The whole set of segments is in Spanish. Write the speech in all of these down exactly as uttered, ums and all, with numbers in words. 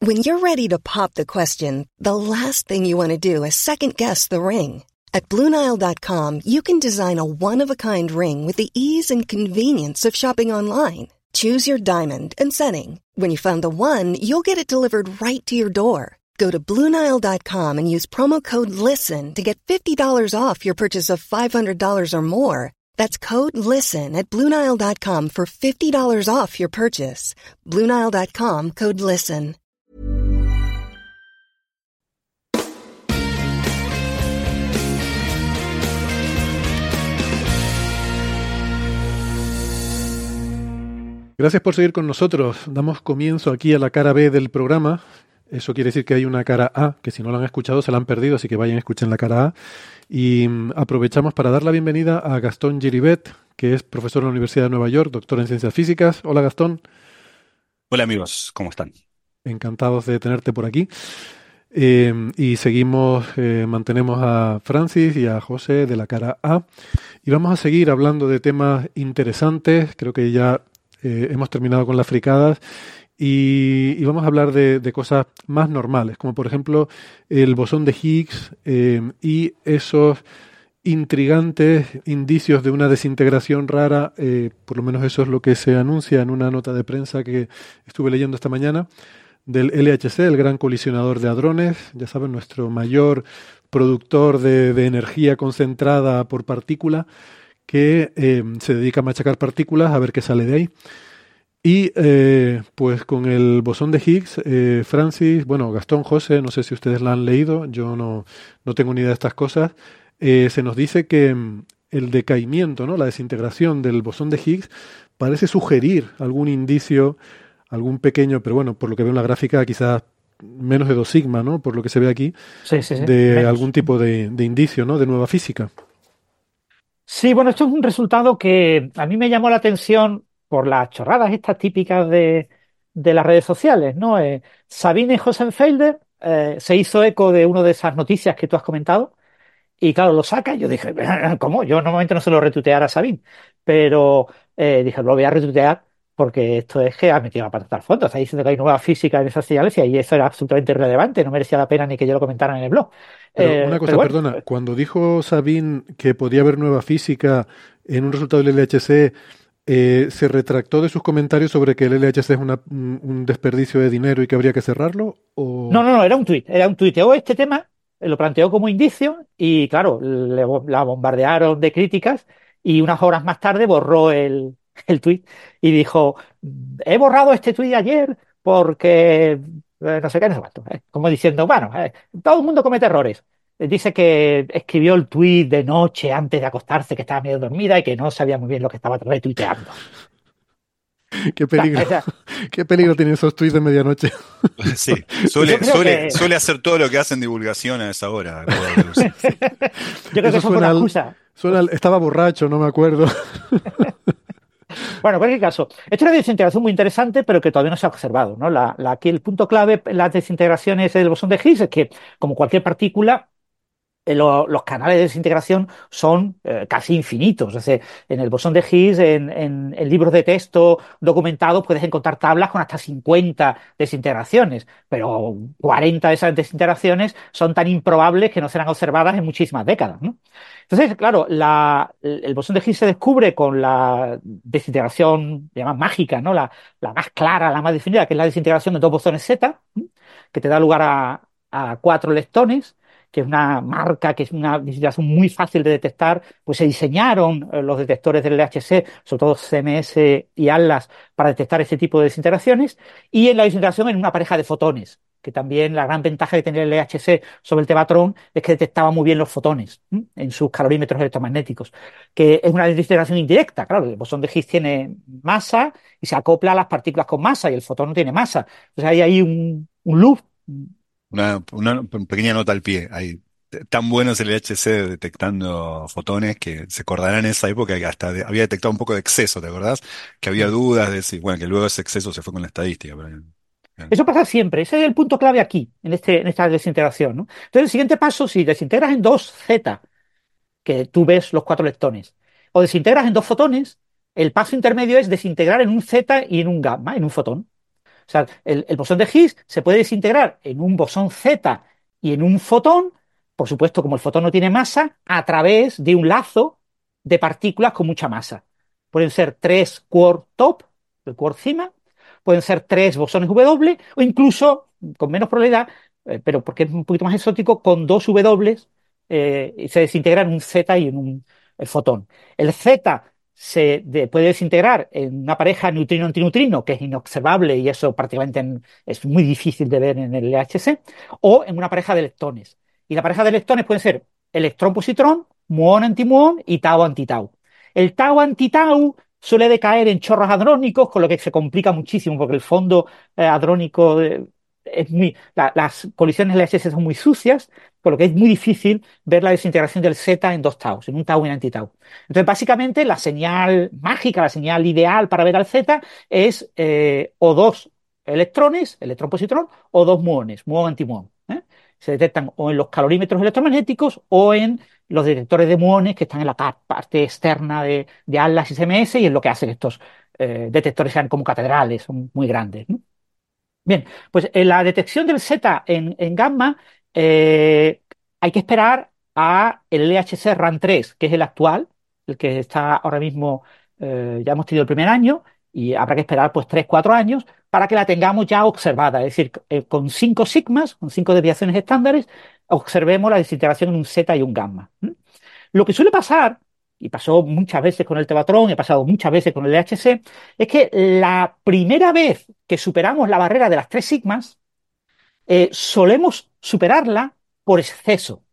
When you're ready to pop the question, the last thing you want to do is second-guess the ring. At Blue Nile dot com, you can design a one-of-a-kind ring with the ease and convenience of shopping online. Choose your diamond and setting. When you find the one, you'll get it delivered right to your door. Go to Blue Nile dot com and use promo code LISTEN to get fifty dollars off your purchase of five hundred dollars or more. That's code LISTEN at Blue Nile dot com for fifty dollars off your purchase. Blue Nile dot com, code LISTEN. Gracias por seguir con nosotros. Damos comienzo aquí a la cara B del programa. Eso quiere decir que hay una cara A, que si no la han escuchado se la han perdido, así que vayan y escuchen la cara A. Y mm, aprovechamos para dar la bienvenida a Gastón Giribet, que es profesor en la Universidad de Nueva York, doctor en Ciencias Físicas. Hola, Gastón. Hola, amigos. ¿Cómo están? Encantados de tenerte por aquí. Eh, y seguimos, eh, mantenemos a Francis y a José de la cara A. Y vamos a seguir hablando de temas interesantes. Creo que ya eh, hemos terminado con las fricadas. Y, y vamos a hablar de, de cosas más normales, como por ejemplo el bosón de Higgs eh, y esos intrigantes indicios de una desintegración rara, eh, por lo menos eso es lo que se anuncia en una nota de prensa que estuve leyendo esta mañana, del L H C, el Gran Colisionador de Hadrones, ya saben, nuestro mayor productor de, de energía concentrada por partícula, que eh, se dedica a machacar partículas a ver qué sale de ahí. Y eh, pues con el bosón de Higgs, eh, Francis, bueno, Gastón, José, no sé si ustedes la han leído, yo no, no tengo ni idea de estas cosas, eh, se nos dice que mm, el decaimiento, ¿no?, la desintegración del bosón de Higgs parece sugerir algún indicio, algún pequeño, pero bueno, por lo que veo en la gráfica, quizás menos de dos sigma, ¿no?, por lo que se ve aquí, sí, sí, sí, de menos. algún tipo de, de indicio, ¿no?, de nueva física. Sí, bueno, esto es un resultado que a mí me llamó la atención por las chorradas estas típicas de, de las redes sociales, ¿no? Eh, Sabine Hossenfelder eh, se hizo eco de una de esas noticias que tú has comentado y claro, lo saca y yo dije, ¿cómo? Yo normalmente no suelo retuitear a Sabine, pero eh, dije, lo voy a retuitear porque esto es que ha metido la pata al fondo, está diciendo que hay nueva física en esas señales y ahí eso era absolutamente irrelevante, no merecía la pena ni que yo lo comentara en el blog. Pero Eh, una cosa, pero bueno, perdona, cuando dijo Sabine que podía haber nueva física en un resultado del L H C, Eh, ¿se retractó de sus comentarios sobre que el L H C es una, un, un desperdicio de dinero y que habría que cerrarlo? O... No, no, no, era un tuit, era un tuiteo este tema, eh, lo planteó como indicio y claro, le, bo- la bombardearon de críticas y unas horas más tarde borró el, el tuit y dijo, he borrado este tuit ayer porque eh, no sé qué, no sé cuánto, eh, como diciendo, bueno, eh, todo el mundo comete errores. Eh, Dice que escribió el tuit de noche antes de acostarse, que estaba medio dormida y que no sabía muy bien lo que estaba retuiteando. Qué O sea, peligro, esa- qué peligro tienen esos tuits de medianoche. Sí, yo suele, creo suele, que suele hacer todo lo que hacen divulgación a esa hora. Gordo Lucy. yo creo que Eso eso fue suena, una al- excusa. suena al- estaba borracho, no me acuerdo. Bueno, en cualquier caso, esto es una desintegración muy interesante, pero que todavía no se ha observado, ¿no? La, la- aquí el punto clave en las desintegraciones del bosón de Higgs es que, como cualquier partícula, eh, lo- los canales de desintegración son eh, casi infinitos. Es decir, en el bosón de Higgs, en, en- en libros de texto documentados, puedes encontrar tablas con hasta cincuenta desintegraciones, pero cuarenta de esas desintegraciones son tan improbables que no serán observadas en muchísimas décadas, ¿no? Entonces, claro, la- el bosón de Higgs se descubre con la desintegración, llaman mágica, ¿no? La, la más clara, la más definida, que es la desintegración de dos bosones Z, ¿no?, que te da lugar a, a cuatro leptones, que es una marca, que es una desintegración muy fácil de detectar. Pues se diseñaron eh, los detectores del L H C, sobre todo C M S y ATLAS, para detectar este tipo de desintegraciones, y en la desintegración en una pareja de fotones, que también la gran ventaja que tenía el L H C sobre el tevatron es que detectaba muy bien los fotones, ¿m?, en sus calorímetros electromagnéticos, que es una desintegración indirecta. Claro, el bosón de Higgs tiene masa y se acopla a las partículas con masa y el fotón no tiene masa. Entonces hay ahí un, un loop. Una, una pequeña nota al pie. Hay, tan bueno es el L H C detectando fotones que se acordarán en esa época que hasta de- había detectado un poco de exceso, ¿te acordás? Que había dudas de si, bueno, que luego ese exceso se fue con la estadística. Pero, eh, Eso pasa siempre, ese es el punto clave aquí, en, este, en esta desintegración, ¿no? Entonces, el siguiente paso, si desintegras en dos Z, que tú ves los cuatro leptones, o desintegras en dos fotones, el paso intermedio es desintegrar en un Z y en un gamma, en un fotón. O sea, el, el bosón de Higgs se puede desintegrar en un bosón Z y en un fotón, por supuesto, como el fotón no tiene masa, a través de un lazo de partículas con mucha masa. Pueden ser tres quark top, el quark cima, pueden ser tres bosones W, o incluso, con menos probabilidad, eh, pero porque es un poquito más exótico, con dos W eh, y se desintegra en un Z y en un el fotón. El Z se de, puede desintegrar en una pareja neutrino-antineutrino, que es inobservable y eso prácticamente en, es muy difícil de ver en el L H C, o en una pareja de leptones. Y la pareja de leptones puede ser electrón-positrón, muón-antimuón y tau-antitau. El tau-antitau suele decaer en chorros hadrónicos, con lo que se complica muchísimo, porque el fondo eh, hadrónico eh, es muy, la, las colisiones L H C son muy sucias, por lo que es muy difícil ver la desintegración del Z en dos taus, en un tau y un antitau. Entonces, básicamente, la señal mágica, la señal ideal para ver al Z es eh, o dos electrones, electrón-positrón, o dos muones, muón-antimuón. ¿eh? Se detectan o en los calorímetros electromagnéticos o en los detectores de muones que están en la parte externa de, de ATLAS y C M S, y es lo que hacen estos eh, detectores, sean como catedrales, son muy grandes, ¿no? Bien, pues en la detección del Z en, en gamma eh, hay que esperar a el L H C RAN tres, que es el actual, el que está ahora mismo, eh, ya hemos tenido el primer año y habrá que esperar pues tres, cuatro años para que la tengamos ya observada, es decir, eh, con cinco sigmas, con cinco desviaciones estándares, observemos la desintegración en un Z y un gamma. ¿Mm? Lo que suele pasar, y pasó muchas veces con el Tevatron, y ha pasado muchas veces con el L H C, es que la primera vez que superamos la barrera de las tres sigmas, eh, solemos superarla por exceso.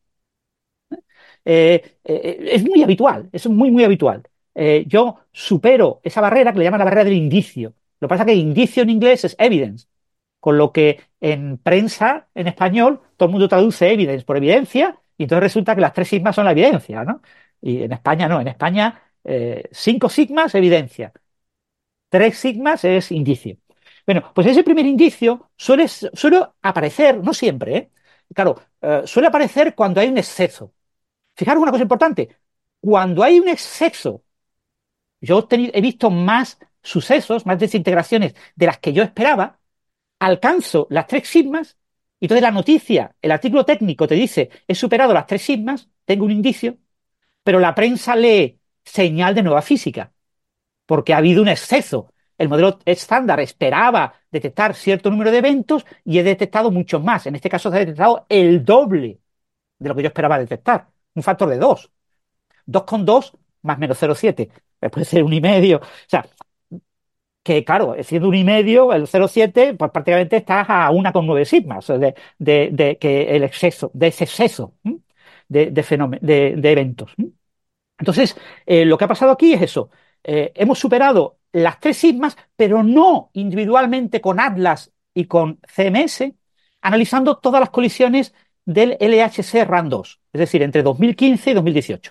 Eh, eh, es muy habitual, es muy, muy habitual. Eh, yo supero esa barrera que le llaman la barrera del indicio. Lo que pasa es que indicio en inglés es evidence, con lo que en prensa, en español, todo el mundo traduce evidence por evidencia, y entonces resulta que las tres sigmas son la evidencia, ¿no? Y en España no, en España eh, cinco sigmas evidencia, tres sigmas es indicio. Bueno, pues ese primer indicio suele, suele aparecer, no siempre, ¿eh? Claro, eh, suele aparecer cuando hay un exceso. Fijaros una cosa importante, cuando hay un exceso, yo he, tenido, he visto más sucesos, más desintegraciones de las que yo esperaba, alcanzo las tres sigmas, y entonces la noticia, el artículo técnico te dice, he superado las tres sigmas, tengo un indicio, pero la prensa lee señal de nueva física, porque ha habido un exceso. El modelo estándar esperaba detectar cierto número de eventos y he detectado muchos más. En este caso se ha detectado el doble de lo que yo esperaba detectar, un factor de dos. dos con dos más menos cero coma siete. Puede ser un y medio. O sea, que claro, siendo un y medio, el cero coma siete, pues prácticamente estás a una con nueve sigmas de, de, de que el exceso, de ese exceso de, de, fenómeno, de, de eventos. Entonces, eh, lo que ha pasado aquí es eso. Eh, hemos superado las tres sigmas, pero no individualmente con ATLAS y con C M S, analizando todas las colisiones del L H C RAN dos, es decir, entre dos mil quince y dos mil dieciocho.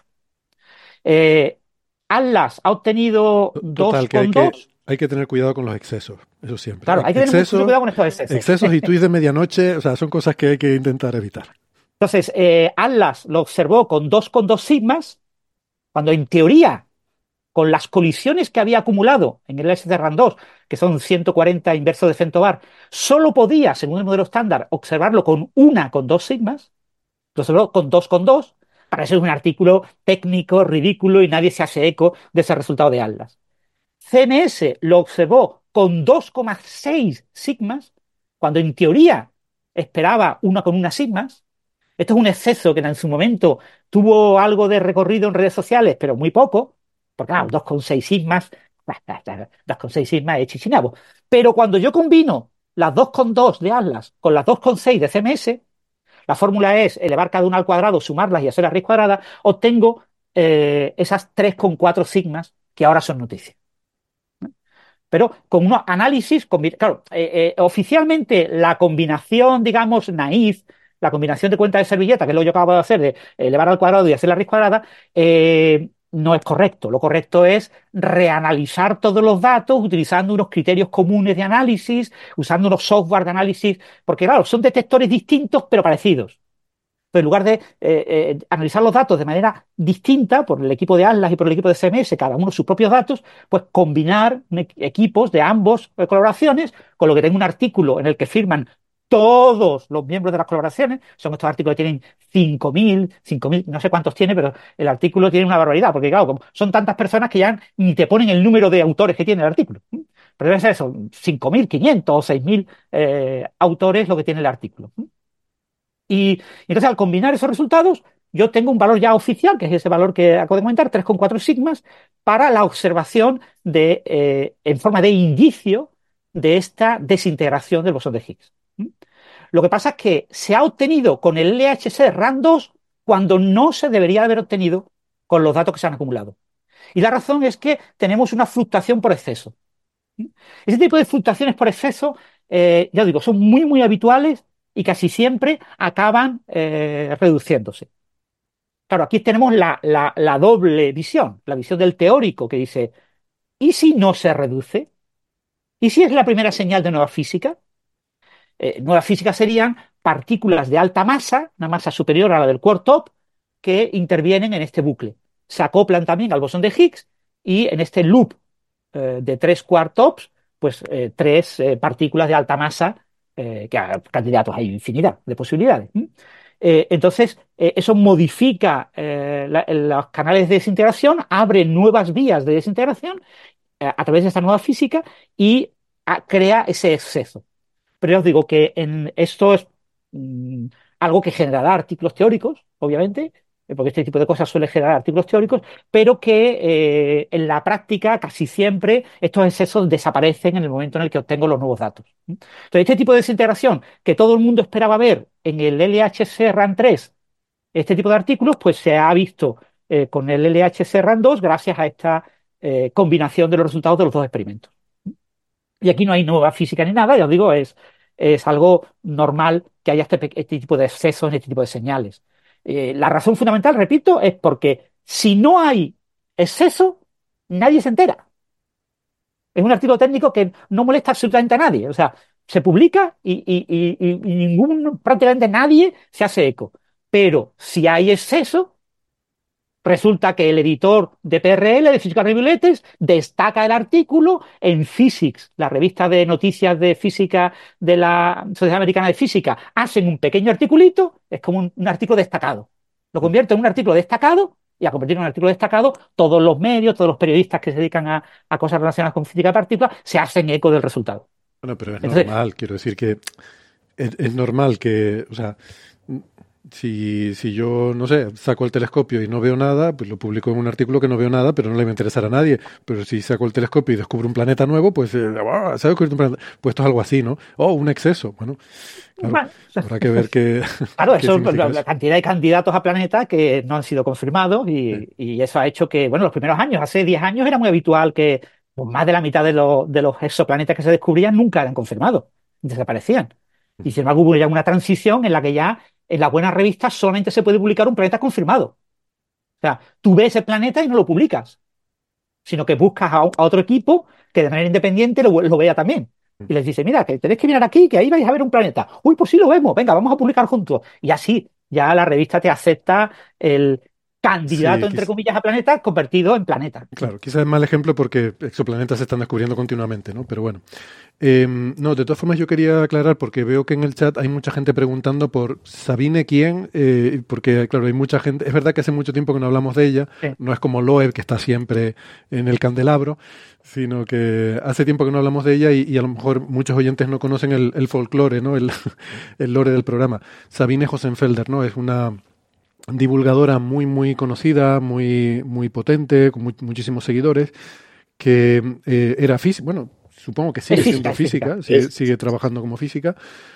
Eh, ATLAS ha obtenido Total, que hay que, dos coma dos. hay que tener cuidado con los excesos, eso siempre. Claro, hay que tener mucho excesos, cuidado con estos excesos. excesos y tweets de medianoche, o sea, son cosas que hay que intentar evitar. Entonces, eh, ATLAS lo observó con dos coma dos sigmas, cuando en teoría, con las colisiones que había acumulado en el L H C RAN dos, que son ciento cuarenta inversos de femtobar, solo podía, según el modelo estándar, observarlo con una con dos sigmas, lo observó con dos con dos, para eso es un artículo técnico, ridículo, y nadie se hace eco de ese resultado de ATLAS. C M S lo observó con dos coma seis sigmas, cuando en teoría esperaba una con una sigmas. Esto es un exceso que en su momento tuvo algo de recorrido en redes sociales, pero muy poco, porque claro, dos coma seis sigmas, dos coma seis sigmas es chichinabo. Pero cuando yo combino las dos coma dos de ATLAS con las dos coma seis de C M S, la fórmula es elevar cada una al cuadrado, sumarlas y hacer la raíz cuadrada, obtengo eh, esas tres coma cuatro sigmas que ahora son noticias. Pero con unos análisis, claro, eh, eh, oficialmente la combinación, digamos, naif, la combinación de cuenta de servilleta, que es lo que yo acabo de hacer, de elevar al cuadrado y hacer la raíz cuadrada, eh, no es correcto. Lo correcto es reanalizar todos los datos utilizando unos criterios comunes de análisis, usando unos software de análisis, porque claro, son detectores distintos pero parecidos. Entonces, en lugar de eh, eh, analizar los datos de manera distinta por el equipo de Atlas y por el equipo de C M S, cada uno sus propios datos, pues combinar e- equipos de ambos eh, colaboraciones, con lo que tengo un artículo en el que firman todos los miembros de las colaboraciones. Son estos artículos que tienen cinco mil, cinco mil, no sé cuántos tiene, pero el artículo tiene una barbaridad, porque claro, como son tantas personas que ya ni te ponen el número de autores que tiene el artículo. ¿Mm? Pero debe ser eso, cinco mil quinientos o seis mil eh, autores lo que tiene el artículo. ¿Mm? Y, y entonces, al combinar esos resultados, yo tengo un valor ya oficial, que es ese valor que acabo de comentar, tres coma cuatro sigmas, para la observación de, eh, en forma de indicio de esta desintegración del bosón de Higgs. ¿Mm? Lo que pasa es que se ha obtenido con el L H C RAN dos cuando no se debería haber obtenido con los datos que se han acumulado. Y la razón es que tenemos una fluctuación por exceso. Ese tipo de fluctuaciones por exceso, eh, ya digo, son muy, muy habituales y casi siempre acaban eh, reduciéndose. Claro, aquí tenemos la, la, la doble visión, la visión del teórico que dice, ¿y si no se reduce? ¿Y si es la primera señal de nueva física? Eh, nueva física serían partículas de alta masa, una masa superior a la del quark top, que intervienen en este bucle. Se acoplan también al bosón de Higgs y en este loop eh, de tres quark tops, pues eh, tres eh, partículas de alta masa, eh, que a candidatos hay infinidad de posibilidades. ¿Mm? Eh, entonces, eh, eso modifica eh, la, los canales de desintegración, abre nuevas vías de desintegración eh, a través de esta nueva física y a, crea ese exceso. Pero ya os digo que en esto es mm, algo que generará artículos teóricos, obviamente, eh, porque este tipo de cosas suele generar artículos teóricos, pero que eh, en la práctica casi siempre estos excesos desaparecen en el momento en el que obtengo los nuevos datos. ¿Mm? Entonces, este tipo de desintegración que todo el mundo esperaba ver en el L H C RAN tres, este tipo de artículos, pues se ha visto eh, con el L H C RAN dos gracias a esta eh, combinación de los resultados de los dos experimentos. Y aquí no hay nueva física ni nada, ya os digo, es, es algo normal que haya este, este tipo de excesos en este tipo de señales. Eh, la razón fundamental, repito, es porque si no hay exceso, nadie se entera. Es un artículo técnico que no molesta absolutamente a nadie. O sea, se publica y, y, y, y ningún, prácticamente nadie se hace eco. Pero si hay exceso, resulta que el editor de P R L, de Physical Review Letters, destaca el artículo en Physics, la revista de noticias de física de la Sociedad Americana de Física. Hacen un pequeño articulito, es como un, un artículo destacado. Lo convierte en un artículo destacado y a convertirlo en un artículo destacado, todos los medios, todos los periodistas que se dedican a, a cosas relacionadas con física de partículas se hacen eco del resultado. Bueno, pero es Entonces, normal, quiero decir que es, es normal que, o sea, si, si yo, no sé, saco el telescopio y no veo nada, pues lo publico en un artículo que no veo nada, pero no le va a interesar a nadie. Pero si saco el telescopio y descubro un planeta nuevo, pues, eh, ¡ah! Se ha descubierto un planeta. Pues esto es algo así, ¿no? Oh, un exceso. Bueno, claro, bueno, habrá que ver qué, claro, qué eso, significa la, la eso. cantidad de candidatos a planetas que no han sido confirmados Sí. y, y eso ha hecho que, bueno, los primeros años, hace diez años era muy habitual que pues, más de la mitad de, los de los exoplanetas que se descubrían nunca eran confirmados, desaparecían. Y sin embargo hubo ya una transición en la que ya en las buenas revistas solamente se puede publicar un planeta confirmado. O sea, tú ves ese planeta y no lo publicas, sino que buscas a, a otro equipo que de manera independiente lo, lo vea también. Y les dice, mira, que tenéis que mirar aquí, que ahí vais a ver un planeta. Uy, pues sí lo vemos, venga, vamos a publicar juntos. Y así, ya la revista te acepta el Sí, candidato, entre quiz- comillas, a planeta convertido en planeta. claro, quizás es mal ejemplo porque exoplanetas se están descubriendo continuamente, ¿no? Pero bueno. Eh, no, de todas formas yo quería aclarar porque veo que en el chat hay mucha gente preguntando por Sabine quién, eh, porque claro, hay mucha gente, es verdad que hace mucho tiempo que no hablamos de ella, Sí. no es como Loeb que está siempre en el candelabro, sino que hace tiempo que no hablamos de ella y, y a lo mejor muchos oyentes no conocen el, el folclore, ¿no? El, el lore del programa. Sabine Hosenfelder, ¿no? Es una divulgadora muy, muy conocida, muy, muy potente, con muy- muchísimos seguidores, que eh, era física, bueno, supongo que Es sigue física, siendo es física. física, sigue, Es, sigue trabajando como física,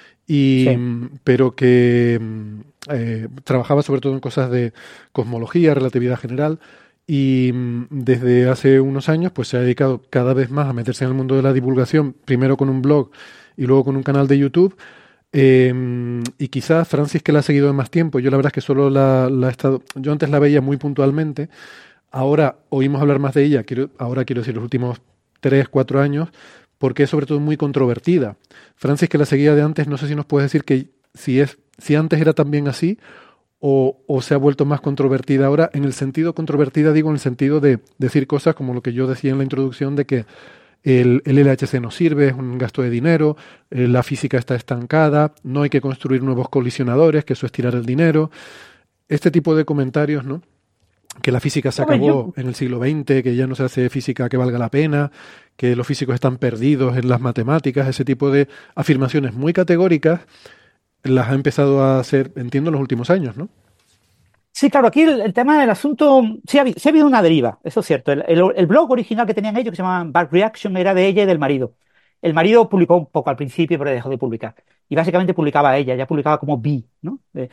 y, Sí. mm, pero que mm, eh, trabajaba sobre todo en cosas de cosmología, relatividad general, y mm, desde hace unos años pues se ha dedicado cada vez más a meterse en el mundo de la divulgación, primero con un blog y luego con un canal de YouTube. Eh, y quizás Francis, que la ha seguido de más tiempo, yo la verdad es que solo la, la he estado, yo antes la veía muy puntualmente, ahora oímos hablar más de ella, quiero, ahora quiero decir los últimos tres, cuatro años, porque es sobre todo muy controvertida. Francis, que la seguía de antes, no sé si nos puedes decir que si es, si antes era también así, o, o se ha vuelto más controvertida ahora. En el sentido controvertida, digo, en el sentido de decir cosas como lo que yo decía en la introducción, de que el, el L H C no sirve, es un gasto de dinero, eh, la física está estancada, no hay que construir nuevos colisionadores, que eso es tirar el dinero. Este tipo de comentarios, ¿no? Que la física se Hombre, yo, acabó en el siglo veinte, que ya no se hace física que valga la pena, que los físicos están perdidos en las matemáticas, ese tipo de afirmaciones muy categóricas las ha empezado a hacer, entiendo, en los últimos años, ¿no? Sí, claro, aquí el, el tema del asunto, sí ha, habi- sí ha habido una deriva, eso es cierto. El, el- el blog original que tenían ellos, que se llama Back Reaction, era de ella y del marido. El marido publicó un poco al principio, pero dejó de publicar. Y básicamente publicaba ella, ya publicaba como bi, ¿no? Eh,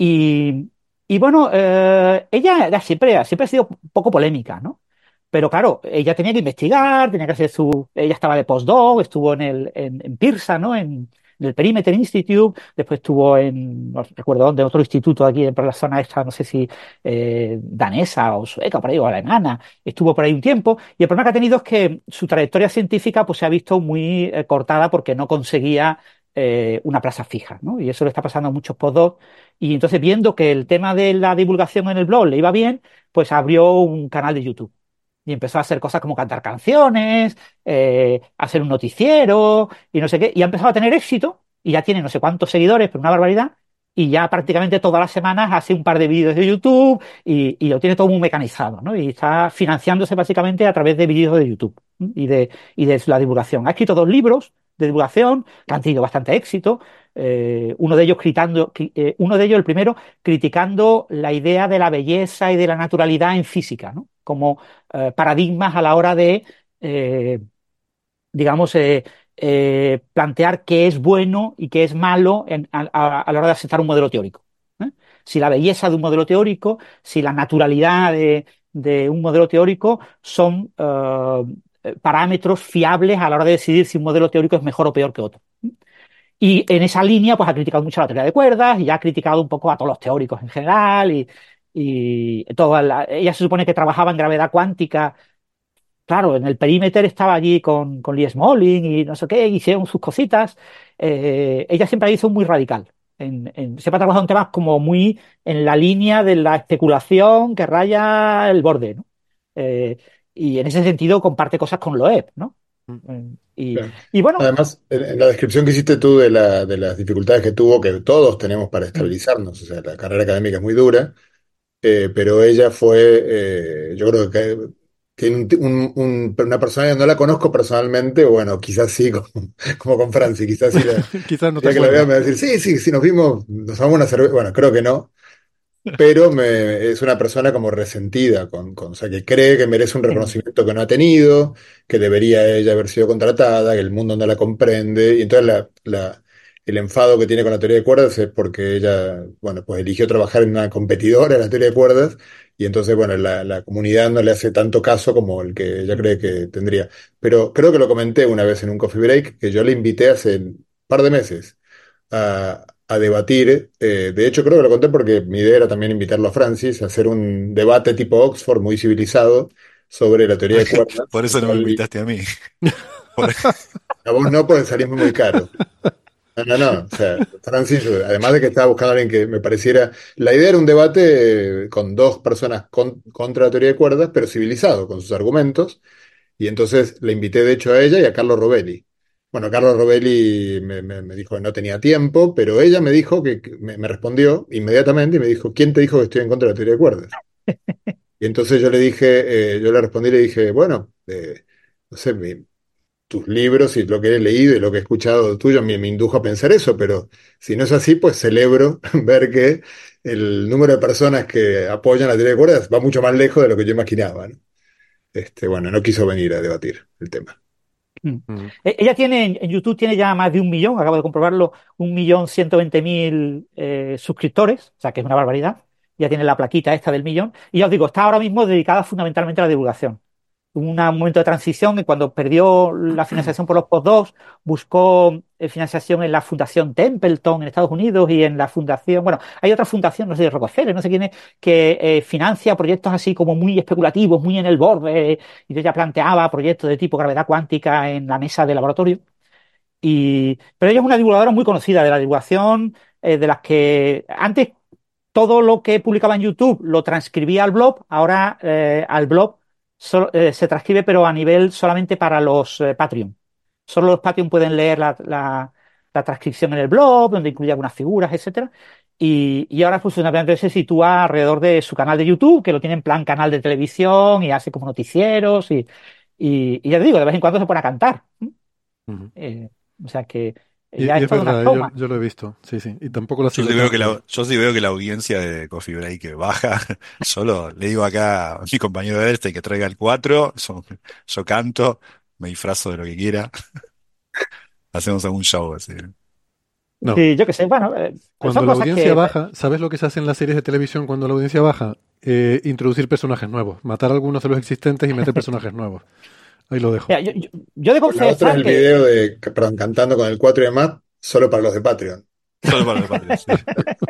y, y bueno, eh, ella era siempre, siempre ha sido un poco polémica, ¿no? Pero claro, ella tenía que investigar, tenía que hacer su. Ella estaba de postdoc, estuvo en el, en, en PIRSA, ¿no? En, en el Perimeter Institute, después estuvo en, no recuerdo dónde, otro instituto aquí por la zona esta, no sé si eh, danesa o sueca, por ahí, o alemana, estuvo por ahí un tiempo, y el problema que ha tenido es que su trayectoria científica pues se ha visto muy eh, cortada porque no conseguía eh, una plaza fija, ¿no? Y eso le está pasando a muchos postdocs, y entonces viendo que el tema de la divulgación en el blog le iba bien, pues abrió un canal de YouTube. Y empezó a hacer cosas como cantar canciones, eh, hacer un noticiero y no sé qué. Y ha empezado a tener éxito y ya tiene no sé cuántos seguidores, pero una barbaridad. Y ya prácticamente todas las semanas hace un par de vídeos de YouTube y, y lo tiene todo muy mecanizado, ¿no? Y está financiándose básicamente a través de vídeos de YouTube, ¿no? y de, y de la divulgación. Ha escrito dos libros de divulgación que han tenido bastante éxito. Eh, uno de ellos criticando, eh, uno de ellos, el primero, criticando la idea de la belleza y de la naturalidad en física, ¿no? Como eh, paradigmas a la hora de, eh, digamos, eh, eh, plantear qué es bueno y qué es malo en, a, a, a, la hora de aceptar un modelo teórico. ¿eh? Si la belleza de un modelo teórico, si la naturalidad de, de un modelo teórico son uh, parámetros fiables a la hora de decidir si un modelo teórico es mejor o peor que otro. Y en esa línea, pues ha criticado mucho la teoría de cuerdas y ha criticado un poco a todos los teóricos en general. Y, y toda la, ella se supone que trabajaba en gravedad cuántica. Claro, en el Perimeter estaba allí con, con Lee Smolin y no sé qué, hicieron sus cositas. Eh, ella siempre ha sido muy radical. En, en, siempre ha trabajado en temas como muy en la línea de la especulación que raya el borde, ¿no? Eh, y en ese sentido comparte cosas con Loeb, ¿no? Eh, Y, Claro. y bueno, Además, en, en la descripción que hiciste tú de, la, de las dificultades que tuvo, que todos tenemos para estabilizarnos, o sea, la carrera académica es muy dura, eh, pero ella fue, eh, yo creo que tiene un, un- un- una personalidad, no la conozco personalmente, o bueno, quizás sí, como, como con Franci, quizás sí, la, el Quizás no te día que la vea acuerdas. me va a decir, sí, sí, sí, nos vimos, nos tomamos una cerveza, bueno, creo que no, pero me, es una persona como resentida, con, con- o sea, que cree que merece un reconocimiento que no ha tenido, que debería ella haber sido contratada, que el mundo no la comprende, y entonces la, la- el enfado que tiene con la teoría de cuerdas es porque ella, bueno, pues eligió trabajar en una competidora de la teoría de cuerdas, y entonces, bueno, la, la comunidad no le hace tanto caso como el que ella cree que tendría. Pero creo que lo comenté una vez en un coffee break, que yo le invité hace un par de meses a, a debatir. Eh, de hecho, creo que lo conté porque mi idea era también invitarlo a Francis a hacer un debate tipo Oxford, muy civilizado, sobre la teoría de cuerdas, Por el eso no me cual invitaste a mí. Por- a vos no, porque salís muy caro. No, no, no. O sea, Francis, además de que estaba buscando a alguien que me pareciera. La idea era un debate eh, con dos personas con- contra la teoría de cuerdas, pero civilizado, con sus argumentos. Y entonces le invité, de hecho, a ella y a Carlos Rovelli. Bueno, Carlos Rovelli me, me- me dijo que no tenía tiempo, pero ella me dijo que, que me, me respondió inmediatamente y me dijo, ¿quién te dijo que estoy en contra de la teoría de cuerdas? Y entonces yo le dije, eh, yo le respondí y le dije, bueno, eh, no sé, mi- tus libros y lo que he leído y lo que he escuchado tuyo me, me indujo a pensar eso, pero si no es así, pues celebro ver que el número de personas que apoyan la teoría de cuerdas va mucho más lejos de lo que yo imaginaba, ¿no? Este, bueno, no quiso venir a debatir el tema. Mm. Mm. E- Ella tiene en en YouTube tiene ya más de un millón, acabo de comprobarlo, un millón ciento veinte mil eh, suscriptores, o sea que es una barbaridad. Ya tiene la plaquita esta del millón. Y ya os digo, está ahora mismo dedicada fundamentalmente a la divulgación. Hubo un momento de transición que cuando perdió la financiación por los postdocs, buscó eh, financiación en la Fundación Templeton en Estados Unidos y en la fundación, bueno, hay otra fundación, no sé, de Rockefeller, no sé quién es, que eh, financia proyectos así como muy especulativos, muy en el borde, y ella planteaba proyectos de tipo gravedad cuántica en la mesa de laboratorio. Y, pero ella es una divulgadora muy conocida de la divulgación, eh, de las que antes todo lo que publicaba en YouTube lo transcribía al blog, ahora eh, al blog solo, eh, se transcribe, pero a nivel solamente para los eh, Patreon. Solo los Patreon pueden leer la, la, la transcripción en el blog, donde incluye algunas figuras, etcétera. Y, y ahora pues fundamentalmente se sitúa alrededor de su canal de YouTube, que lo tiene en plan canal de televisión y hace como noticieros y, y, y ya te digo, de vez en cuando se pone a cantar. Ujú. Eh, o sea que Y, ya y es es toda una verdad, yo, toma. yo lo he visto, sí, sí, y tampoco lo Yo sigo sí veo que tanto. la, yo sí veo que la audiencia de Coffee Break baja. Solo le digo acá a mi compañero este que traiga el cuatro, yo, yo canto, me disfrazo de lo que quiera, hacemos algún show así. No, Sí, yo qué sé, bueno, eh, cuando son la cosas audiencia que baja, ¿sabes lo que se hace en las series de televisión cuando la audiencia baja? Eh, introducir personajes nuevos, matar a algunos de los existentes y meter personajes nuevos. Ahí lo dejo. mira, yo, yo, yo de La otra es confesar el que video de, perdón, cantando con el cuatro y demás, solo para los de Patreon. Solo para los patrios, sí.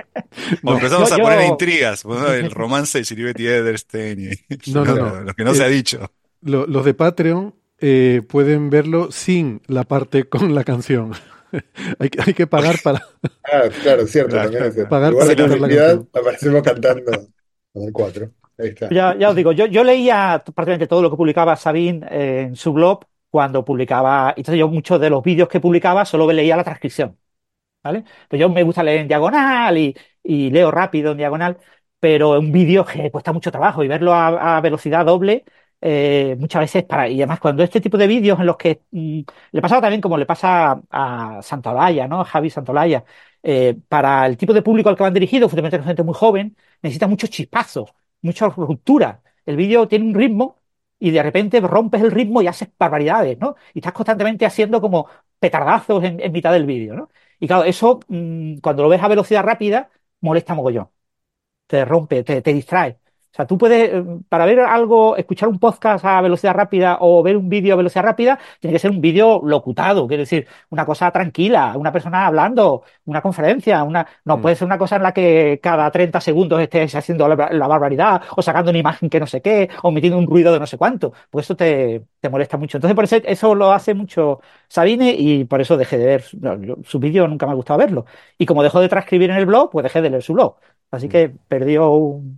O No, yo, empezamos a poner yo intrigas, ¿no? El romance de Siribeti Ederstein y no, no, no. lo, lo que no se Eh, ha dicho. lo- los de Patreon eh, pueden verlo sin la parte con la canción. Hay, que- hay que pagar para, Ah, claro, cierto, Claro, también es cierto. En pagar lugar para de quitar la publicidad, canción. aparecemos cantando con el cuatro. Ahí está. Ya, ya os digo, yo, yo leía prácticamente todo lo que publicaba Sabine eh, en su blog cuando publicaba, entonces yo muchos de los vídeos que publicaba solo leía la transcripción, ¿vale? Pues yo me gusta leer en diagonal y, y leo rápido en diagonal, pero un vídeo que cuesta mucho trabajo y verlo a, a velocidad doble eh, muchas veces para, y además cuando este tipo de vídeos en los que mm, le pasaba también como le pasa a, a Santolaya, ¿no? Javi Santolaya, eh, para el tipo de público al que van dirigidos, fundamentalmente gente muy joven, necesita muchos chispazos, mucha ruptura. El vídeo tiene un ritmo y de repente rompes el ritmo y haces barbaridades, ¿no? Y estás constantemente haciendo como petardazos en, en mitad del vídeo, ¿no? Y claro, eso mmm, cuando lo ves a velocidad rápida, molesta mogollón, te rompe, te, te distrae. O sea, tú puedes, eh, para ver algo, escuchar un podcast a velocidad rápida o ver un vídeo a velocidad rápida, tiene que ser un vídeo locutado, quiere decir, una cosa tranquila, una persona hablando, una conferencia, una, no Mm. puede ser una cosa en la que cada treinta segundos estés haciendo la, la barbaridad o sacando una imagen que no sé qué o metiendo un ruido de no sé cuánto, pues eso te, te molesta mucho. Entonces, por eso, eso lo hace mucho Sabine y por eso dejé de ver su, no, yo- su vídeo, nunca me ha gustado verlo. Y como dejó de transcribir en el blog, pues dejé de leer su blog. Así Mm. que perdió un,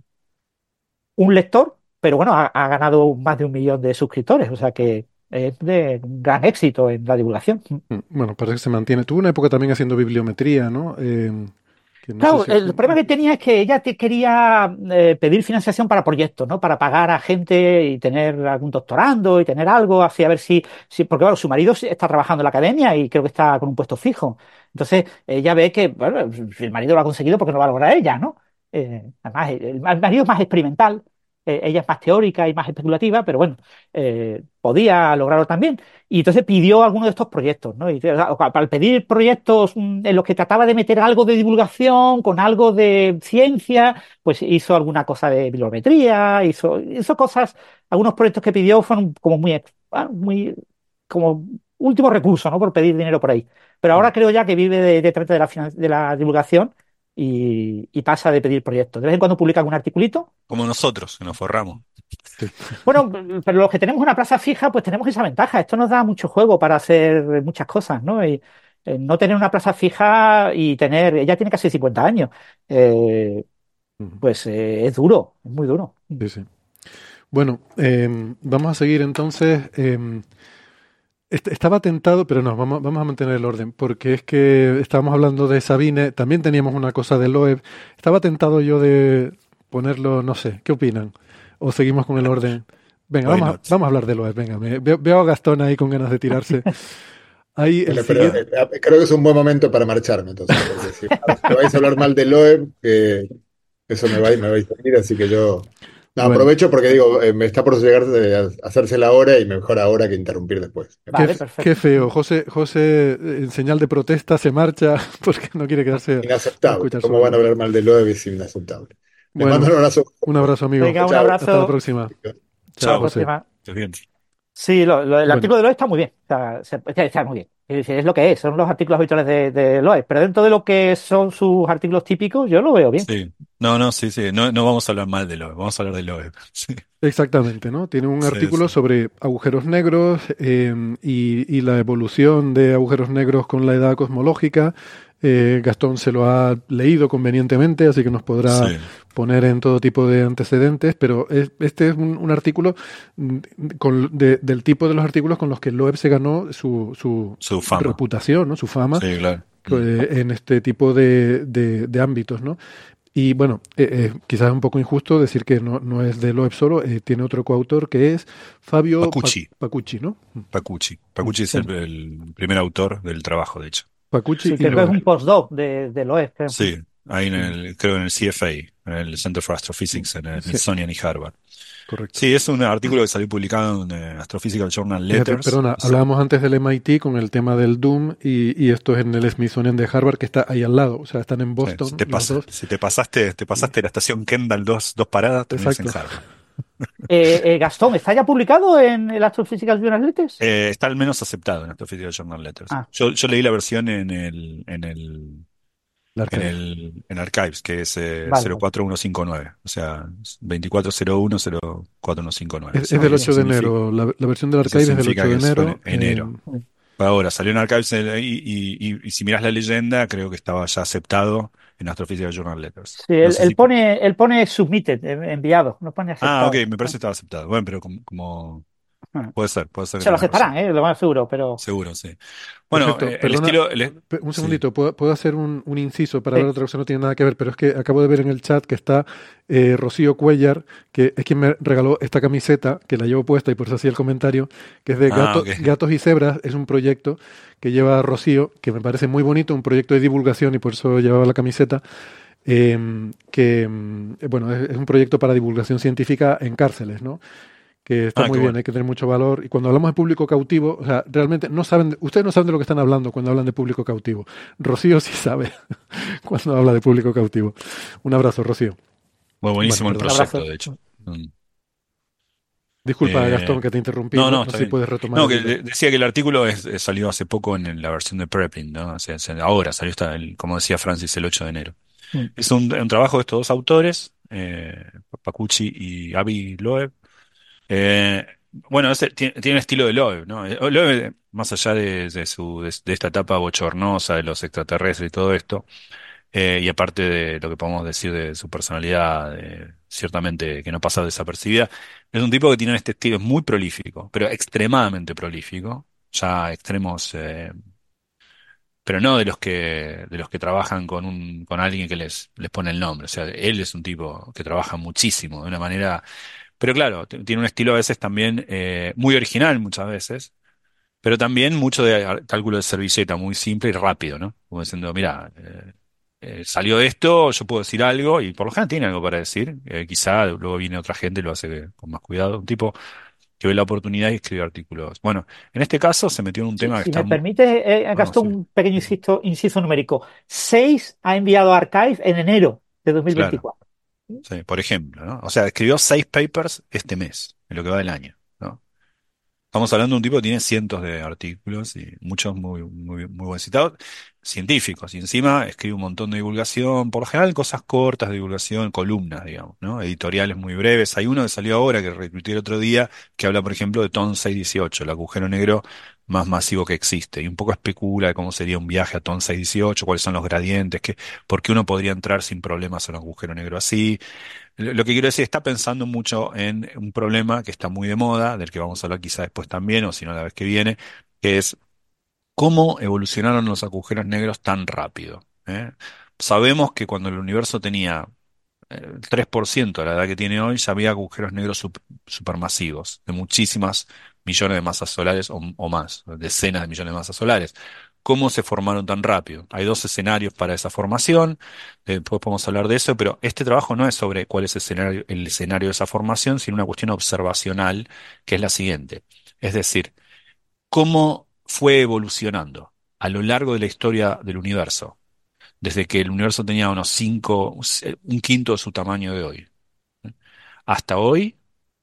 un lector, pero bueno, ha, ha ganado más de un millón de suscriptores, o sea que es de un gran éxito en la divulgación. Mm. Bueno, parece que se mantiene. Tuvo una época también haciendo bibliometría, ¿no? Eh, que no sé Claro, si... el problema que tenía es que ella te quería eh, pedir financiación para proyectos, ¿no? Para pagar a gente y tener algún doctorando y tener algo, así a ver si, si, porque claro, su marido sí está trabajando en la academia y creo que está con un puesto fijo. Entonces, ella ve que, bueno, si el marido lo ha conseguido, porque no lo va a lograr ella, ¿no? Eh, además, el, el marido es más experimental, eh, ella es más teórica y más especulativa, pero bueno, eh, podía lograrlo también. Y entonces pidió alguno de estos proyectos, ¿no? Y o sea, al pedir proyectos mm, en los que trataba de meter algo de divulgación, con algo de ciencia, pues hizo alguna cosa de bibliometría, hizo, hizo cosas, algunos proyectos que pidió fueron como muy, ex- ah, muy, como último recurso, ¿no? Por pedir dinero por ahí. Pero Mm. ahora creo ya que vive de, de, de la, finan- de la divulgación y, y pasa de pedir proyectos. De vez en cuando publica algún articulito. Como nosotros, que nos forramos. Sí. Bueno, pero los que tenemos una plaza fija, pues tenemos esa ventaja. Esto nos da mucho juego para hacer muchas cosas, ¿no? Y eh, no tener una plaza fija y tener, ella tiene casi cincuenta años, eh, Ujú. pues eh, es duro, es muy duro. Sí, sí. Bueno, em, vamos a seguir entonces. em, est- estaba tentado, pero no, vamos, vamos a mantener el orden, porque es que estábamos hablando de Sabine, también teníamos una cosa de Loeb. Estaba tentado yo de ponerlo, no sé, ¿qué opinan? ¿O seguimos con el orden? Venga, Why vamos a, not? vamos a hablar de Loeb, venga. Me- veo, veo a Gastón ahí con ganas de tirarse. Ahí el Bueno, pero siguiente. eh, creo que es un buen momento para marcharme, entonces, porque si me vais a hablar mal de Loeb, que eso me va, a- me va a ir, así que yo no, Bueno, aprovecho porque digo, eh, me está por llegar eh, a hacerse la hora y mejor ahora que interrumpir después. qué, Vale, f- qué perfecto. feo. José, José, eh, en señal de protesta, se marcha porque no quiere quedarse a Inaceptable. escuchar ¿Cómo sobre van a Loeb. hablar mal de Loeb? Es inaceptable. Les mando Bueno, un abrazo. un abrazo, amigo. Venga, un Chao. Hasta la abrazo. próxima. Hasta Chao, la Chao. José. próxima. Estés bien. Sí, lo- lo- el Bueno, artículo de Loeb está muy bien. Está, se- está- está muy bien. Es decir, es lo que es, son los artículos habituales de, de Loeb. Pero dentro de lo que son sus artículos típicos, yo lo veo bien. Sí. No, no, sí, sí. No, no vamos a hablar mal de Loeb, vamos a hablar de Loeb. Sí, Exactamente, ¿no? Tiene un sí, artículo sí. sobre agujeros negros em, y, y la evolución de agujeros negros con la edad cosmológica. Eh, Gastón se lo ha leído convenientemente, así que nos podrá Sí, poner en todo tipo de antecedentes, pero es- este es un, un artículo mm, con- de- del tipo de los artículos con los que Loeb se ganó su, su su fama. reputación, ¿no? Su fama Sí, claro. Mm. eh, en este tipo de, de- de ámbitos, ¿no? Y bueno, eh, eh, quizás es un poco injusto decir que no, no es de Loeb solo, eh, tiene otro coautor que es Fabio Pa- Pacucci, Pacucci, ¿no? Pacucci. Mm. Pacucci es Sí, el, el primer autor del trabajo, de hecho. Pacucci sí, y creo que es Loeb, un postdoc de, de Loeb, creo. Sí, ahí en sí, el, creo en el C F A, en el Center for Astrophysics, en el sí, Smithsonian y Harvard. correcto. Sí, es un artículo que salió publicado en eh, Astrophysical Journal Fíjate, Letters. perdona, Es- hablábamos antes del M I T con el tema del Doom y, y esto es en el Smithsonian de Harvard que está ahí al lado, o sea, están en sí, si Boston te los pasa, dos. si te pasaste, te Y- pasaste la estación Kendall dos, dos paradas, terminas en exacto. Harvard. Eh, eh, Gastón, ¿está ya publicado en el Astrophysical Journal Letters? Eh, está al menos aceptado en Astrophysical Journal Letters. Ah, Yo, yo leí la versión en el, en el, El en archive. el, en Archives, que es eh, vale, cero vale. cuatro uno cinco nueve, o sea, veinticuatro cero uno cero cuatro uno cinco nueve. Es, es Sí, del eso ocho de significa, enero, la, la versión del eso archive es del significa ocho de que fue enero. en enero. em, Mm. Ahora, salió en Archives eh, y, y, y, y si miras la leyenda, creo que estaba ya aceptado en Astrophysical Journal Letters. Sí, No él, sé él si... pone, él pone submitted, eh, enviado, no pone Ah, ok, aceptado. me parece ¿No? que estaba aceptado. Bueno, pero como, como... Ah. Puede ser, puede ser que Se lo tengas razón. aceptarán, eh, lo más seguro, pero Seguro, sí. Por Bueno, cierto, eh, el perdona, estilo... el- pe- un sí. segundito, ¿puedo, puedo hacer un, un inciso para hablar sí, de otra cosa? No tiene nada que ver, pero es que acabo de ver en el chat que está eh, Rocío Cuellar, que es quien me regaló esta camiseta, que la llevo puesta y por eso hacía el comentario, que es de Ah, Gato- ok. Gatos y Cebras, es un proyecto que lleva Rocío, que me parece muy bonito, un proyecto de divulgación y por eso llevaba la camiseta, eh, que, mm, bueno, es, es un proyecto para divulgación científica en cárceles, ¿no? Que está Ah, muy qué bien, bueno. hay que tener mucho valor. Y cuando hablamos de público cautivo, o sea, realmente no saben, de- ustedes no saben de lo que están hablando cuando hablan de público cautivo. Rocío sí sabe cuando habla de público cautivo. Un abrazo, Rocío. Bueno, Bueno, buenísimo el un perdona. proyecto, abrazo. de hecho. Mm. Disculpa, Eh, Gastón, que te interrumpí. no, No, no, no está sé si bien. puedes retomar No, el que hilo. de- decía que el artículo es- eh, salió hace poco en, el- la versión de Preprint, ¿no? O sea, se- ahora salió, esta, el- como decía Francis, el ocho de enero. Mm. Es un, un trabajo de estos dos autores, eh, Pacucci y Avi Loeb. Eh, bueno, ese tiene, tiene estilo de Loeb, ¿no? Eh, Loeb, más allá de, de su, de, de esta etapa bochornosa de los extraterrestres y todo esto, eh, y aparte de lo que podemos decir de su personalidad, eh, ciertamente que no pasa desapercibida, es un tipo que tiene este estilo, es muy prolífico, pero extremadamente prolífico, ya a extremos, eh, pero no de los que, de los que trabajan con un, con alguien que les, les pone el nombre. O sea, él es un tipo que trabaja muchísimo, de una manera, pero claro, t- tiene un estilo a veces también eh, muy original muchas veces, pero también mucho de ar- cálculo de servilleta, muy simple y rápido, ¿no? Como diciendo, mira, eh, eh, salió esto, yo puedo decir algo, y por lo general tiene algo para decir. Eh, quizá luego viene otra gente y lo hace con más cuidado. Un tipo que ve la oportunidad y escribe artículos. Bueno, en este caso se metió en un Si, tema que si está me muy... permite, eh, Ah, Gastón, sí. un pequeño Ujú. inciso, inciso numérico. Seis ha enviado a Archive en enero de Claro, dos mil veinticuatro. sí, por ejemplo, ¿no? O sea, escribió seis papers este mes, en lo que va del año, ¿no? Estamos hablando de un tipo que tiene cientos de artículos y muchos muy, muy, muy buen citados, científicos, y encima escribe un montón de divulgación, por lo general cosas cortas de divulgación, columnas, digamos, ¿no? Editoriales muy breves. Hay uno que salió ahora, que retuiteé el otro día, que habla, por ejemplo, de TON seiscientos dieciocho, el agujero negro más masivo que existe, y un poco especula de cómo sería un viaje a TON seiscientos dieciocho, cuáles son los gradientes, que, por qué uno podría entrar sin problemas a un agujero negro así. Lo lo que quiero decir, está pensando mucho en un problema que está muy de moda, del que vamos a hablar quizá después también, o si no la vez que viene, que es cómo evolucionaron los agujeros negros tan rápido. ¿Eh? Sabemos que cuando el universo tenía eh, el tres por ciento de la edad que tiene hoy, ya había agujeros negros sup- supermasivos, de muchísimas millones de masas solares o, o más, decenas de millones de masas solares. ¿Cómo se formaron tan rápido? Hay dos escenarios para esa formación, eh, después podemos hablar de eso, pero este trabajo no es sobre cuál es el escenario, el escenario de esa formación, sino una cuestión observacional, que es la siguiente. Es decir, ¿cómo fue evolucionando a lo largo de la historia del universo? Desde que el universo tenía unos cinco, un quinto de su tamaño de hoy, ¿eh? Hasta hoy,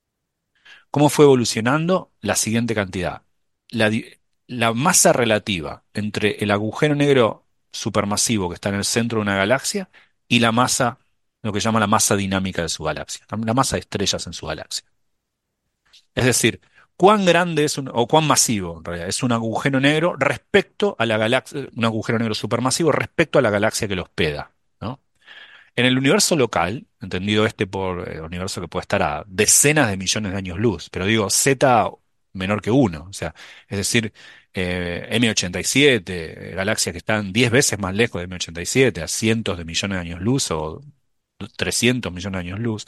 ¿cómo fue evolucionando la siguiente cantidad? La, di- la masa relativa entre el agujero negro supermasivo que está en el centro de una galaxia y la masa lo que llama la masa dinámica de su galaxia, la masa de estrellas en su galaxia. Es decir, cuán grande es un, o cuán masivo en realidad es un agujero negro respecto a la galaxia, un agujero negro supermasivo respecto a la galaxia que lo hospeda, ¿no? En el universo local, entendido este por eh, universo que puede estar a decenas de millones de años luz, pero digo Z menor que uno, o sea, es decir, eh, M ochenta y siete, eh, galaxias que están diez veces más lejos de M ochenta y siete, a cientos de millones de años luz o trescientos millones de años luz.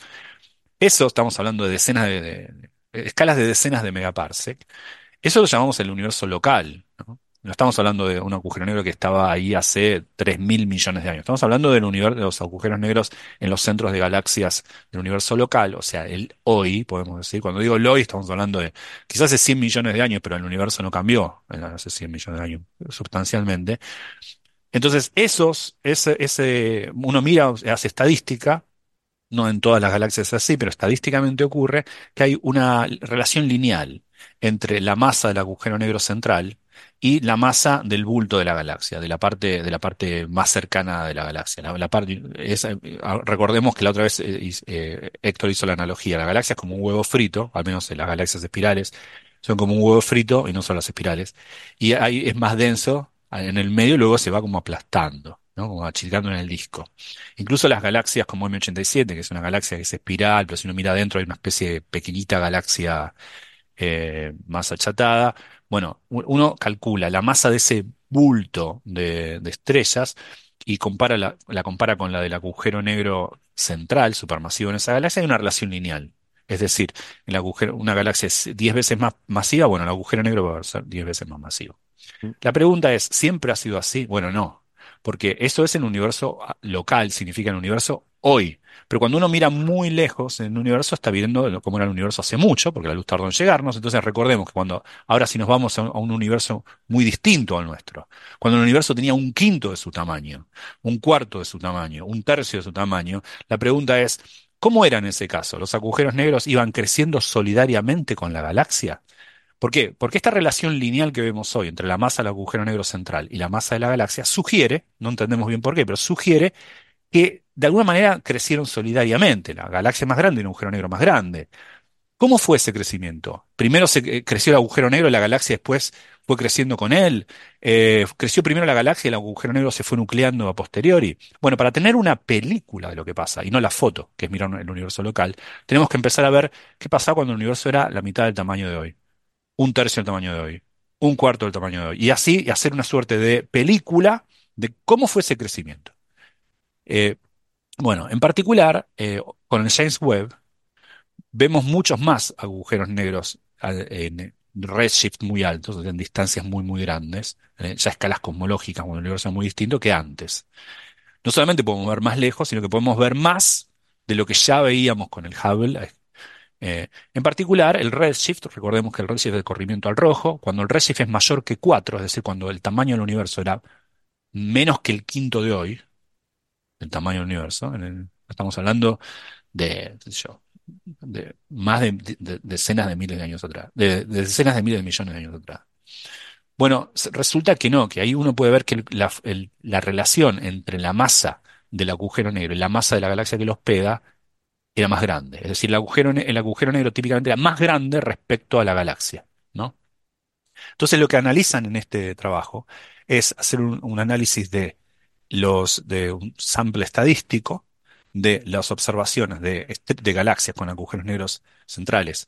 Eso estamos hablando de decenas de, de- de- escalas de decenas de megaparsec. Eso lo llamamos el universo local, ¿no? No estamos hablando de un agujero negro que estaba ahí hace tres mil millones de años. Estamos hablando del universo, de los agujeros negros en los centros de galaxias del universo local, o sea, el hoy, podemos decir. Cuando digo el hoy, estamos hablando de quizás hace cien millones de años, pero el universo no cambió en hace cien millones de años sustancialmente. Entonces, esos, ese, ese, uno mira, hace estadística, no en todas las galaxias es así, pero estadísticamente ocurre que hay una relación lineal entre la masa del agujero negro central y la masa del bulto de la galaxia, de la parte, de la parte más cercana de la galaxia. La, la parte, es, eh, recordemos que la otra vez eh, is- eh, Héctor hizo la analogía. La galaxia es como un huevo frito, al menos en las galaxias espirales, son como un huevo frito y no son las espirales. Y ahí es más denso en el medio y luego se va como aplastando, ¿no? Como achicando en el disco. Incluso las galaxias como M ochenta y siete, que es una galaxia que es espiral, pero si uno mira adentro hay una especie de pequeñita galaxia eh, más achatada. Bueno, u- uno calcula la masa de ese bulto de, de estrellas y compara la, la compara con la del agujero negro central, supermasivo en esa galaxia, hay una relación lineal. Es decir, el agujero, una galaxia es diez veces más masiva, bueno, el agujero negro va a ser diez veces más masivo. La pregunta es, ¿siempre ha sido así? Bueno, no, porque eso es en el universo ah, local, significa en el universo hoy. Pero cuando uno mira muy lejos en el universo, está viendo lo- cómo era el universo hace mucho, porque la luz tardó en llegarnos. Entonces recordemos que cuando, ahora si nos vamos a un, a un universo muy distinto al nuestro, cuando el universo tenía un quinto de su tamaño, un cuarto de su tamaño, un tercio de su tamaño, la pregunta es, ¿cómo era en ese caso? ¿Los agujeros negros iban creciendo solidariamente con la galaxia? ¿Por qué? Porque esta relación lineal que vemos hoy entre la masa del agujero negro central y la masa de la galaxia sugiere, no entendemos bien por qué, pero sugiere que de alguna manera crecieron solidariamente. La galaxia más grande y un agujero negro más grande. ¿Cómo fue ese crecimiento? Primero se eh, creció el agujero negro y la galaxia después fue creciendo con él. Eh, creció primero la galaxia y el agujero negro se fue nucleando a posteriori. Bueno, para tener una película de lo que pasa y no la foto, que es mirar el universo local, tenemos que empezar a ver qué pasaba cuando el universo era la mitad del tamaño de hoy, un tercio del tamaño de hoy, un cuarto del tamaño de hoy. Y así hacer una suerte de película de cómo fue ese crecimiento. Eh, bueno, en particular, eh, con el James Webb vemos muchos más agujeros negros al- en redshift muy altos, en distancias muy, muy grandes, eh, ya escalas cosmológicas, cuando el universo es muy distinto que antes. No solamente podemos ver más lejos, sino que podemos ver más de lo que ya veíamos con el Hubble. Eh, en particular, el redshift, recordemos que el redshift es el corrimiento al rojo, cuando el redshift es mayor que cuatro, es decir, cuando el tamaño del universo era menos que el quinto de hoy, el tamaño del universo, en el- estamos hablando de, qué sé yo, de más de, de- de decenas de miles de años atrás, de, de decenas de miles de millones de años atrás. Bueno, s- resulta que no, que ahí uno puede ver que el- la, el- la relación entre la masa del agujero negro y la masa de la galaxia que lo hospeda era más grande. Es decir, el agujero, ne- el agujero negro típicamente era más grande respecto a la galaxia, ¿no? Entonces, lo que analizan en este trabajo es hacer un, un análisis de los de un sample estadístico de las observaciones de, est- de galaxias con agujeros negros centrales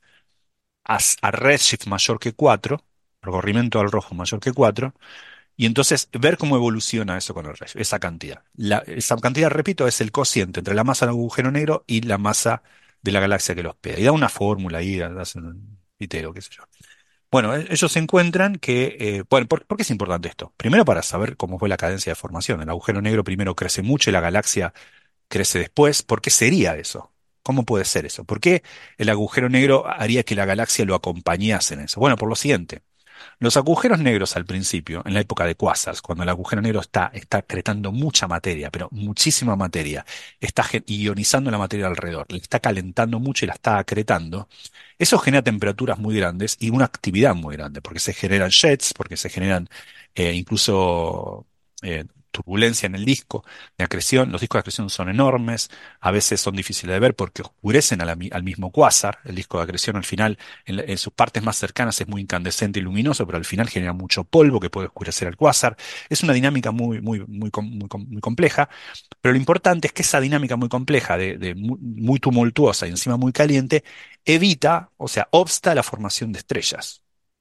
a, s- a redshift mayor que cuatro, recorrimiento al rojo mayor que cuatro, y entonces ver cómo evoluciona eso con el redshift, esa cantidad. La- esa cantidad, repito, es el cociente entre la masa del agujero negro y la masa de la galaxia que lo hospeda. Y da una fórmula ahí, da- hacen un pitero, qué sé yo. Bueno, e- ellos encuentran que, eh, bueno, ¿por, por qué es importante esto? Primero para saber cómo fue la cadencia de formación. El agujero negro primero crece mucho y la galaxia crece después. ¿Por qué sería eso? ¿Cómo puede ser eso? ¿Por qué el agujero negro haría que la galaxia lo acompañase en eso? Bueno, por lo siguiente. Los agujeros negros al principio, en la época de quasars, cuando el agujero negro está, está acretando mucha materia, pero muchísima materia, está gen- ionizando la materia alrededor, le está calentando mucho y la está acretando, eso genera temperaturas muy grandes y una actividad muy grande, porque se generan jets, porque se generan eh, incluso eh, turbulencia en el disco de acreción. Los discos de acreción son enormes, a veces son difíciles de ver porque oscurecen a la mi- al mismo cuásar. El disco de acreción al final, en, la- en sus partes más cercanas, es muy incandescente y luminoso, pero al final genera mucho polvo que puede oscurecer al cuásar. Es una dinámica muy, muy, muy, com- muy, com- muy compleja, pero lo importante es que esa dinámica muy compleja, de, de muy, muy tumultuosa y encima muy caliente, evita, o sea, obsta la formación de estrellas.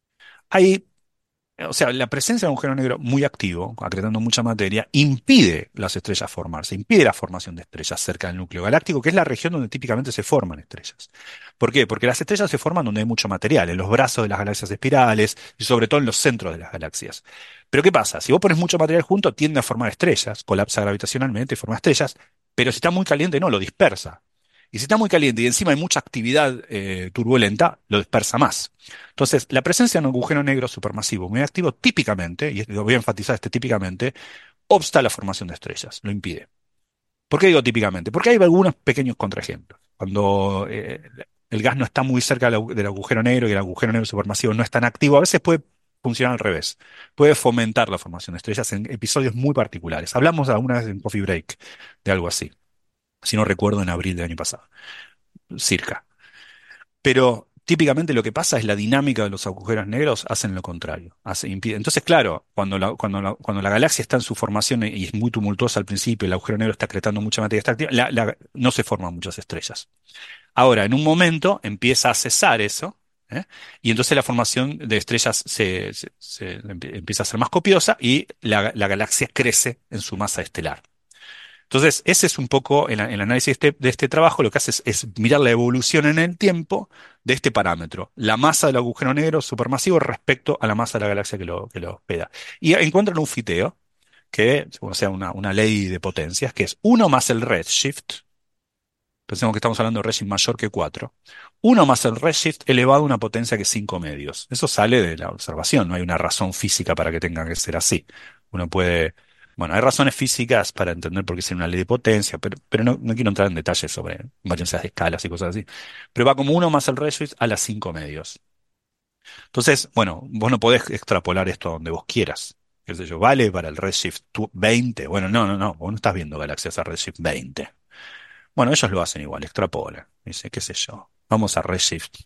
Hay o sea, la presencia de un agujero negro muy activo, acretando mucha materia, impide las estrellas formarse, impide la formación de estrellas cerca del núcleo galáctico, que es la región donde típicamente se forman estrellas. ¿Por qué? Porque las estrellas se forman donde hay mucho material, en los brazos de las galaxias espirales y sobre todo en los centros de las galaxias. Pero ¿qué pasa? Si vos pones mucho material junto, tiende a formar estrellas, colapsa gravitacionalmente y forma estrellas, pero si está muy caliente, no, lo dispersa. Y si está muy caliente y encima hay mucha actividad eh, turbulenta, lo dispersa más. Entonces, la presencia de un agujero negro supermasivo muy activo típicamente, y lo voy a enfatizar este típicamente, obsta la formación de estrellas, lo impide. ¿Por qué digo típicamente? Porque hay algunos pequeños contraejemplos. Cuando eh, el gas no está muy cerca del agu- del agujero negro y el agujero negro supermasivo no es tan activo, a veces puede funcionar al revés. Puede fomentar la formación de estrellas en episodios muy particulares. Hablamos alguna vez en Coffee Break de algo así, si no recuerdo, en abril del año pasado, circa. Pero típicamente lo que pasa es la dinámica de los agujeros negros hacen lo contrario. Hace- impide- Entonces, claro, cuando la, cuando la, cuando la galaxia está en su formación y es muy tumultuosa al principio, el agujero negro está acretando mucha materia, está activa, la- la- no se forman muchas estrellas. Ahora, en un momento empieza a cesar eso, ¿eh? Y entonces la formación de estrellas se, se- se- empie- empieza a ser más copiosa y la, la galaxia crece en su masa estelar. Entonces, ese es un poco el, el análisis de este, de este trabajo, lo que hace es, es mirar la evolución en el tiempo de este parámetro, la masa del agujero negro supermasivo respecto a la masa de la galaxia que lo, que lo hospeda. Y encuentran un fiteo, que, o sea, una, una ley de potencias, que es uno más el redshift, pensemos que estamos hablando de redshift mayor que cuatro, uno más el redshift elevado a una potencia que es cinco medios. Eso sale de la observación, no hay una razón física para que tenga que ser así. Uno puede, bueno, hay razones físicas para entender por qué es una ley de potencia, pero, pero no, no quiero entrar en detalles sobre varianzas de escalas y cosas así. Pero va como uno más el redshift a las cinco medios. Entonces, bueno, vos no podés extrapolar esto a donde vos quieras. Qué sé yo, vale para el redshift tu- veinte. Bueno, no, no, no, vos no estás viendo galaxias a redshift veinte. Bueno, ellos lo hacen igual, extrapolan. Dice, qué sé yo. Vamos a Redshift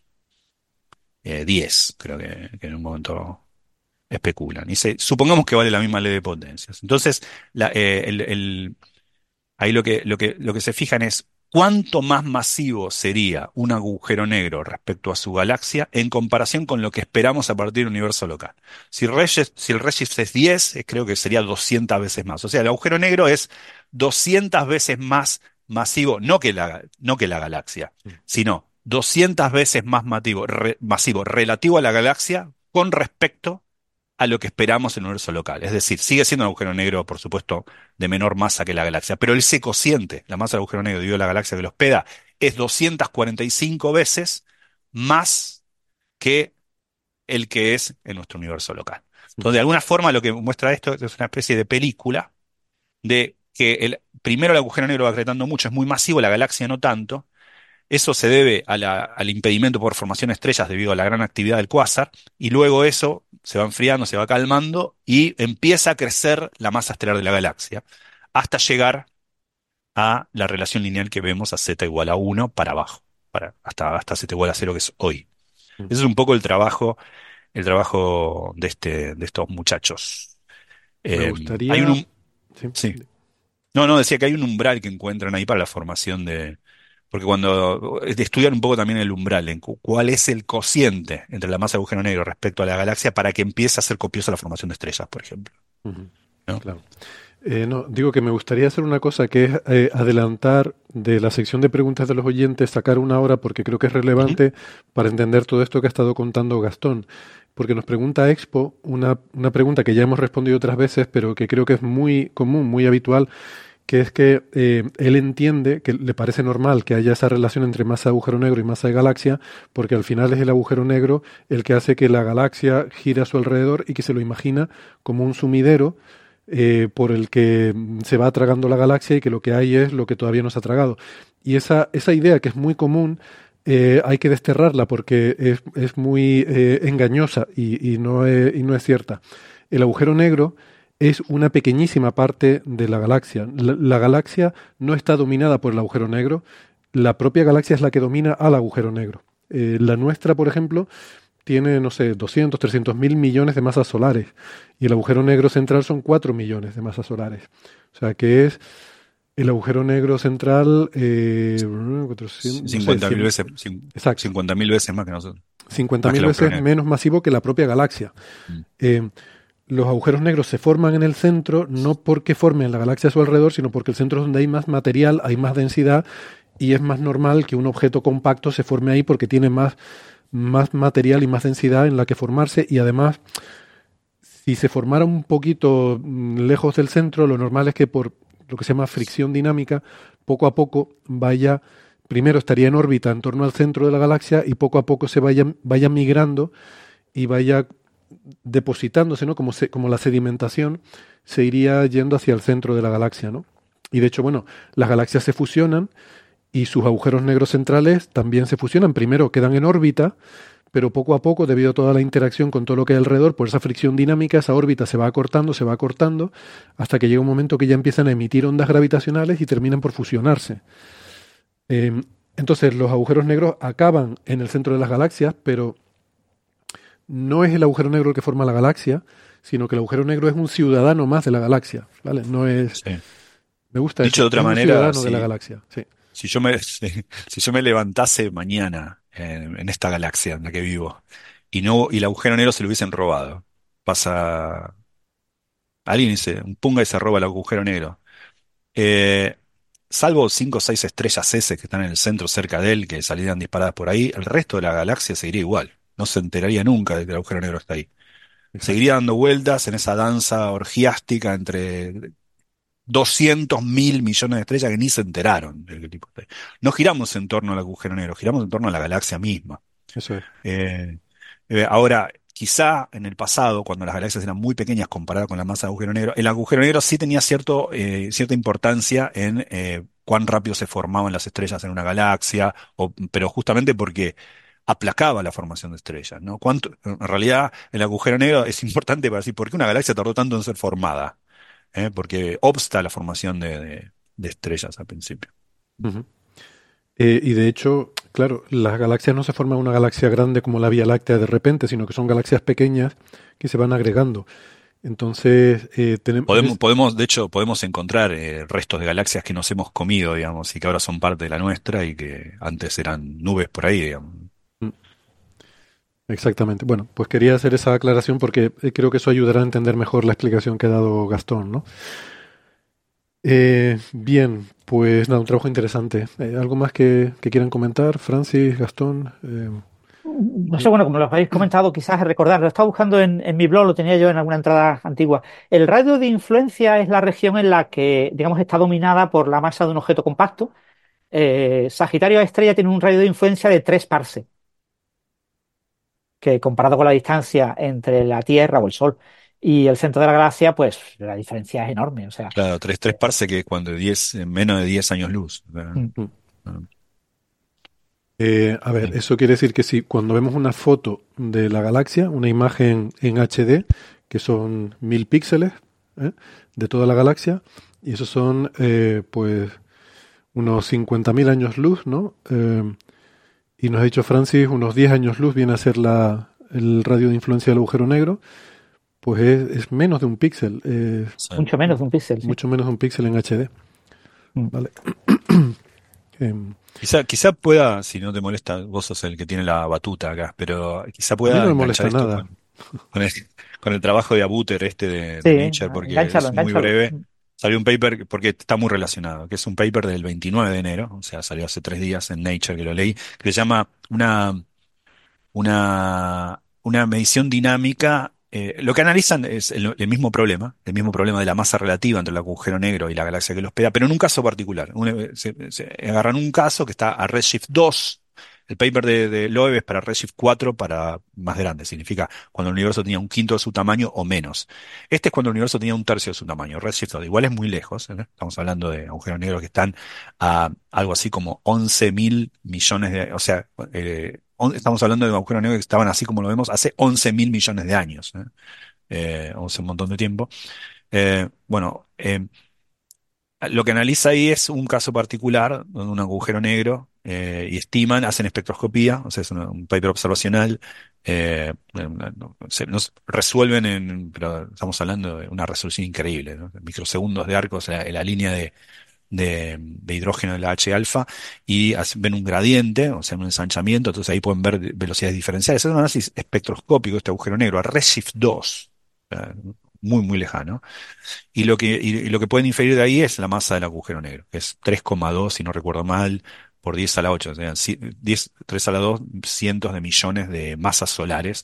eh, diez, creo que, que en un momento especulan. Dice, supongamos que vale la misma ley de potencias. Entonces, la, eh, el, el- ahí lo que, lo que, lo que se fijan es cuánto más masivo sería un agujero negro respecto a su galaxia en comparación con lo que esperamos a partir del universo local. Si, Redshift- si el redshift es diez, eh, creo que sería doscientas veces más. O sea, el agujero negro es doscientas veces más masivo, no que la, no que la galaxia, sino doscientas veces más masivo, re- masivo relativo a la galaxia con respecto a lo que esperamos en el universo local. Es decir, sigue siendo un agujero negro, por supuesto, de menor masa que la galaxia, pero el C cociente, la masa del agujero negro dividido la galaxia que lo hospeda, es doscientas cuarenta y cinco veces más que el que es en nuestro universo local. Entonces, de alguna forma, lo que muestra esto es una especie de película de que el, primero el agujero negro va acretando mucho, es muy masivo, la galaxia no tanto. Eso se debe a la- al impedimento por formación de estrellas debido a la gran actividad del cuásar, y luego eso se va enfriando, se va calmando y empieza a crecer la masa estelar de la galaxia hasta llegar a la relación lineal que vemos a z igual a uno para abajo, para, hasta, hasta z igual a cero que es hoy. Ese es un poco el trabajo, el trabajo de, este, de estos muchachos. Me Eh, hay un, gustaría... um- Sí. sí. No, no, decía que hay un umbral que encuentran ahí para la formación de... Porque cuando de estudiar un poco también el umbral, en cu- cuál es el cociente entre la masa de agujero negro respecto a la galaxia para que empiece a ser copiosa la formación de estrellas, por ejemplo. Ujú, ¿No? claro. Eh, no, digo que me gustaría hacer una cosa que es eh, adelantar de la sección de preguntas de los oyentes, sacar una hora porque creo que es Ujú. relevante para entender todo esto que ha estado contando Gastón. Porque nos pregunta Expo una, una pregunta que ya hemos respondido otras veces, pero que creo que es muy común, muy habitual, que es que eh, él entiende que le parece normal que haya esa relación entre masa de agujero negro y masa de galaxia, porque al final es el agujero negro el que hace que la galaxia gire a su alrededor y que se lo imagina como un sumidero eh, por el que mm, se va tragando la galaxia y que lo que hay es lo que todavía no se ha tragado. Y esa, esa idea que es muy común, eh, hay que desterrarla porque es, es muy eh, engañosa y, y no es, y no es cierta. El agujero negro es una pequeñísima parte de la galaxia. La, la galaxia no está dominada por el agujero negro, la propia galaxia es la que domina al agujero negro. Eh, la nuestra, por ejemplo, tiene, no sé, doscientos, trescientos mil millones de masas solares y el agujero negro central son cuatro millones de masas solares. O sea que es el agujero negro central, eh, cuatrocientos, no sé, cincuenta mil cien, veces, cin- exacto, cincuenta mil veces más que nosotros, cincuenta más que mil el agujero veces negro. menos masivo que la propia galaxia. Mm. Eh, los agujeros negros se forman en el centro no porque formen la galaxia a su alrededor, sino porque el centro es donde hay más material, hay más densidad y es más normal que un objeto compacto se forme ahí porque tiene más, más material y más densidad en la que formarse y además, si se formara un poquito mm, lejos del centro, lo normal es que por lo que se llama fricción dinámica, poco a poco vaya, primero estaría en órbita en torno al centro de la galaxia y poco a poco se vaya, vaya migrando y vaya depositándose, ¿no? Como, se, como la sedimentación se iría yendo hacia el centro de la galaxia, ¿no? Y de hecho, bueno, las galaxias se fusionan y sus agujeros negros centrales también se fusionan. Primero quedan en órbita, pero poco a poco, debido a toda la interacción con todo lo que hay alrededor, por esa fricción dinámica, esa órbita se va acortando, se va acortando, hasta que llega un momento que ya empiezan a emitir ondas gravitacionales y terminan por fusionarse. Eh, entonces, los agujeros negros acaban en el centro de las galaxias, pero no es el agujero negro el que forma la galaxia, sino que el agujero negro es un ciudadano más de la galaxia, ¿vale? No es... Sí. Me gusta Dicho eso, de otra es un manera, ciudadano de la si, galaxia, sí. si yo me, si, si yo me levantase mañana en, en esta galaxia en la que vivo y no, y el agujero negro se lo hubiesen robado, pasa alguien y se, un punga y se roba el agujero negro. Eh, Salvo cinco o seis estrellas S que están en el centro cerca de él, que salieran disparadas por ahí, el resto de la galaxia seguiría igual. No se enteraría nunca de que el agujero negro está ahí. Exacto. Seguiría dando vueltas en esa danza orgiástica entre doscientos mil millones de estrellas que ni se enteraron de qué tipo está ahí. No giramos en torno al agujero negro, giramos en torno a la galaxia misma. Eso es. Eh, eh, Ahora, quizá en el pasado, cuando las galaxias eran muy pequeñas comparadas con la masa del agujero negro, el agujero negro sí tenía cierto, eh, cierta importancia en eh, cuán rápido se formaban las estrellas en una galaxia, o- pero justamente porque aplacaba la formación de estrellas, ¿no? Cuánto- en realidad, el agujero negro es importante para decir por qué una galaxia tardó tanto en ser formada, ¿eh? Porque obsta la formación de, de de estrellas al principio. Ujú. Eh, y de hecho, claro, las galaxias no se forman una galaxia grande como la Vía Láctea de repente, sino que son galaxias pequeñas que se van agregando. Entonces, eh, tenemos... Podemos, podemos, de hecho, podemos encontrar eh, restos de galaxias que nos hemos comido, digamos, y que ahora son parte de la nuestra y que antes eran nubes por ahí, digamos. Exactamente. Bueno, pues quería hacer esa aclaración porque eh, creo que eso ayudará a entender mejor la explicación que ha dado Gastón, ¿no? Eh, bien, pues nada, un trabajo interesante. Eh, ¿algo más que, que quieran comentar, Francis, Gastón? Eh, No sé, bueno, como lo habéis comentado, quizás recordar, lo estaba buscando en, en mi blog, lo tenía yo en alguna entrada antigua. El radio de influencia es la región en la que, digamos, está dominada por la masa de un objeto compacto. Eh, Sagitario A estrella tiene un radio de influencia de tres parsecs, que comparado con la distancia entre la Tierra o el Sol y el centro de la galaxia, pues la diferencia es enorme. O sea, Claro, tres, tres parse que cuando diez, en menos de diez años luz. ¿Verdad? mm, mm. Ah, Eh, a ver, bien. eso quiere decir que si cuando vemos una foto de la galaxia, una imagen en H D, que son mil píxeles, ¿eh? De toda la galaxia, y esos son eh, pues unos cincuenta mil años luz, ¿no? Eh, y nos ha dicho Francis, unos diez años luz viene a ser la, el radio de influencia del agujero negro, pues es, es menos de un píxel, es Sí. mucho menos de un píxel, sí. mucho menos de un píxel en H D, Mm. ¿vale? Em, Quizá, quizá pueda, si no te molesta, vos sos el que tiene la batuta acá, pero quizá a mí no pueda me enganchar molesta esto nada. con, con el, con el trabajo de Abuter este de, Sí, de Nature, porque enganchalo, es muy enganchalo. breve. Mm. Salió un paper, porque está muy relacionado, que es un paper del veintinueve de enero, o sea, salió hace tres días en Nature que lo leí, que se llama una una, una medición dinámica. Eh, lo que analizan es el, el mismo problema, el mismo problema de la masa relativa entre el agujero negro y la galaxia que lo hospeda, pero en un caso particular. Un- se, se agarran un caso que está a Redshift dos. El paper de, de Loeb es para Redshift cuatro, para más grande, significa cuando el universo tenía un quinto de su tamaño o menos. Este es cuando el universo tenía un tercio de su tamaño, Redshift dos. Igual es muy lejos, ¿eh? Estamos hablando de agujeros negros que están a algo así como once mil millones de, o sea, eh, on- estamos hablando de agujeros negros que estaban así como lo vemos hace once mil millones de años, ¿eh? Eh, o sea, un montón de tiempo. Eh, bueno, eh, lo que analiza ahí es un caso particular, de un agujero negro, eh, y estiman, hacen espectroscopía, o sea, es una- un paper observacional, eh, no- no- se- nos resuelven en, pero estamos hablando de una resolución increíble, ¿no? Microsegundos de arco, o sea, la línea de, de, de hidrógeno de la H alfa, y hace- ven un gradiente, o sea, un ensanchamiento, entonces ahí pueden ver velocidades diferenciales. Es un análisis espectroscópico de este agujero negro, a Redshift dos, o sea, muy, muy lejano. Y lo que, y, y lo que pueden inferir de ahí es la masa del agujero negro, que es tres coma dos, si no recuerdo mal, por diez a la ocho, o sea, ci- diez, tres a la dos cientos de millones de masas solares.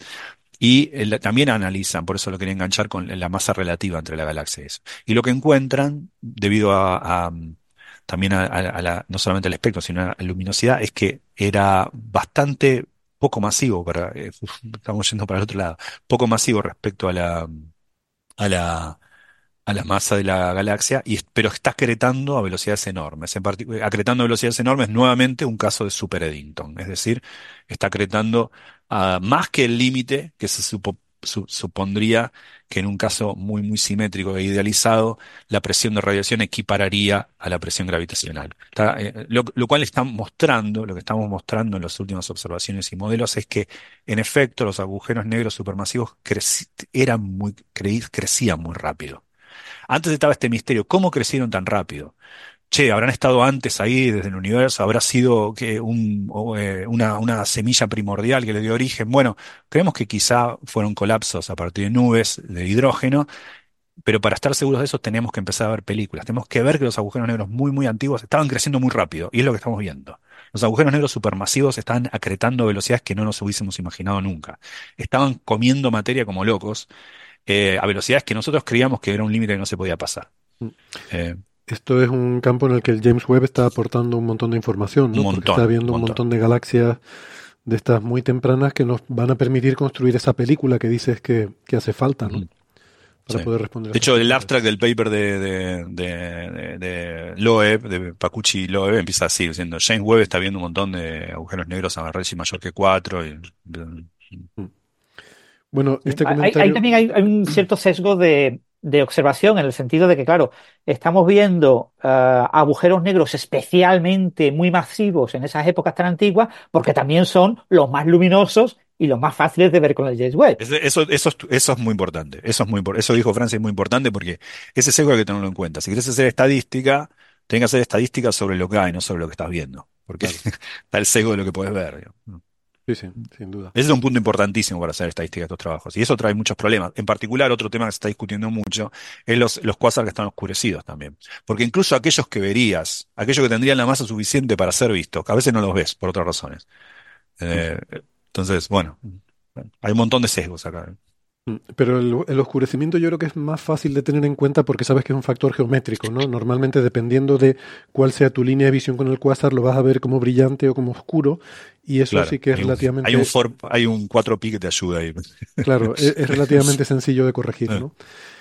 Y el- también analizan, por eso lo quería enganchar con la masa relativa entre la galaxia y eso. Y lo que encuentran, debido a, a, mm, también a, a- a la, no solamente al espectro, sino a la luminosidad, es que era bastante poco masivo, para, eh, estamos yendo para el otro lado, poco masivo respecto a la, a la a la masa de la galaxia, y, pero está acretando a velocidades enormes. En particu- acretando a velocidades enormes, nuevamente un caso de super Eddington. Es decir, está acretando a más que el límite que se supo- su- supondría que en un caso muy, muy simétrico e idealizado, la presión de radiación equipararía a la presión gravitacional. Está, eh, lo, lo cual está mostrando, lo que estamos mostrando en las últimas observaciones y modelos es que, en efecto, los agujeros negros supermasivos creci- eran muy, creí- crecían muy rápido. Antes estaba este misterio, ¿cómo crecieron tan rápido? Che, ¿habrán estado antes ahí desde el universo? ¿Habrá sido que un, o, eh, una, una semilla primordial que le dio origen? Bueno, creemos que quizá fueron colapsos a partir de nubes de hidrógeno, pero para estar seguros de eso tenemos que empezar a ver películas. Tenemos que ver que los agujeros negros muy, muy antiguos estaban creciendo muy rápido, y es lo que estamos viendo. Los agujeros negros supermasivos están acretando velocidades que no nos hubiésemos imaginado nunca. Estaban comiendo materia como locos, eh, a velocidades que nosotros creíamos que era un límite que no se podía pasar. Mm. Eh, Esto es un campo en el que el James Webb está aportando un montón de información, un ¿no? Porque está montón, un habiendo un montón. montón de galaxias de estas muy tempranas que nos van a permitir construir esa película que dices que, que hace falta, ¿no? Ujú, Para sí. poder responder a De esas hecho, el preguntas. abstract del paper de, de, de, de, de Loeb, de Pacucci y Loeb, empieza así, diciendo, James Webb está viendo un montón de agujeros negros a Redshift mayor que cuatro. Y, Mm. Bueno, Sí. este Ahí, ahí comentario, también hay, hay un cierto sesgo de, de observación, en el sentido de que, claro, estamos viendo ah, agujeros negros especialmente muy masivos en esas épocas tan antiguas, porque también son los más luminosos y los más fáciles de ver con el James Webb. Ese- Eso, eso, es, eso es muy importante. Eso es muy, impor- eso dijo Francis, es muy importante, porque ese sesgo hay que tenerlo en cuenta. Si quieres hacer estadística, tenés que hacer estadística sobre lo que hay, no sobre lo que estás viendo. Porque claro, está el sesgo de lo que puedes ver, digamos. sí, sí, sin duda. Ese es un punto importantísimo para hacer estadística de estos trabajos. Y eso trae muchos problemas. En particular, otro tema que se está discutiendo mucho es los, los cuásares que están oscurecidos también. Porque incluso aquellos que verías, aquellos que tendrían la masa suficiente para ser vistos, a veces no los ves por otras razones. Mm. Eh, entonces, bueno, hay un montón de sesgos acá. Mm, Pero el, el oscurecimiento yo creo que es más fácil de tener en cuenta porque sabes que es un factor geométrico, ¿no? Normalmente, dependiendo de cuál sea tu línea de visión con el cuásar, lo vas a ver como brillante o como oscuro, y eso sí Claro, que es hay un, hay un, relativamente, for- hay un cuatro pi que te ayuda ahí. claro, es, es relativamente sencillo de corregir, ¿no?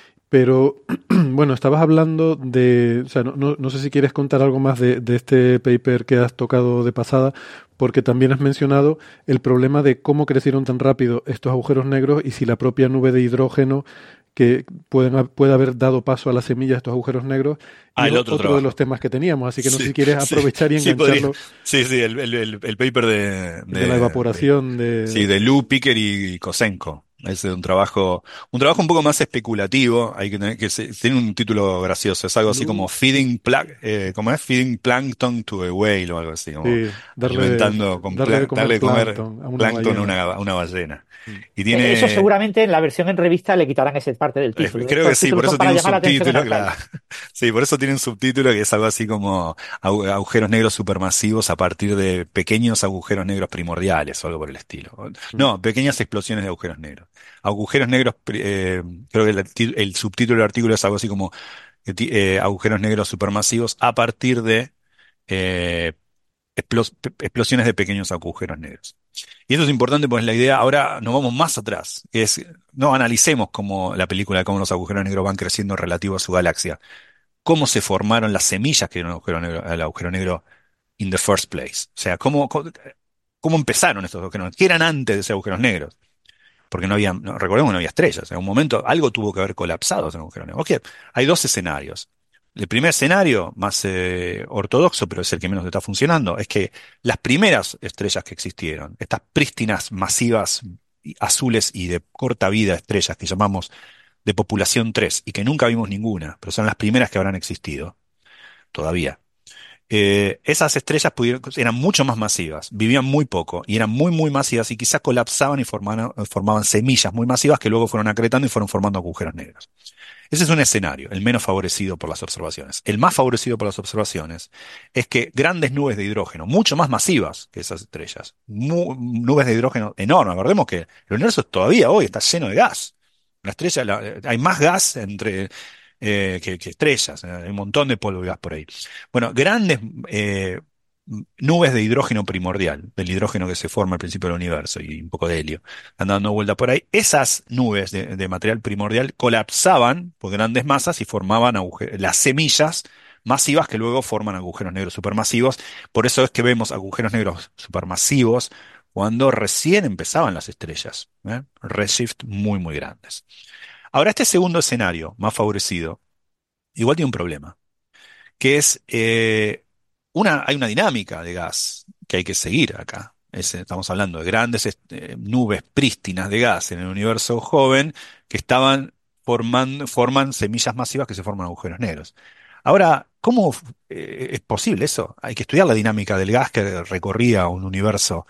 Pero bueno, estabas hablando de, o sea, no, no, no sé si quieres contar algo más de, de este paper que has tocado de pasada, porque también has mencionado el problema de cómo crecieron tan rápido estos agujeros negros y si la propia nube de hidrógeno que pueden, ha- puede haber dado paso a la semilla de estos agujeros negros, y Ah, el o- otro otro de los trabajo. temas que teníamos. Así que no sé Sí, si quieres sí, aprovechar y sí, podría. engancharlo, Sí, sí, el, el, el, el paper de, el de la de, de- evaporación sí, de... de Lou Picker y Kosenko. Es un trabajo, un trabajo un poco más especulativo. Hay que tener, que se- tiene un título gracioso. Es algo así como Lu- feeding pla- eh, ¿cómo es? Feeding plankton to a whale o algo así, como sí, darle, alimentando con darle de pla- comer darle de comer plancton a una plancton a ballena. una, a una ballena. Mm. Y Eh, Eso tiene, seguramente en la versión en revista le quitarán esa parte del eh, título. creo que Estos sí, por títulos eso son para tiene un llamar la atención en subtítulo, archive. claro. Sí, por eso tiene un subtítulo que es algo así como agu- agujeros negros supermasivos a partir de pequeños agujeros negros primordiales o algo por el estilo. Mm. No, pequeñas explosiones de agujeros negros. Agujeros negros, pri- eh, creo que el, ti- el subtítulo del artículo es algo así como eh, ti- eh, agujeros negros supermasivos a partir de eh, explos- pe- explosiones de pequeños agujeros negros. Y eso es importante, pues la idea, ahora nos vamos más atrás, que es, no analicemos cómo la película de cómo los agujeros negros van creciendo relativo a su galaxia, cómo se formaron las semillas que dieron al agujero negro, al agujero negro in the first place. O sea, cómo, cómo, cómo empezaron estos agujeros negros, qué eran antes de ser agujeros negros. porque no había, no, recordemos que no había estrellas. En un momento algo tuvo que haber colapsado ese agujero negro. Ok, hay dos escenarios. El primer escenario, más eh, ortodoxo, pero es el que menos está funcionando, es que las primeras estrellas que existieron, estas prístinas, masivas, y azules y de corta vida estrellas que llamamos de población tres y que nunca vimos ninguna, pero son las primeras que habrán existido todavía. Eh, esas estrellas pudieron, eran mucho más masivas, vivían muy poco y eran muy, muy masivas y quizás colapsaban y formaban, formaban semillas muy masivas que luego fueron acretando y fueron formando agujeros negros. Ese es un escenario, el menos favorecido por las observaciones. El más favorecido por las observaciones es que grandes nubes de hidrógeno, mucho más masivas que esas estrellas, mu- nubes de hidrógeno enormes. Recordemos que el universo todavía hoy está lleno de gas. La estrella, la- hay más gas entre eh, que, que estrellas, eh, hay un montón de polvo y gas por ahí. Bueno, grandes eh, nubes de hidrógeno primordial, del hidrógeno que se forma al principio del universo y un poco de helio andando dando vuelta por ahí, esas nubes de, de material primordial colapsaban por grandes masas y formaban aguje- las semillas masivas que luego forman agujeros negros supermasivos. Por eso es que vemos agujeros negros supermasivos cuando recién empezaban las estrellas, ¿eh? Redshift muy, muy grandes. Ahora, este segundo escenario, más favorecido, igual tiene un problema que es eh, una, hay una dinámica de gas que hay que seguir acá. Es, estamos hablando de grandes este, nubes prístinas de gas en el universo joven que estaban formando, forman semillas masivas que se forman agujeros negros. Ahora, ¿cómo eh, es posible eso? Hay que estudiar la dinámica del gas que recorría un universo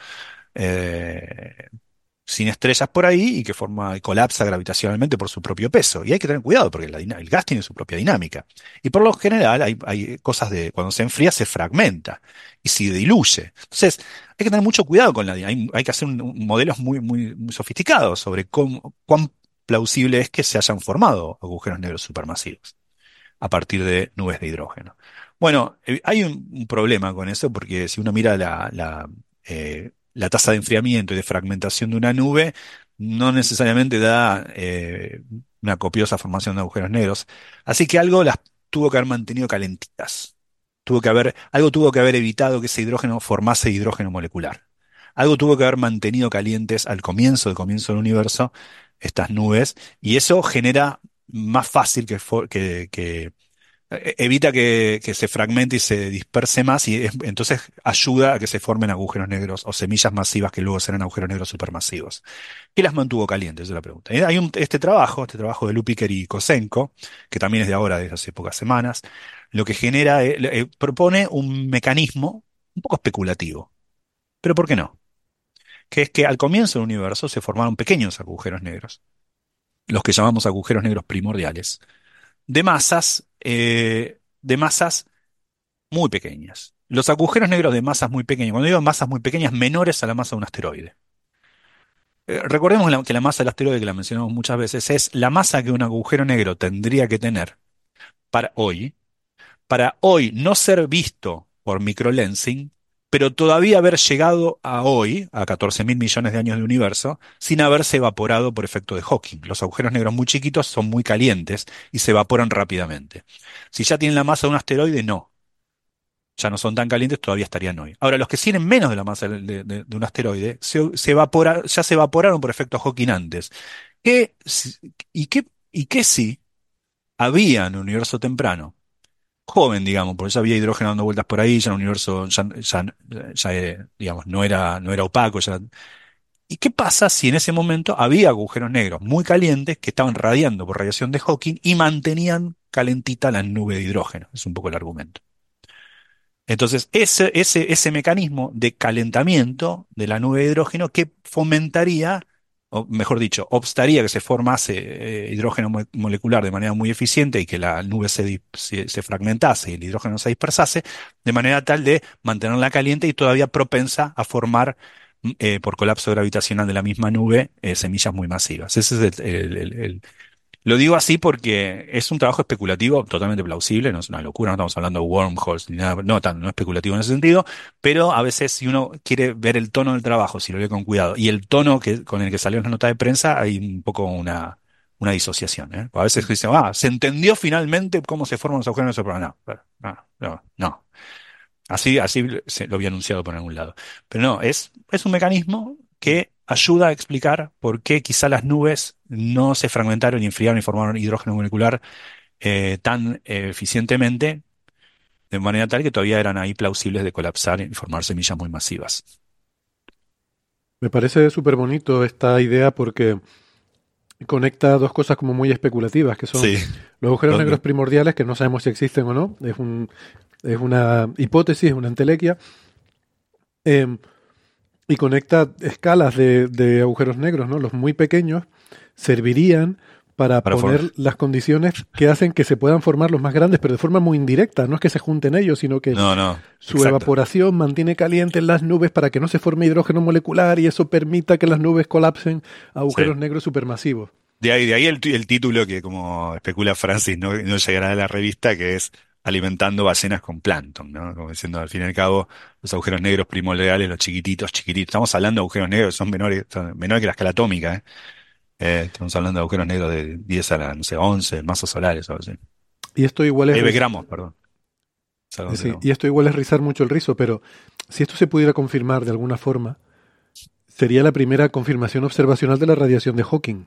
eh, sin estrellas por ahí y que forma, y colapsa gravitacionalmente por su propio peso. Y hay que tener cuidado porque la dina- el gas tiene su propia dinámica. Y por lo general hay, hay cosas de, cuando se enfría se fragmenta y se diluye. Entonces, hay que tener mucho cuidado con la dinámica. Hay, hay que hacer un- un- modelos muy, muy, muy sofisticados sobre cómo, cuán plausible es que se hayan formado agujeros negros supermasivos a partir de nubes de hidrógeno. Bueno, eh, hay un, un problema con eso porque si uno mira la, la, eh, la tasa de enfriamiento y de fragmentación de una nube, no necesariamente da eh, una copiosa formación de agujeros negros. Así que algo las tuvo que haber mantenido calentitas. Tuvo que haber, algo tuvo que haber evitado que ese hidrógeno formase hidrógeno molecular. Algo tuvo que haber mantenido calientes al comienzo, del comienzo del universo, estas nubes, y eso genera más fácil que, fo- que, que eh, evita que, que se fragmente y se disperse más y es- entonces ayuda a que se formen agujeros negros o semillas masivas que luego serán agujeros negros supermasivos. ¿Qué las mantuvo calientes? Es la pregunta. Eh, Hay un, este trabajo, este trabajo de Lupiker y Kosenko, que también es de ahora, de hace pocas semanas, lo que genera, eh, le- eh, propone un mecanismo un poco especulativo. ¿Pero por qué no? Que es que al comienzo del universo se formaron pequeños agujeros negros, los que llamamos agujeros negros primordiales de masas, eh, de masas muy pequeñas. Los agujeros negros de masas muy pequeñas, cuando digo masas muy pequeñas, menores a la masa de un asteroide. Eh, recordemos la- que la masa del asteroide, que la mencionamos muchas veces, es la masa que un agujero negro tendría que tener para hoy, para hoy no ser visto por microlensing, pero todavía haber llegado a hoy, a catorce mil millones de años de universo, sin haberse evaporado por efecto de Hawking. Los agujeros negros muy chiquitos son muy calientes y se evaporan rápidamente. Si ya tienen la masa de un asteroide, no. Ya no son tan calientes, todavía estarían hoy. Ahora, los que tienen menos de la masa de, de- de- de un asteroide, se, se evapora- ya se evaporaron por efecto Hawking antes. ¿Qué, si- y qué, y qué si había en el universo temprano? Joven, digamos, porque ya había hidrógeno dando vueltas por ahí, ya el universo ya, ya- ya, eh, digamos, no era, no era opaco. Ya. ¿Y qué pasa si en ese momento había agujeros negros muy calientes que estaban radiando por radiación de Hawking y mantenían calentita la nube de hidrógeno? Es un poco el argumento. Entonces, ese, ese, ese mecanismo de calentamiento de la nube de hidrógeno que fomentaría, o mejor dicho, obstaría que se formase eh, hidrógeno mo- molecular de manera muy eficiente y que la nube se, di- se, se fragmentase y el hidrógeno se dispersase, de manera tal de mantenerla caliente y todavía propensa a formar, mm, eh, por colapso gravitacional de la misma nube, eh, semillas muy masivas. Ese es el, el- el- el- lo digo así porque es un trabajo especulativo totalmente plausible, no es una locura, no estamos hablando de wormholes ni nada, no tan, no especulativo en ese sentido, pero a veces si uno quiere ver el tono del trabajo, si lo ve con cuidado, y el tono que, con el que salió en la nota de prensa, hay un poco una, una disociación, ¿eh? A veces dicen, ah, se entendió finalmente cómo se forman los agujeros negros, pero no, no, no, no. Así, así se lo había anunciado por algún lado. Pero no, es, es un mecanismo que ayuda a explicar por qué quizá las nubes no se fragmentaron y enfriaron y formaron hidrógeno molecular eh, tan eh, eficientemente, de manera tal que todavía eran ahí plausibles de colapsar y formar semillas muy masivas. Me parece súper bonito esta idea porque conecta dos cosas como muy especulativas, que son Sí, los agujeros ¿dónde? negros primordiales, que no sabemos si existen o no, es un, es una hipótesis, es una entelequia, eh, y conecta escalas de, de agujeros negros, ¿no? Los muy pequeños servirían para Para poner for- las condiciones que hacen que se puedan formar los más grandes, pero de forma muy indirecta. No es que se junten ellos, sino que No, no, su exacto. evaporación mantiene calientes las nubes para que no se forme hidrógeno molecular y eso permita que las nubes colapsen a agujeros Sí. negros supermasivos. De ahí, de ahí el, ti- el título que, como especula Francis, no, no llegará a la revista, que es Alimentando ballenas con plancton, ¿no? Como diciendo, al fin y al cabo, los agujeros negros primordiales, los chiquititos, chiquititos. Estamos hablando de agujeros negros que son menores, son menores que la escala atómica, ¿eh? Eh, estamos hablando de agujeros negros de diez a la, no sé, once masas solares o algo así. Y esto igual es Eh, ris- gramos, perdón. O sea, eh, once sí, gramos. y esto igual es rizar mucho el rizo, pero si esto se pudiera confirmar de alguna forma, sería la primera confirmación observacional de la radiación de Hawking.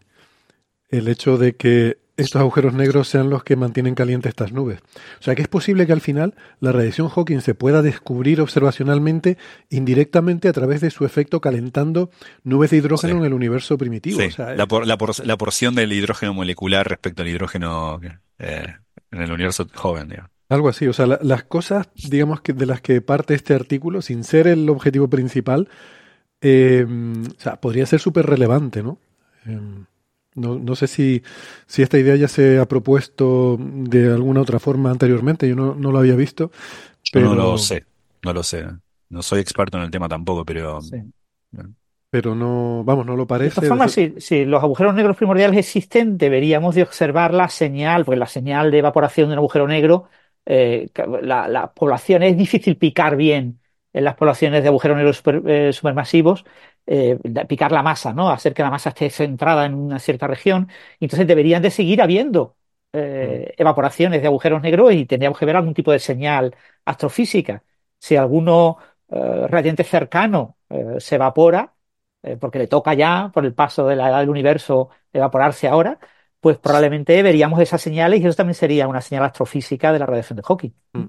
El hecho de que estos agujeros negros sean los que mantienen calientes estas nubes. O sea que es posible que al final la radiación Hawking se pueda descubrir observacionalmente indirectamente a través de su efecto calentando nubes de hidrógeno Sí. en el universo primitivo. Sí, O sea, la, eh, por- la, por- la porción del hidrógeno molecular respecto al hidrógeno eh, en el universo joven, digamos. algo así. O sea, la- las cosas, digamos, que de las que parte este artículo, sin ser el objetivo principal, eh, o sea, podría ser súper relevante, ¿no? Eh, no, no sé si, si esta idea ya se ha propuesto de alguna otra forma anteriormente, yo no, no lo había visto, Yo no lo pero, sé, no lo sé. No soy experto en el tema tampoco, pero Sí. bueno, pero no, vamos, no lo De todas parece. formas, desde- si, si los agujeros negros primordiales existen, deberíamos de observar la señal, porque la señal de evaporación de un agujero negro, eh, ca- la, la población, es difícil picar bien en las poblaciones de agujeros negros super- eh, supermasivos, eh, da- picar la masa, ¿no? Hacer que la masa esté centrada en una cierta región. Y entonces deberían de seguir habiendo Mm. eh, evaporaciones de agujeros negros y tendríamos que ver algún tipo de señal astrofísica. Si alguno eh, radiante cercano eh, se evapora, eh, porque le toca ya, por el paso de la edad del universo, evaporarse ahora, pues probablemente veríamos esas señales y eso también sería una señal astrofísica de la radiación de Hawking. Mm.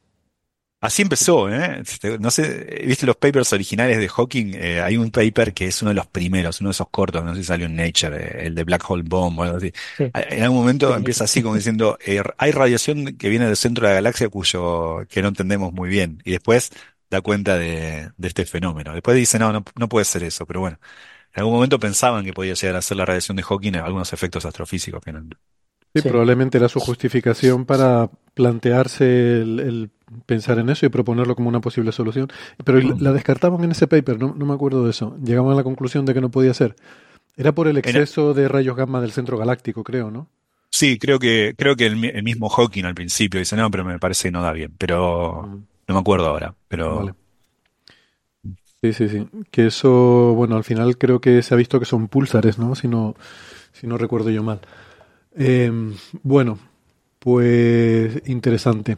así empezó, ¿eh? Este, No sé, ¿viste los papers originales de Hawking? Eh, hay un paper que es uno de los primeros, uno de esos cortos, no sé si salió en Nature, eh, el de Black Hole Bomb o algo así. Sí, A- En algún momento empieza pequeñito. así como diciendo, eh, hay radiación que viene del centro de la galaxia cuyo que no entendemos muy bien. Y después da cuenta de, de este fenómeno. Después dice, no, no, no puede ser eso, pero bueno. En algún momento pensaban que podía llegar a ser la radiación de Hawking algunos efectos astrofísicos que no. Sí, Sí. probablemente era su justificación para plantearse el, el pensar en eso y proponerlo como una posible solución. Pero la la descartamos en ese paper, no, no me acuerdo de eso. Llegamos a la conclusión de que no podía ser. Era por el En- exceso de rayos gamma del centro galáctico, creo, ¿no? sí, creo que, creo que el, mi- el mismo Hawking al principio dice, no, pero me parece que no da bien. Pero Mm, no me acuerdo ahora. vale. Pero Sí, sí, sí. Que eso, bueno, al final creo que se ha visto que son púlsares, ¿no? Si no, si no recuerdo yo mal. Em, bueno, pues interesante.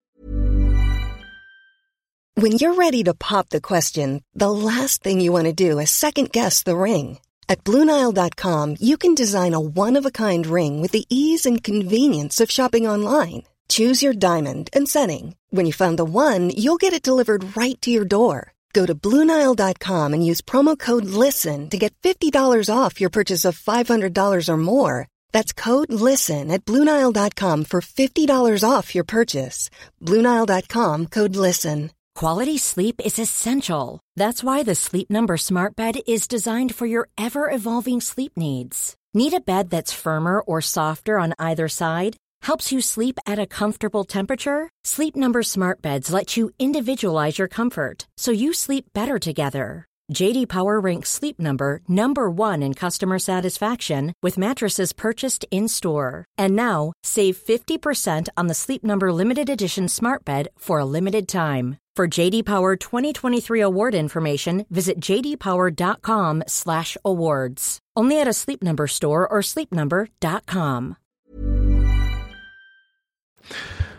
When you're ready to pop the question, the last thing you want to do is second guess the ring. At Blue Nile dot com, you can design a one-of-a-kind ring with the ease and convenience of shopping online. Choose your diamond and setting. When you find the one, you'll get it delivered right to your door. Go to Blue Nile dot com and use promo code LISTEN to get fifty dollars off your purchase of five hundred dollars or more. That's code LISTEN at Blue Nile dot com for fifty dollars off your purchase. Blue Nile dot com, code LISTEN. Quality sleep is essential. That's why the Sleep Number Smart Bed is designed for your ever-evolving sleep needs. Need a bed that's firmer or softer on either side? Helps you sleep at a comfortable temperature? Sleep Number Smart Beds let you individualize your comfort, so you sleep better together. J D Power ranks Sleep Number number one in customer satisfaction with mattresses purchased in-store. And now, save fifty percent on the Sleep Number Limited Edition Smart Bed for a limited time. For J D Power twenty twenty-three award information, visit j d power dot com slash awards. Only at a Sleep Number store or sleep number dot com.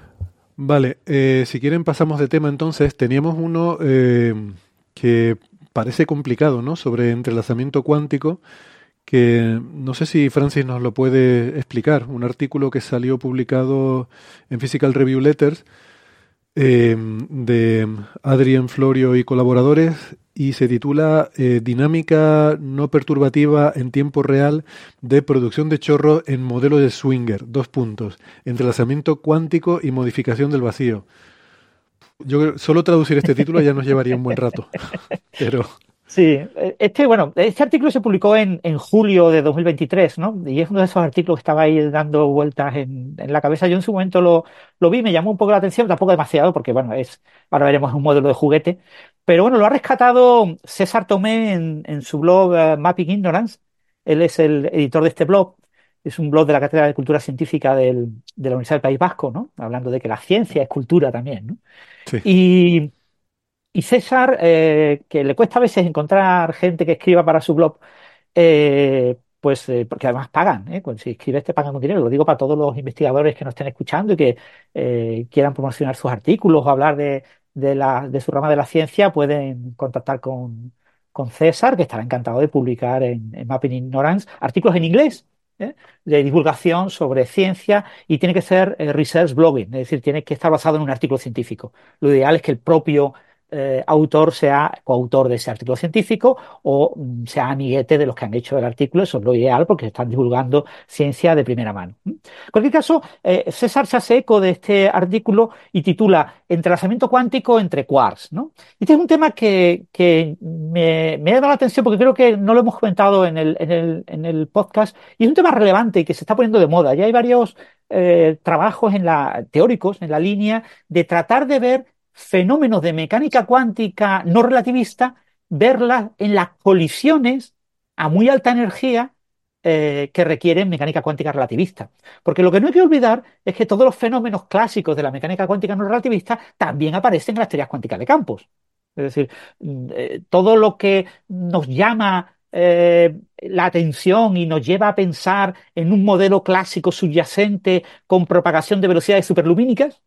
Vale, eh, si quieren pasamos de tema entonces. Teníamos uno eh, que parece complicado, ¿no? Sobre entrelazamiento cuántico, que no sé si Francis nos lo puede explicar. Un artículo que salió publicado en Physical Review Letters eh, de Adrien Florio y colaboradores y se titula eh, Dinámica no perturbativa en tiempo real de producción de chorros en modelo de Swinger. Dos puntos. Entrelazamiento cuántico y modificación del vacío. Yo creo solo traducir este título ya nos llevaría un buen rato. Pero Sí, este, bueno, este artículo se publicó en, en julio de dos mil veintitrés, ¿no? Y es uno de esos artículos que estaba ahí dando vueltas en, en la cabeza. Yo en su momento lo, lo vi, me llamó un poco la atención, tampoco demasiado, porque bueno, es, ahora veremos un modelo de juguete. Pero bueno, lo ha rescatado César Tomé en, en su blog eh, Mapping Ignorance. Él es el editor de este blog. Es un blog de la Cátedra de Cultura Científica del, de la Universidad del País Vasco, ¿no? Hablando de que la ciencia es cultura también, ¿no? sí. Y y César, eh, que le cuesta a veces encontrar gente que escriba para su blog, eh, pues eh, porque además pagan, ¿eh? Pues si escribes te pagan con dinero. Lo digo para todos los investigadores que nos estén escuchando y que eh, quieran promocionar sus artículos o hablar de, de, la, de su rama de la ciencia, pueden contactar con, con César, que estará encantado de publicar en, en Mapping Ignorance artículos en inglés, ¿eh? De divulgación sobre ciencia y tiene que ser eh, research blogging, es decir, tiene que estar basado en un artículo científico. Lo ideal es que el propio eh, autor sea coautor de ese artículo científico o mm, sea amiguete de los que han hecho el artículo. Eso es lo ideal porque están divulgando ciencia de primera mano. En cualquier caso, eh, César se hace eco de este artículo y titula Entrelazamiento cuántico entre quarks, ¿no? Y este es un tema que, que me, me ha dado la atención porque creo que no lo hemos comentado en el, en el, en el podcast y es un tema relevante y que se está poniendo de moda. Ya hay varios eh, trabajos en la, teóricos en la línea de tratar de ver fenómenos de mecánica cuántica no relativista, verlas en las colisiones a muy alta energía eh, que requieren mecánica cuántica relativista. Porque lo que no hay que olvidar es que todos los fenómenos clásicos de la mecánica cuántica no relativista también aparecen en las teorías cuánticas de campos. Es decir, eh, todo lo que nos llama eh, la atención y nos lleva a pensar en un modelo clásico subyacente con propagación de velocidades superlumínicas,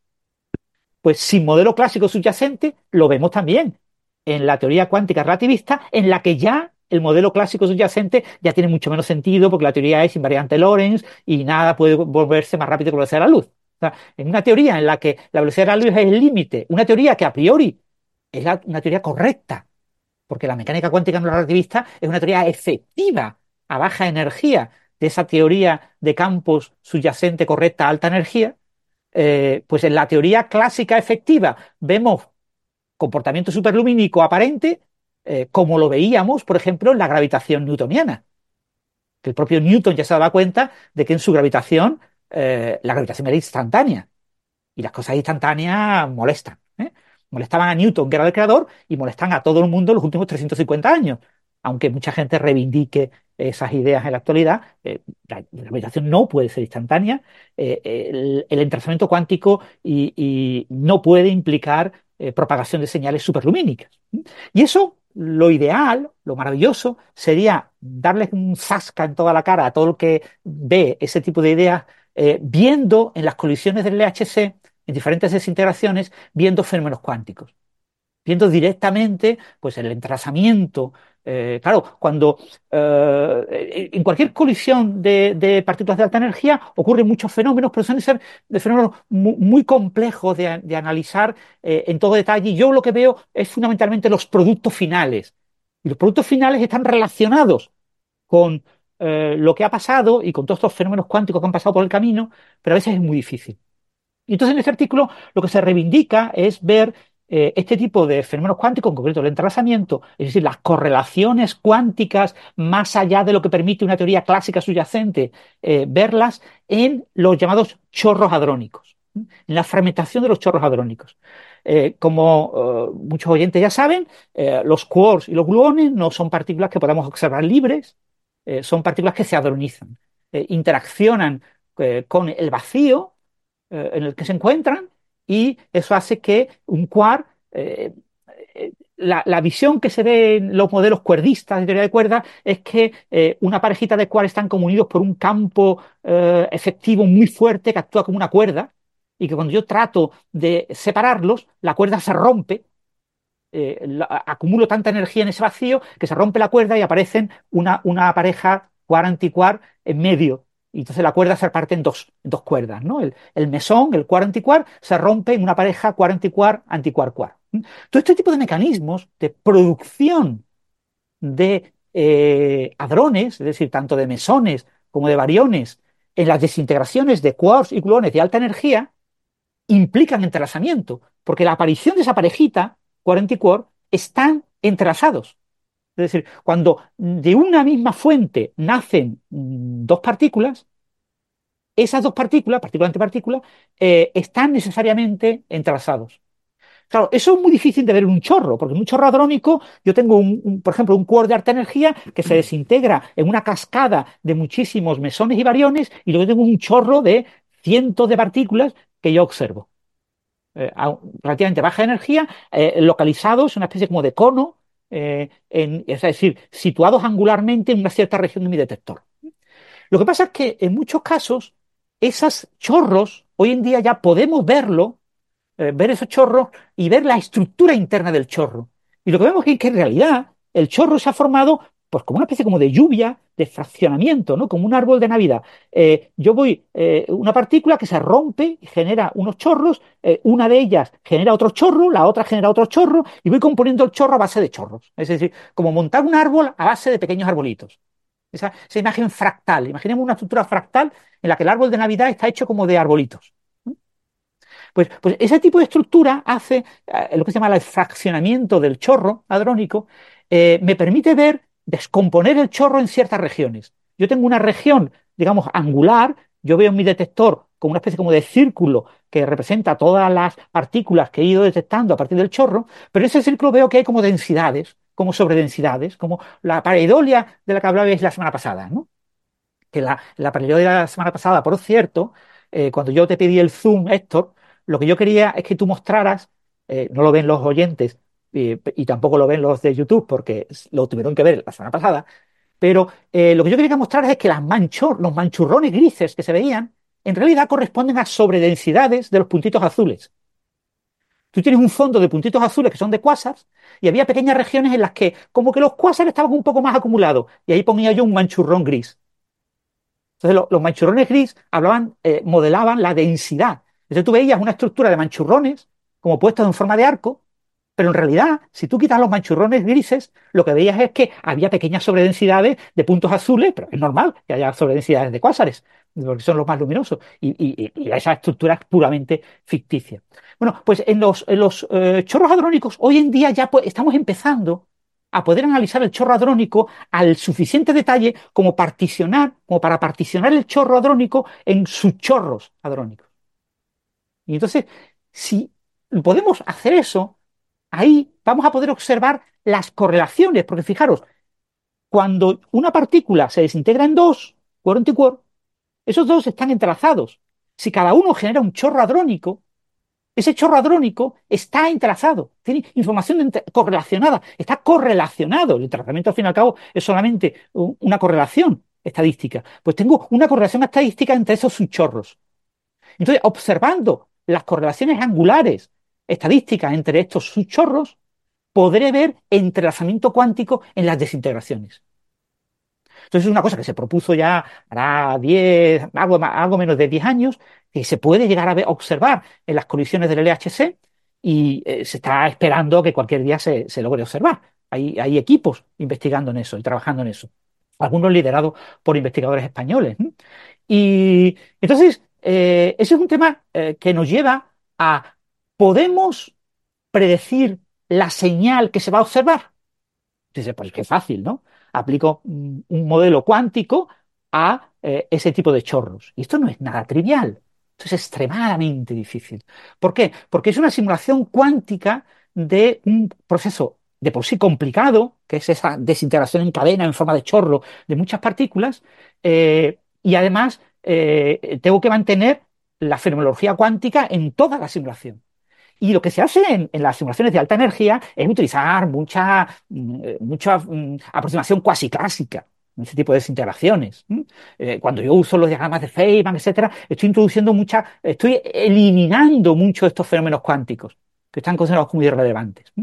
pues sin modelo clásico subyacente lo vemos también en la teoría cuántica relativista, en la que ya el modelo clásico subyacente ya tiene mucho menos sentido porque la teoría es invariante Lorentz y nada puede volverse más rápido que la velocidad de la luz. O sea, en una teoría en la que la velocidad de la luz es el límite, una teoría que a priori es la, una teoría correcta, porque la mecánica cuántica no relativista es una teoría efectiva a baja energía de esa teoría de campos subyacente correcta a alta energía, eh, pues en la teoría clásica efectiva vemos comportamiento superlumínico aparente, eh, como lo veíamos, por ejemplo, en la gravitación newtoniana, que el propio Newton ya se daba cuenta de que en su gravitación eh, la gravitación era instantánea y las cosas instantáneas molestan, ¿eh? Molestaban a Newton, que era el creador, y molestan a todo el mundo en los últimos trescientos cincuenta años. Aunque mucha gente reivindique esas ideas en la actualidad, eh, la, la gravitación no puede ser instantánea, eh, el, el entrelazamiento cuántico y, y no puede implicar eh, propagación de señales superlumínicas. Y eso, lo ideal, lo maravilloso, sería darles un zasca en toda la cara a todo el que ve ese tipo de ideas, eh, viendo en las colisiones del L H C, en diferentes desintegraciones, viendo fenómenos cuánticos, viendo directamente pues, el entrelazamiento. Eh, claro, cuando eh, en cualquier colisión de, de, partículas de alta energía ocurren muchos fenómenos, pero suelen ser de fenómenos muy, muy complejos de, de analizar eh, en todo detalle. Y yo lo que veo es fundamentalmente los productos finales. Y los productos finales están relacionados con eh, lo que ha pasado y con todos estos fenómenos cuánticos que han pasado por el camino, pero a veces es muy difícil. Y entonces en este artículo lo que se reivindica es ver eh, este tipo de fenómenos cuánticos, en concreto el entrelazamiento, es decir, las correlaciones cuánticas más allá de lo que permite una teoría clásica subyacente, eh, verlas en los llamados chorros hadrónicos, en la fragmentación de los chorros hadrónicos. Eh, como eh, muchos oyentes ya saben, eh, los quarks y los gluones no son partículas que podamos observar libres, eh, son partículas que se hadronizan, eh, interaccionan eh, con el vacío en el que se encuentran y eso hace que un quark, eh, eh, la, la, visión que se ve en los modelos cuerdistas de teoría de cuerdas es que eh, una parejita de quarks están como unidos por un campo eh, efectivo muy fuerte que actúa como una cuerda y que cuando yo trato de separarlos, la cuerda se rompe eh, la- acumulo tanta energía en ese vacío que se rompe la cuerda y aparecen una, una pareja quark-antiquark en medio. Y entonces la cuerda se parte en dos, en dos cuerdas, ¿no? El, el mesón, el quark-antiquark, se rompe en una pareja quark-antiquark-antiquark-quark. ¿Mm? Todo este tipo de mecanismos de producción de eh, hadrones, es decir, tanto de mesones como de bariones, en las desintegraciones de quarks y gluones de alta energía, implican entrelazamiento, porque la aparición de esa parejita, quark antiquark, están entrelazados. Es decir, cuando de una misma fuente nacen mm, dos partículas, esas dos partículas, partícula-antipartícula, eh, están necesariamente entrelazados. Claro, eso es muy difícil de ver en un chorro, porque en un chorro hadrónico yo tengo, un, un, por ejemplo, un quark de alta energía que se desintegra en una cascada de muchísimos mesones y bariones, y luego tengo un chorro de cientos de partículas que yo observo. Eh, a relativamente baja energía, eh, localizados en una especie como de cono, eh, en, es decir, situados angularmente en una cierta región de mi detector. Lo que pasa es que en muchos casos, esos chorros, hoy en día ya podemos verlo, eh, ver esos chorros y ver la estructura interna del chorro. Y lo que vemos es que en realidad el chorro se ha formado pues como una especie como de lluvia, de fraccionamiento, ¿no? Como un árbol de Navidad. Eh, yo voy, eh, una partícula que se rompe y genera unos chorros, eh, una de ellas genera otro chorro, la otra genera otro chorro, y voy componiendo el chorro a base de chorros. Es decir, como montar un árbol a base de pequeños arbolitos. Esa, esa imagen fractal. Imaginemos una estructura fractal en la que el árbol de Navidad está hecho como de arbolitos. Pues, pues ese tipo de estructura hace eh, lo que se llama el fraccionamiento del chorro hadrónico, eh, me permite ver, descomponer el chorro en ciertas regiones. Yo tengo una región, digamos, angular, yo veo en mi detector como una especie como de círculo que representa todas las partículas que he ido detectando a partir del chorro, pero en ese círculo veo que hay como densidades, como sobredensidades, como la pareidolia de la que hablabais la semana pasada, ¿no? Que la, la pareidolia de la semana pasada, por cierto, eh, cuando yo te pedí el zoom, Héctor, lo que yo quería es que tú mostraras, eh, no lo ven los oyentes eh, y tampoco lo ven los de YouTube porque lo tuvieron que ver la semana pasada, pero eh, lo que yo quería que mostraras es que las manchor, los manchurrones grises que se veían en realidad corresponden a sobredensidades de los puntitos azules. Tú tienes un fondo de puntitos azules que son de cuásars y había pequeñas regiones en las que como que los cuásares estaban un poco más acumulados y ahí ponía yo un manchurrón gris. Entonces, lo, los manchurrones gris hablaban, eh, modelaban la densidad. Entonces, tú veías una estructura de manchurrones como puestos en forma de arco, pero en realidad, si tú quitas los manchurrones grises, lo que veías es que había pequeñas sobredensidades de puntos azules, pero es normal que haya sobredensidades de cuásares, porque son los más luminosos, y, y, y esa estructura es puramente ficticia. Bueno, pues en los, en los eh, chorros hadrónicos, hoy en día ya pues, estamos empezando a poder analizar el chorro hadrónico al suficiente detalle como particionar, como para particionar el chorro hadrónico en subchorros hadrónicos. Y entonces, si podemos hacer eso, ahí vamos a poder observar las correlaciones, porque fijaros, cuando una partícula se desintegra en dos, quark antiquark, esos dos están entrelazados. Si cada uno genera un chorro hadrónico, ese chorro hadrónico está entrelazado, tiene información entre- correlacionada, está correlacionado. El tratamiento, al fin y al cabo, es solamente u- una correlación estadística. Pues tengo una correlación estadística entre esos subchorros. Entonces, observando las correlaciones angulares estadísticas entre estos subchorros, podré ver entrelazamiento cuántico en las desintegraciones. Entonces es una cosa que se propuso ya hará diez, algo, algo menos de diez años, que se puede llegar a ver, observar en las colisiones del L H C y eh, se está esperando que cualquier día se, se logre observar. Hay, hay equipos investigando en eso y trabajando en eso, algunos liderados por investigadores españoles, ¿no? Y entonces, eh, ese es un tema eh, que nos lleva a, ¿podemos predecir la señal que se va a observar? Dice, pues qué fácil, ¿no? Aplico mm, un modelo cuántico a eh, ese tipo de chorros. Y esto no es nada trivial. Esto es extremadamente difícil. ¿Por qué? Porque es una simulación cuántica de un proceso de por sí complicado, que es esa desintegración en cadena en forma de chorro de muchas partículas, eh, y además eh, tengo que mantener la fenomenología cuántica en toda la simulación. Y lo que se hace en, en las simulaciones de alta energía es utilizar mucha, mm, eh, mucha mm, aproximación cuasi clásica en ese tipo de desintegraciones. ¿m? Eh, cuando yo uso los diagramas de Feynman, etcétera, estoy introduciendo mucha, estoy eliminando muchos de estos fenómenos cuánticos que están considerados como irrelevantes. ¿m?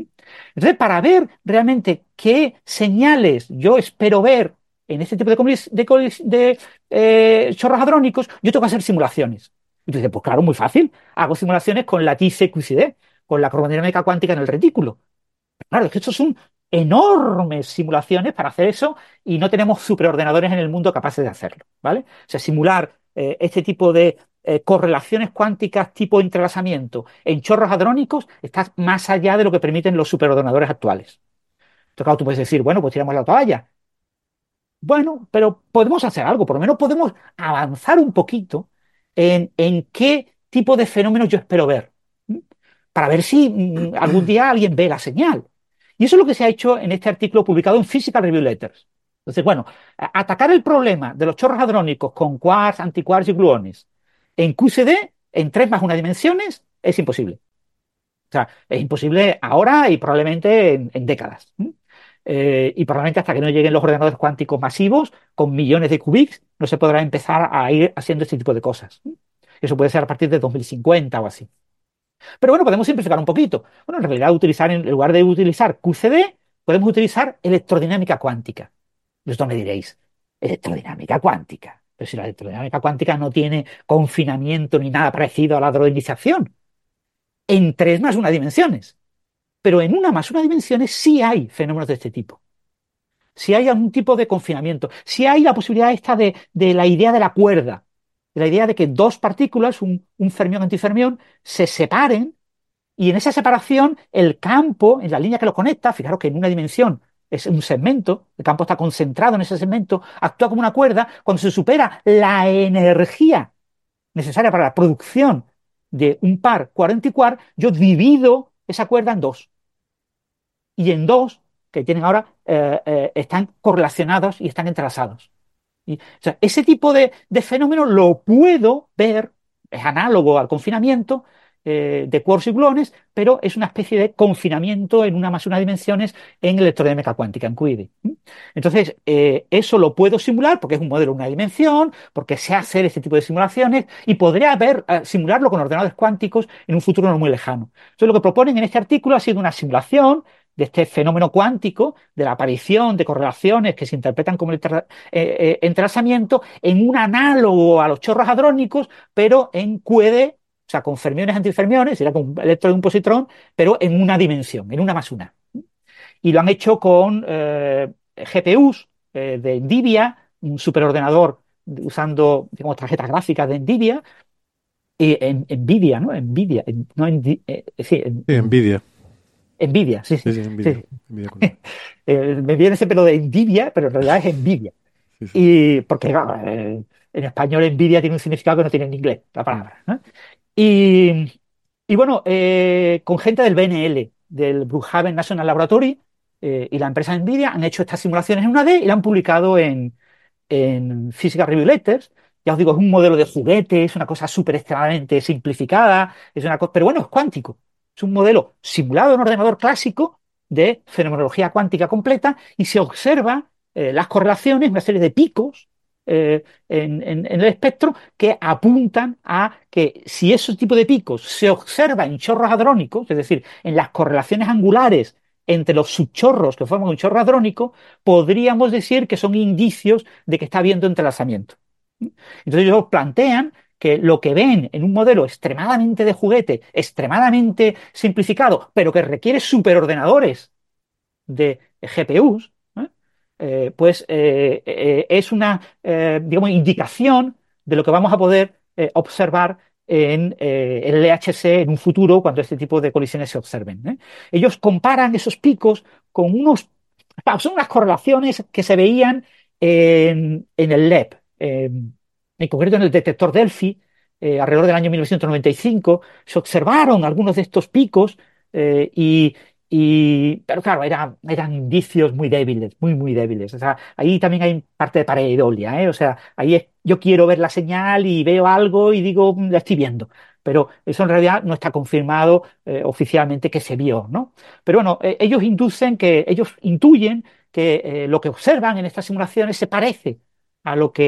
Entonces, para ver realmente qué señales yo espero ver en este tipo de, colis- de, colis- de, eh, chorros hadrónicos, yo tengo que hacer simulaciones. Y tú dices, pues claro, muy fácil. Hago simulaciones con la T-C Q C D, con la cromodinámica cuántica en el retículo. Claro, es que estos son enormes simulaciones para hacer eso y no tenemos superordenadores en el mundo capaces de hacerlo, ¿vale? O sea, simular eh, este tipo de eh, correlaciones cuánticas tipo entrelazamiento en chorros hadrónicos está más allá de lo que permiten los superordenadores actuales. Entonces, claro, tú puedes decir, bueno, pues tiramos la toalla. Bueno, pero podemos hacer algo, por lo menos podemos avanzar un poquito en, en qué tipo de fenómenos yo espero ver, ¿m? Para ver si mm, algún día alguien ve la señal. Y eso es lo que se ha hecho en este artículo publicado en Physical Review Letters. Entonces, bueno, a- atacar el problema de los chorros hadrónicos con quarks, antiquarks y gluones en Q C D, en tres más una dimensiones, es imposible. O sea, es imposible ahora y probablemente en, en décadas. ¿M? Eh, y probablemente hasta que no lleguen los ordenadores cuánticos masivos con millones de qubits, no se podrá empezar a ir haciendo este tipo de cosas. ¿M? Eso puede ser a partir de dos mil cincuenta o así. Pero bueno, podemos simplificar un poquito. Bueno, en realidad, utilizar, en lugar de utilizar Q C D, podemos utilizar electrodinámica cuántica. Y vosotros me diréis, electrodinámica cuántica. Pero si la electrodinámica cuántica no tiene confinamiento ni nada parecido a la dronización, en tres más una dimensiones. Pero en una más una dimensiones sí hay fenómenos de este tipo. Si hay algún tipo de confinamiento, si hay la posibilidad esta de, de la idea de la cuerda, de la idea de que dos partículas, un, un fermión antifermión, se separen y en esa separación el campo, en la línea que lo conecta, fijaros que en una dimensión es un segmento, el campo está concentrado en ese segmento, actúa como una cuerda, cuando se supera la energía necesaria para la producción de un par cuarenta-quark, yo divido esa cuerda en dos. Y en dos, que tienen ahora, eh, eh, están correlacionados y están entrelazados. Y, o sea, ese tipo de, de fenómeno lo puedo ver, es análogo al confinamiento eh, de quarks y gluones, pero es una especie de confinamiento en una más una dimensiones en electrodinámica cuántica, en Q I D. ¿Mm? Entonces, eh, eso lo puedo simular porque es un modelo de una dimensión, porque sé hacer este tipo de simulaciones y podría haber, eh, simularlo con ordenadores cuánticos en un futuro no muy lejano. Entonces, lo que proponen en este artículo ha sido una simulación de este fenómeno cuántico, de la aparición de correlaciones que se interpretan como eh, eh, entrelazamiento en un análogo a los chorros hadrónicos, pero en Q E D, o sea, con fermiones antifermiones, sería con un electrón y un positrón, pero en una dimensión, en una más una. Y lo han hecho con eh, G P Us eh, de NVIDIA, un superordenador usando, digamos, tarjetas gráficas de NVIDIA, y en, NVIDIA, ¿no? NVIDIA, en, no en, eh, sí, en, Sí, Nvidia. NVIDIA, sí, sí, Sí, sí, sí. Nvidia. Nvidia con E. Eh, me viene ese pelo de Nvidia, pero en realidad es Nvidia. Sí, sí. Y porque claro, eh, en español Nvidia tiene un significado que no tiene en inglés, la Mm. palabra, ¿no? Y, y bueno, eh, con gente del B N L, del Brookhaven National Laboratory, eh, y la empresa Nvidia han hecho estas simulaciones en una D y la han publicado en, en Physical Review Letters. Ya os digo, es un modelo de juguete, es una cosa súper extremadamente simplificada, es una cosa, pero bueno, es cuántico. Es un modelo simulado en ordenador clásico de fenomenología cuántica completa y se observa eh, las correlaciones, una serie de picos eh, en, en, en el espectro que apuntan a que si ese tipo de picos se observa en chorros hadrónicos, es decir, en las correlaciones angulares entre los subchorros que forman un chorro hadrónico, podríamos decir que son indicios de que está habiendo entrelazamiento. Entonces ellos plantean que lo que ven en un modelo extremadamente de juguete, extremadamente simplificado, pero que requiere superordenadores de G P Us, ¿eh? Eh, pues eh, eh, es una, eh, digamos, indicación de lo que vamos a poder eh, observar en eh, el L H C en un futuro cuando este tipo de colisiones se observen, ¿eh? Ellos comparan esos picos con unos, son unas correlaciones que se veían en, en el L E P, eh, en concreto en el detector Delphi, eh, alrededor del año mil novecientos noventa y cinco, se observaron algunos de estos picos eh, y y, pero claro, era, eran indicios muy débiles, muy, muy débiles. O sea, ahí también hay parte de pareidolia, ¿eh? O sea, ahí es, yo quiero ver la señal y veo algo y digo, "Mm, la estoy viendo". Pero eso en realidad no está confirmado eh, oficialmente que se vio, ¿no? Pero bueno, eh, ellos inducen que, ellos intuyen que eh, lo que observan en estas simulaciones se parece a lo que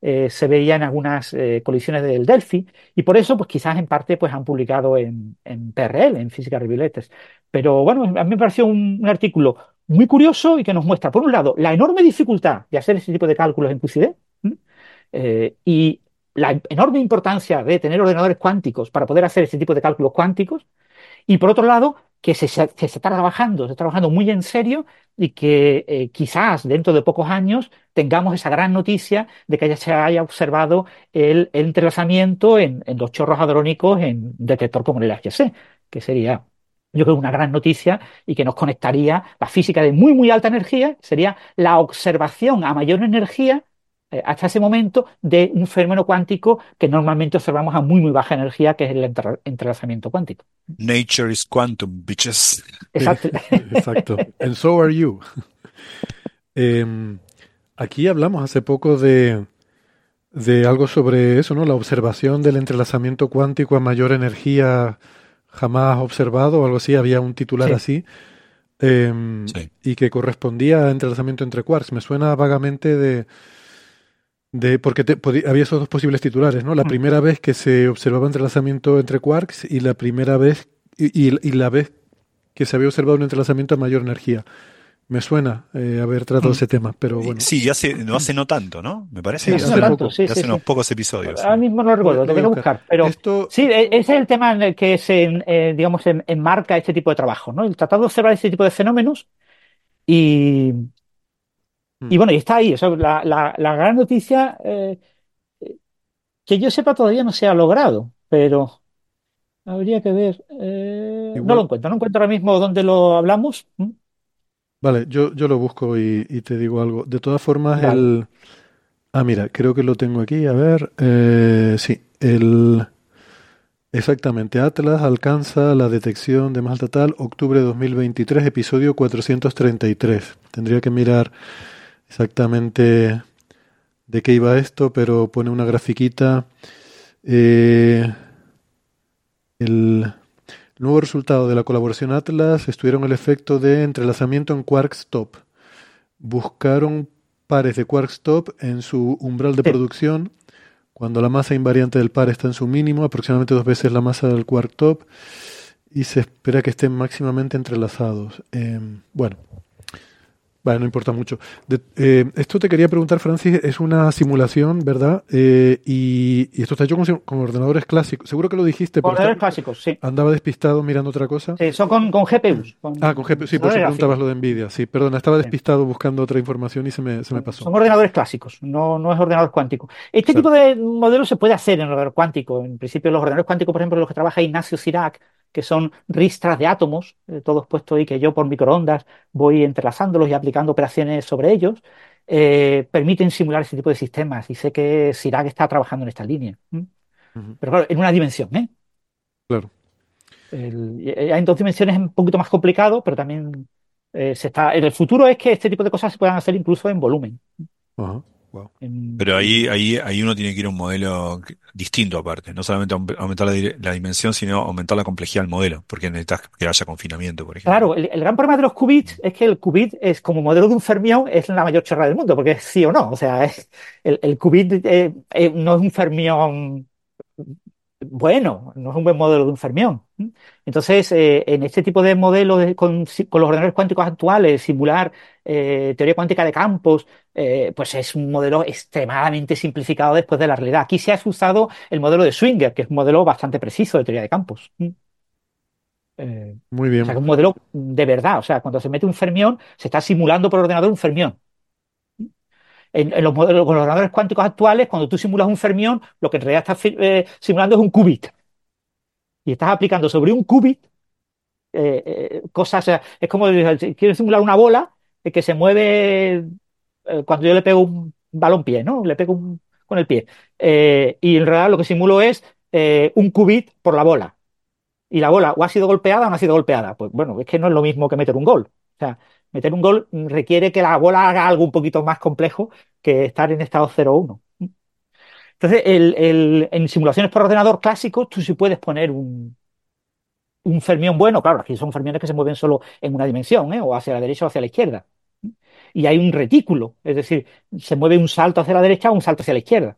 eh, se veía en algunas eh, colisiones del Delphi, y por eso, pues quizás en parte, pues han publicado en, en P R L, en Physical Review Letters. Pero bueno, a mí me pareció un, un artículo muy curioso y que nos muestra, por un lado, la enorme dificultad de hacer ese tipo de cálculos en Q C D, ¿m? Eh, y la enorme importancia de tener ordenadores cuánticos para poder hacer ese tipo de cálculos cuánticos, y por otro lado, que se, se, se está trabajando, se está trabajando muy en serio y que eh, quizás dentro de pocos años tengamos esa gran noticia de que ya se haya observado el, el entrelazamiento en, en los chorros hadrónicos en un detector como el H C, que sería, yo creo, una gran noticia y que nos conectaría la física de muy, muy alta energía, sería la observación a mayor energía eh, hasta ese momento de un fenómeno cuántico que normalmente observamos a muy, muy baja energía, que es el entre- entrelazamiento cuántico. Nature is quantum, bitches. Sí, Exacto. exacto. And so are you. Em, aquí hablamos hace poco de, de algo sobre eso, ¿no? La observación del entrelazamiento cuántico a mayor energía jamás observado, o algo así. Había un titular Sí. así. em, Sí. y que correspondía a entrelazamiento entre quarks. Me suena vagamente de, de porque te- podi- había esos dos posibles titulares, ¿no? La Mm. primera vez que se observaba entrelazamiento entre quarks y la primera vez y, y- y la vez que se había observado un entrelazamiento a mayor energía. Me suena eh, haber tratado Mm. ese tema, pero Y- bueno, Sí, hace, no hace no tanto, ¿no? Me parece sí, que Hace hace, no hace tanto, poco. sí, hace sí, unos sí. pocos episodios. Ahora Sí. mismo no lo Lo, voy recuerdo, lo voy tendría a que buscar. buscar, pero Esto, sí, e- ese es el tema en el que se, eh, digamos, en- enmarca este tipo de trabajo, ¿no? El tratar de observar este tipo de fenómenos y, mm, y bueno, y está ahí. O sea, la, la- la gran noticia, eh, que yo sepa, todavía no se ha logrado, pero habría que ver. Eh, no lo igual, encuentro, no encuentro ahora mismo dónde lo hablamos. ¿Mm? vale, yo, yo lo busco y, y te digo algo. De todas formas, Vale. el... Ah, mira, creo que lo tengo aquí, a ver. eh, sí, el... Exactamente, Atlas alcanza la detección de más alta tal, octubre de dos mil veintitrés, episodio cuatrocientos treinta y tres. Tendría que mirar exactamente de qué iba esto, pero pone una grafiquita. eh, el nuevo resultado de la colaboración Atlas estudiaron el efecto de entrelazamiento en quarks top. Buscaron pares de quarks top en su umbral de Sí. producción cuando la masa invariante del par está en su mínimo, aproximadamente dos veces la masa del quark top, y se espera que estén máximamente entrelazados. Eh, bueno, vale, no importa mucho. De- eh, esto te quería preguntar, Francis, es una simulación, ¿verdad? Eh, y, y esto está hecho con, con ordenadores clásicos. Seguro que lo dijiste, pero Ordenadores está- clásicos, sí. andaba despistado mirando otra cosa. Sí, son con, con G P Us, con Ah, con G P U, sí, por eso procesadores preguntabas gráficos. lo de Nvidia. Sí, perdona, estaba Sí. despistado buscando otra información y se me, se me Son, pasó. son ordenadores clásicos, no, no es ordenador cuántico. Este Claro. tipo de modelos se puede hacer en ordenador cuántico. En principio, los ordenadores cuánticos, por ejemplo, los que trabaja Ignacio Cirac, que son ristras de átomos, eh, todos puestos ahí, que yo por microondas voy entrelazándolos y aplicando operaciones sobre ellos, eh, permiten simular ese tipo de sistemas. Y sé que Cirac está trabajando en esta línea. ¿M? Ujú, Pero claro, en una dimensión, ¿eh? claro. El- y hay en dos dimensiones un poquito más complicado, pero también eh, se está. En el futuro es que este tipo de cosas se puedan hacer incluso en volumen. Ajá. Wow. En- Pero ahí, y- ahí, ahí uno tiene que ir a un modelo que- distinto aparte. No solamente aum- aumentar la, dire- la dimensión, sino aumentar la complejidad del modelo. Porque necesitas que haya confinamiento, por ejemplo. Claro, el, el gran problema de los qubits es que el qubit es como modelo de un fermión, es la mayor chorrada del mundo, porque es sí o no. O sea, es- el, el qubit eh, eh, no es un fermión bueno, no es un buen modelo de un fermión. ¿M? Entonces, eh, en este tipo de modelos de- con, si- con los ordenadores cuánticos actuales, simular eh, teoría cuántica de campos, eh, pues es un modelo extremadamente simplificado después de la realidad. Aquí se ha usado el modelo de Swinger, que es un modelo bastante preciso de teoría de campos. ¿M? Eh, Muy o sea, bien. que es un modelo de verdad. O sea, cuando se mete un fermión, se está simulando por ordenador un fermión. En, en los modelos, con los ordenadores cuánticos actuales, cuando tú simulas un fermión, lo que en realidad estás fi- eh, simulando es un qubit. Y estás aplicando sobre un qubit eh, eh, cosas. eh, es como eh, si quiero simular una bola eh, que se mueve eh, cuando yo le pego un balón pie, ¿no? Le pego un- con el pie. Eh, y en realidad lo que simulo es eh, un qubit por la bola. Y la bola o ha sido golpeada o no ha sido golpeada. Pues bueno, es que no es lo mismo que meter un gol. O sea, meter un gol mm, requiere que la bola haga algo un poquito más complejo que estar en estado cero o uno. Entonces, el- el- en simulaciones por ordenador clásicos, tú sí puedes poner un, un fermión bueno. Claro, aquí son fermiones que se mueven solo en una dimensión, ¿eh? O hacia la derecha o hacia la izquierda. y hay un retículo, es decir, se mueve un salto hacia la derecha o un salto hacia la izquierda.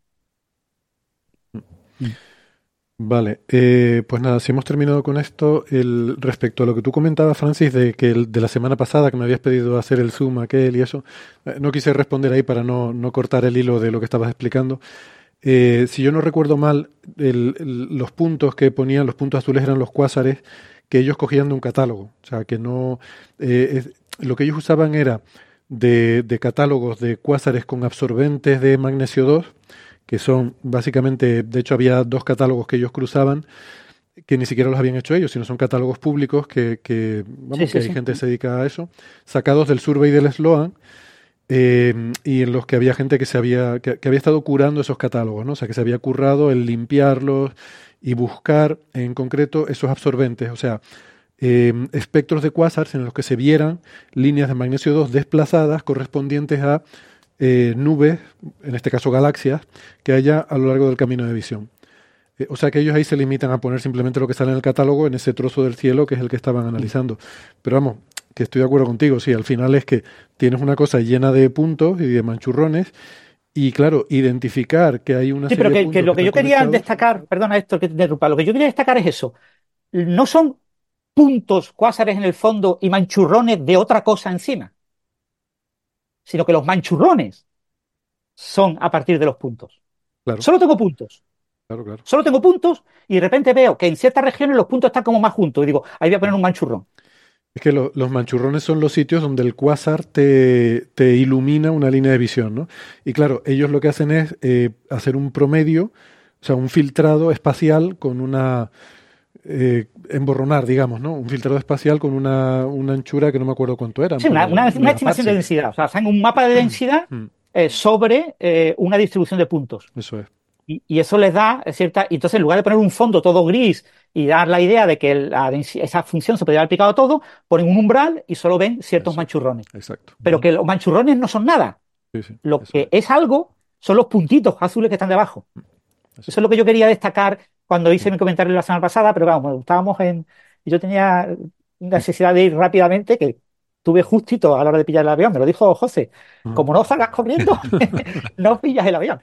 Vale, eh, pues nada, si hemos terminado con esto, el, respecto a lo que tú comentabas, Francis, de que el, de la semana pasada que me habías pedido hacer el zoom aquel y eso, eh, no quise responder ahí para no, no cortar el hilo de lo que estabas explicando. Eh, si yo no recuerdo mal, el, el, los puntos que ponían, los puntos azules eran los cuásares que ellos cogían de un catálogo. O sea, que no... Eh, es, lo que ellos usaban era de, de catálogos de cuásares con absorbentes de magnesio dos, que son básicamente, de hecho había dos catálogos que ellos cruzaban, que ni siquiera los habían hecho ellos, sino son catálogos públicos que, que vamos, Sí, sí, que hay sí. gente que se dedica a eso, sacados del Survey del Sloan, eh, y en los que había gente que se había, que, que había estado curando esos catálogos, ¿no? O sea, que se había currado el limpiarlos y buscar en concreto esos absorbentes, o sea, eh, espectros de cuásars en los que se vieran líneas de magnesio dos desplazadas correspondientes a Eh, nubes, en este caso galaxias, que haya a lo largo del camino de visión. Eh, o sea que ellos ahí se limitan a poner simplemente lo que sale en el catálogo en ese trozo del cielo que es el que estaban analizando. Pero vamos, que estoy de acuerdo contigo, sí, al final es que tienes una cosa llena de puntos y de manchurrones y claro, identificar que hay una Sí, serie pero de que, puntos que lo que que yo están quería conectados. destacar, perdona Héctor que te interrumpa, lo que yo quería destacar es eso. No son puntos, cuásares en el fondo y manchurrones de otra cosa encima, sino que los manchurrones son a partir de los puntos. Claro, Solo tengo puntos, claro, claro. solo tengo puntos y de repente veo que en ciertas regiones los puntos están como más juntos y digo, ahí voy a poner un manchurrón. Es que lo- los manchurrones son los sitios donde el cuásar te, te ilumina una línea de visión, ¿no? Y claro, ellos lo que hacen es eh, hacer un promedio, o sea, un filtrado espacial con una... eh, emborronar, digamos, ¿no? Un filtrado espacial con una, una anchura que no me acuerdo cuánto era. Sí, una, una- una estimación de densidad, o sea, hacen un mapa de densidad Mm, eh, sobre eh, una distribución de puntos. eso es. Y, y eso les da cierta. Y entonces, en lugar de poner un fondo todo gris y dar la idea de que la densi- esa función se podría haber aplicado a todo, ponen un umbral y solo ven ciertos Eso, manchurrones. exacto. Pero que los manchurrones no son nada. Sí, sí, Lo eso que es. es algo son los puntitos azules que están debajo. Eso Eso es lo que yo quería destacar cuando hice mi comentario la semana pasada, pero vamos, estábamos en. Yo tenía necesidad de ir rápidamente, que tuve justito a la hora de pillar el avión, me lo dijo José. Ajá. Como no salgas corriendo, no pillas el avión.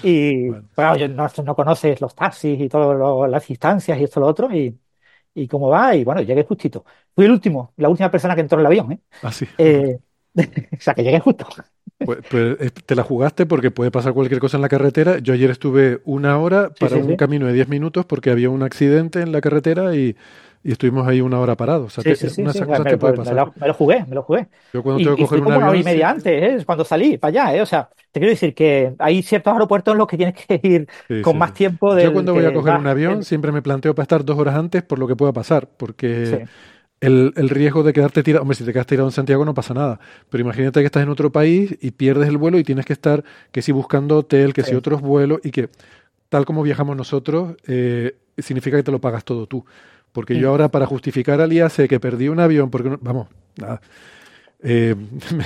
Y Bueno, bueno, yo no, no conoces los taxis y todas las distancias y esto y lo otro, y, y cómo va, y bueno, llegué justito. Fui el último, la última persona que entró en el avión, ¿eh? así. Eh, o sea, que llegué justo. Pues, pues, eh, te la jugaste porque puede pasar cualquier cosa en la carretera. Yo ayer estuve una hora Sí, para sí, un sí. camino de diez minutos porque había un accidente en la carretera y, y estuvimos ahí una hora parados. O sea, Sí, te- sí, sí, una de sí. esas Me, cosas te puede me pasar. lo, me lo jugué, me lo jugué. Yo cuando tengo Y, que y coger fui un como una hora y avión media siempre... antes, ¿eh? Cuando salí para allá, ¿eh? O sea, te quiero decir que hay ciertos aeropuertos en los que tienes que ir Sí, con sí, más sí. tiempo Yo del cuando voy a que coger un vas. avión el- siempre me planteo para estar dos horas antes por lo que pueda pasar, Sí, porque el, el riesgo de quedarte tirado, hombre, si te quedas tirado en Santiago no pasa nada, pero imagínate que estás en otro país y pierdes el vuelo y tienes que estar, que si buscando hotel, que si sí, otros vuelos y que tal como viajamos nosotros, eh, significa que te lo pagas todo tú. Porque yo mm, ahora para justificar al I A sé que perdí un avión, porque no- vamos, nada. Eh,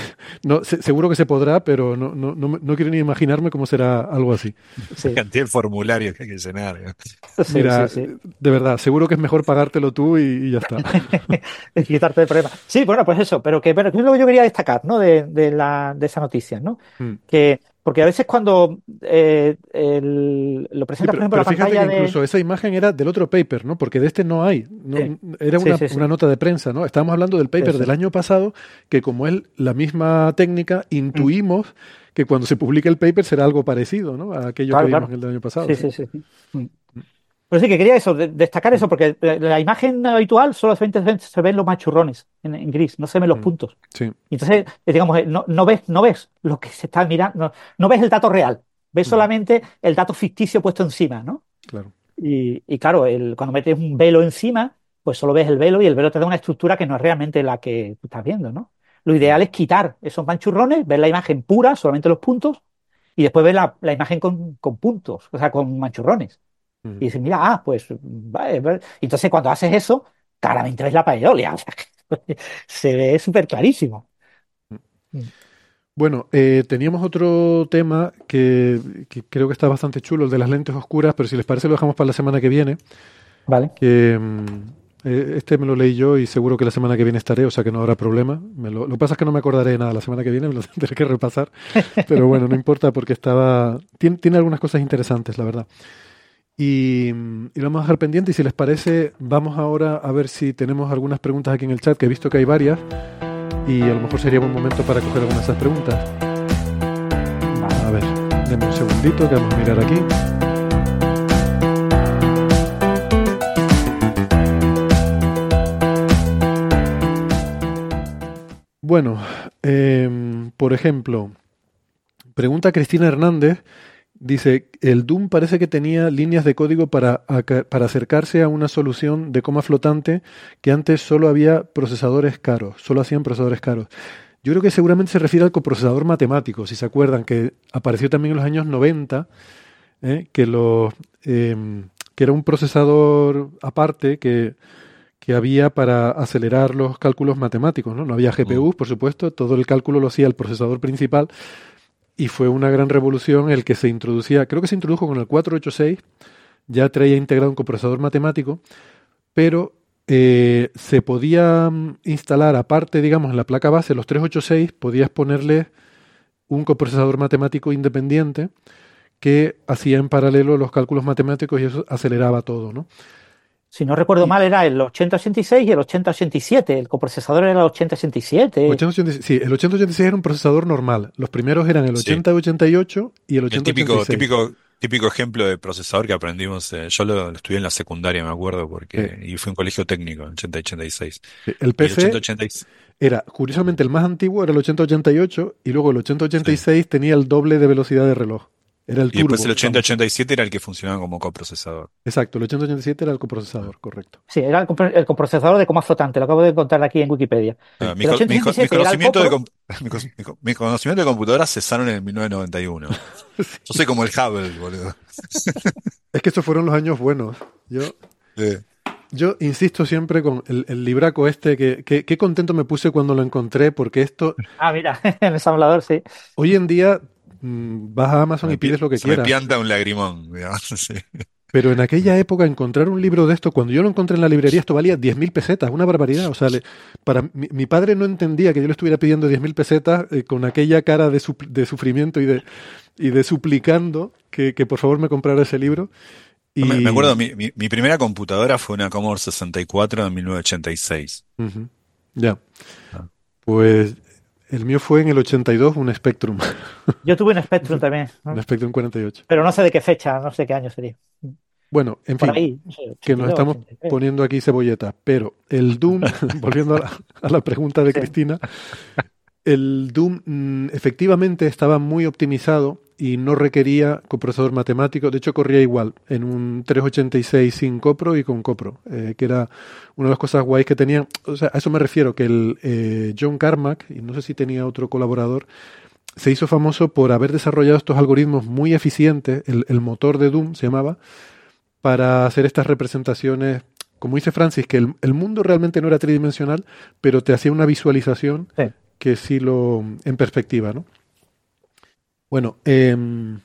no, se- seguro que se podrá, pero no, no, no, me- no quiero ni imaginarme cómo será algo así. La sí, cantidad de formularios que hay que llenar. ¿eh? sí, sí, Mira, sí. de verdad, seguro que es mejor pagártelo tú y, y ya está. Es quitarte el problema. Sí, bueno, pues eso, pero que, pero que es lo que yo quería destacar, ¿no? De, de la, de esa noticia, ¿no? Mm. Que, porque a veces cuando eh, el- lo Sí, presentas, por pero, ejemplo, pero la fíjate que pantalla de. incluso esa imagen era del otro paper, ¿no? Porque de este no hay. No, Sí, era sí, una, sí, sí, una nota de prensa, ¿no? Estábamos hablando del sí, paper sí. del año pasado, que como es la misma técnica, Mm, intuimos que cuando se publique el paper será algo parecido, ¿no? A aquello que Claro, vimos claro. en el del año pasado, Sí, sí. sí, sí, sí. Mm. Pero sí que quería eso, de- destacar Mm, eso, porque la, la imagen habitual solamente se ven, se ven los machurrones en, en gris, no se ven los mm, puntos. sí. Y entonces, eh, digamos, eh, no, no ves, no ves lo que se está mirando, no, no ves el dato real, ves Mm, solamente el dato ficticio puesto encima, ¿no? claro. Y, y claro, el, cuando metes un velo encima, pues solo ves el velo y el velo te da una estructura que no es realmente la que tú estás viendo, ¿no? Lo Mm, ideal es quitar esos manchurrones, ver la imagen pura, solamente los puntos, y después ver la, la imagen con, con puntos, o sea, con manchurrones. mm, Y dices, mira, ah, pues, vale, vale. Y entonces cuando haces eso, claramente ves la pareidolia. O sea, que se ve súper clarísimo. mm. Mm, Bueno, eh, teníamos otro tema que, que creo que está bastante chulo, el de las lentes oscuras, pero si les parece lo dejamos para la semana que viene. Vale. Que, mm, Eh, este me lo leí yo y seguro que la semana que viene estaré, o sea que no habrá problema. Me lo, lo que pasa es que no me acordaré de nada la semana que viene, me lo tendré que repasar. Pero bueno, no importa porque estaba... Tiene, tiene algunas cosas interesantes, la verdad. Y, y lo vamos a dejar pendiente y si les parece, vamos ahora a ver si tenemos algunas preguntas aquí en el chat, que he visto que hay varias y a lo mejor sería buen momento para coger algunas de esas preguntas. A ver, denme un segundito que vamos a mirar aquí. Bueno, eh, por ejemplo, pregunta Cristina Hernández, dice, el Doom parece que tenía líneas de código para, para acercarse a una solución de coma flotante que antes solo había procesadores caros, solo hacían procesadores caros. Yo creo que seguramente se refiere al coprocesador matemático, si se acuerdan, que apareció también en los años noventa, eh, que, lo, eh, que era un procesador aparte que... que había para acelerar los cálculos matemáticos, ¿no? No había G P Us, por supuesto, todo el cálculo lo hacía el procesador principal y fue una gran revolución el que se introducía, creo que se introdujo con el cuatrocientos ochenta y seis, ya traía integrado un coprocesador matemático, pero eh, se podía instalar aparte, digamos, en la placa base, los trescientos ochenta y seis, podías ponerle un coprocesador matemático independiente que hacía en paralelo los cálculos matemáticos y eso aceleraba todo, ¿no? Si no recuerdo mal, era el ochenta ochenta y seis y el ochenta ochenta y siete. El coprocesador era el ochenta ochenta y siete. ochenta ochenta y seis, sí, el ochenta ochenta y seis era un procesador normal. Los primeros eran el ochenta ochenta y ocho y el El ochenta ochenta y típico, seis. típico, típico ejemplo de procesador que aprendimos, eh, yo lo, lo estudié en la secundaria, me acuerdo, porque Sí. y fue un colegio técnico, en ochenta ochenta y seis. El Y el P C ochenta ochenta y seis, era, curiosamente, el más antiguo era el ochenta ochenta y ocho y luego el ochenta ochenta y sí. seis tenía el doble de velocidad de reloj. Era el Y después el turbo. ochenta vamos. ochenta y siete era el que funcionaba como coprocesador. Exacto, el ochenta ochenta y siete era el coprocesador, correcto. Sí, era el, compro- el coprocesador de coma flotante. Lo acabo de encontrar aquí en Wikipedia. Ah, mi, El co- mi co- mi ochenta ochenta y siete era el conocimiento de copro. com- mi, cos- mi co- mi conocimiento de computadoras cesaron en el mil novecientos noventa y uno. Yo soy como el Hubble, boludo. Es que estos fueron los años buenos. Yo, Eh, yo insisto siempre con el, el libraco este, que, que, qué contento me puse cuando lo encontré, porque esto, Ah, mira, el ensamblador, sí. hoy en día, mm, vas a se Amazon me, y pides pi- lo que se me quieras. pianta un lagrimón, digamos, sí. Pero en aquella época encontrar un libro de esto, cuando yo lo encontré en la librería, esto valía diez mil pesetas, una barbaridad. O sea, le- para mi, mi padre no entendía que yo le estuviera pidiendo diez mil pesetas eh, con aquella cara de, supl- de sufrimiento y de, y de suplicando que, que por favor me comprara ese libro. Yo Me, me Y acuerdo, mi, mi, mi primera computadora fue una Commodore sesenta y cuatro de mil novecientos ochenta y seis. ujú, ya, Ah. pues el mío fue en el ochenta y dos, un Spectrum, Yo tuve un Spectrum también, ¿no? un Spectrum cuarenta y ocho. Pero no sé de qué fecha, no sé qué año sería. Bueno, en Por fin, ahí, no sé, que nos ochenta y dos, estamos ochenta y tres. poniendo aquí cebolletas, pero el Doom, volviendo a la, a la pregunta de Sí. Cristina, el Doom mm, efectivamente estaba muy optimizado y no requería coprocesador matemático, de hecho corría igual en un trescientos ochenta y seis sin copro y con copro, eh, que era una de las cosas guays que tenían, o sea, a eso me refiero, que el eh, John Carmack, y no sé si tenía otro colaborador, se hizo famoso por haber desarrollado estos algoritmos muy eficientes, el, el motor de Doom se llamaba, para hacer estas representaciones, como dice Francis, que el, el mundo realmente no era tridimensional, pero te hacía una visualización Sí. que sí lo en perspectiva, ¿no? Bueno, em,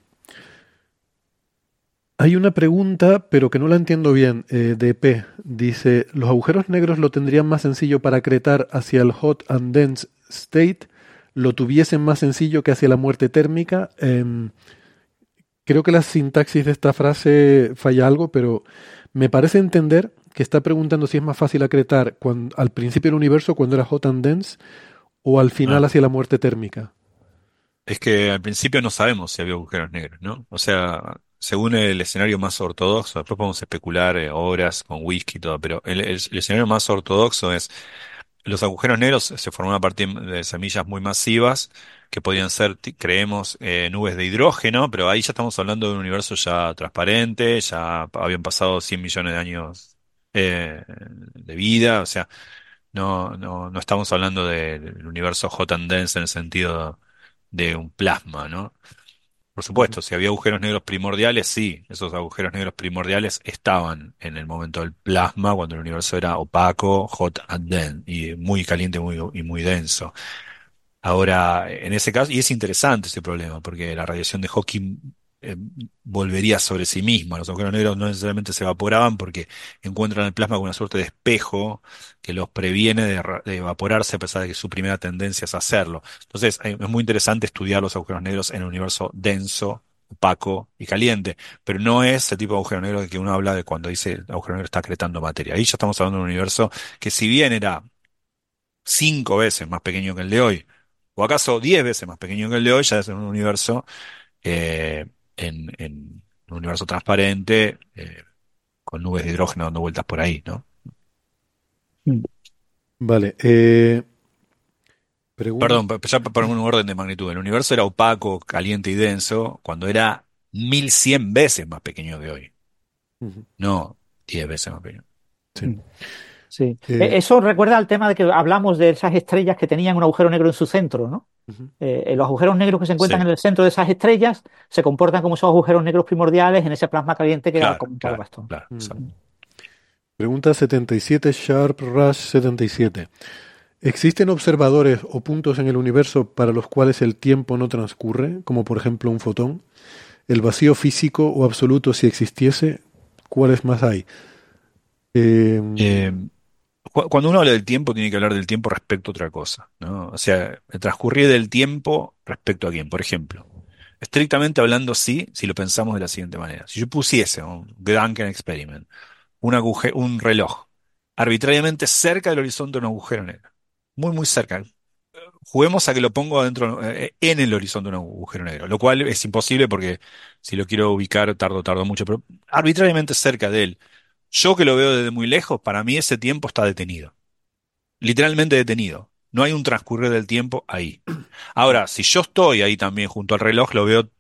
hay una pregunta, pero que no la entiendo bien, eh, de P. Dice, ¿los agujeros negros lo tendrían más sencillo para acretar hacia el hot and dense state? ¿Lo tuviesen más sencillo que hacia la muerte térmica? Em, creo que la sintaxis de esta frase falla algo, pero me parece entender que está preguntando si es más fácil acretar cuando, al principio del universo, cuando era hot and dense, o al final Ah. hacia la muerte térmica. Es que al principio no sabemos si había agujeros negros, ¿no? O sea, según el escenario más ortodoxo, después podemos especular eh, horas con whisky y todo, pero el, el- el escenario más ortodoxo es los agujeros negros se forman a partir de semillas muy masivas que podían ser, ti- creemos, eh, nubes de hidrógeno, pero ahí ya estamos hablando de un universo ya transparente, ya habían pasado cien millones de años eh, de vida, o sea, no, no, no estamos hablando de- del universo hot and dense en el sentido de un plasma, ¿no? Por Ujú. supuesto, si había agujeros negros primordiales, sí, esos agujeros negros primordiales estaban en el momento del plasma, cuando el universo era opaco, hot and dense, y muy caliente muy, y muy denso. Ahora, en ese caso, y es interesante ese problema, porque la radiación de Hawking eh, volvería sobre sí mismo. Los agujeros negros no necesariamente se evaporaban porque encuentran el plasma con una suerte de espejo que los previene de, ra- de evaporarse a pesar de que su primera tendencia es hacerlo. Entonces, eh, es muy interesante estudiar los agujeros negros en el universo denso, opaco y caliente, pero no es el tipo de agujero negro de que uno habla de cuando dice el agujero negro está acretando materia. Ahí ya estamos hablando de un universo que, si bien era cinco veces más pequeño que el de hoy, o acaso diez veces más pequeño que el de hoy, ya es un universo eh, en, en un universo transparente, eh, con nubes de hidrógeno dando vueltas por ahí, ¿no? Mm. Vale. Eh, pregun- Perdón, pa- ya para poner un orden de magnitud. El universo era opaco, caliente y denso cuando era mil cien veces más pequeño que hoy, Ujú, no diez veces más pequeño. sí. Mm. Sí. Eh, E- Eso recuerda al tema de que hablamos de esas estrellas que tenían un agujero negro en su centro, ¿no? ujú. Eh, eh, los agujeros negros que se Sí, encuentran en el centro de esas estrellas se comportan como esos agujeros negros primordiales en ese plasma caliente que ha claro, comentado claro, Gastón. claro, Mm. exacto. Pregunta setenta y siete, Sharp Rush setenta y siete. ¿Existen observadores o puntos en el universo para los cuales el tiempo no transcurre, como por ejemplo un fotón? ¿El vacío físico o absoluto, si existiese, cuáles más hay? Eh, Eh, cu- Cuando uno habla del tiempo, tiene que hablar del tiempo respecto a otra cosa, ¿no? O sea, el transcurrir del tiempo respecto a quién, por ejemplo. Estrictamente hablando, sí, si lo pensamos de la siguiente manera. Si yo pusiese un Gedanken Experiment, un aguje- un reloj, arbitrariamente cerca del horizonte de un agujero negro, muy, muy cerca. Juguemos a que lo pongo adentro, eh, en el horizonte de un agujero negro, lo cual es imposible porque si lo quiero ubicar tardo, tardo mucho, pero arbitrariamente cerca de él. Yo que lo veo desde muy lejos, para mí ese tiempo está detenido, literalmente detenido. No hay un transcurrir del tiempo ahí. Ahora, si yo estoy ahí también junto al reloj, lo veo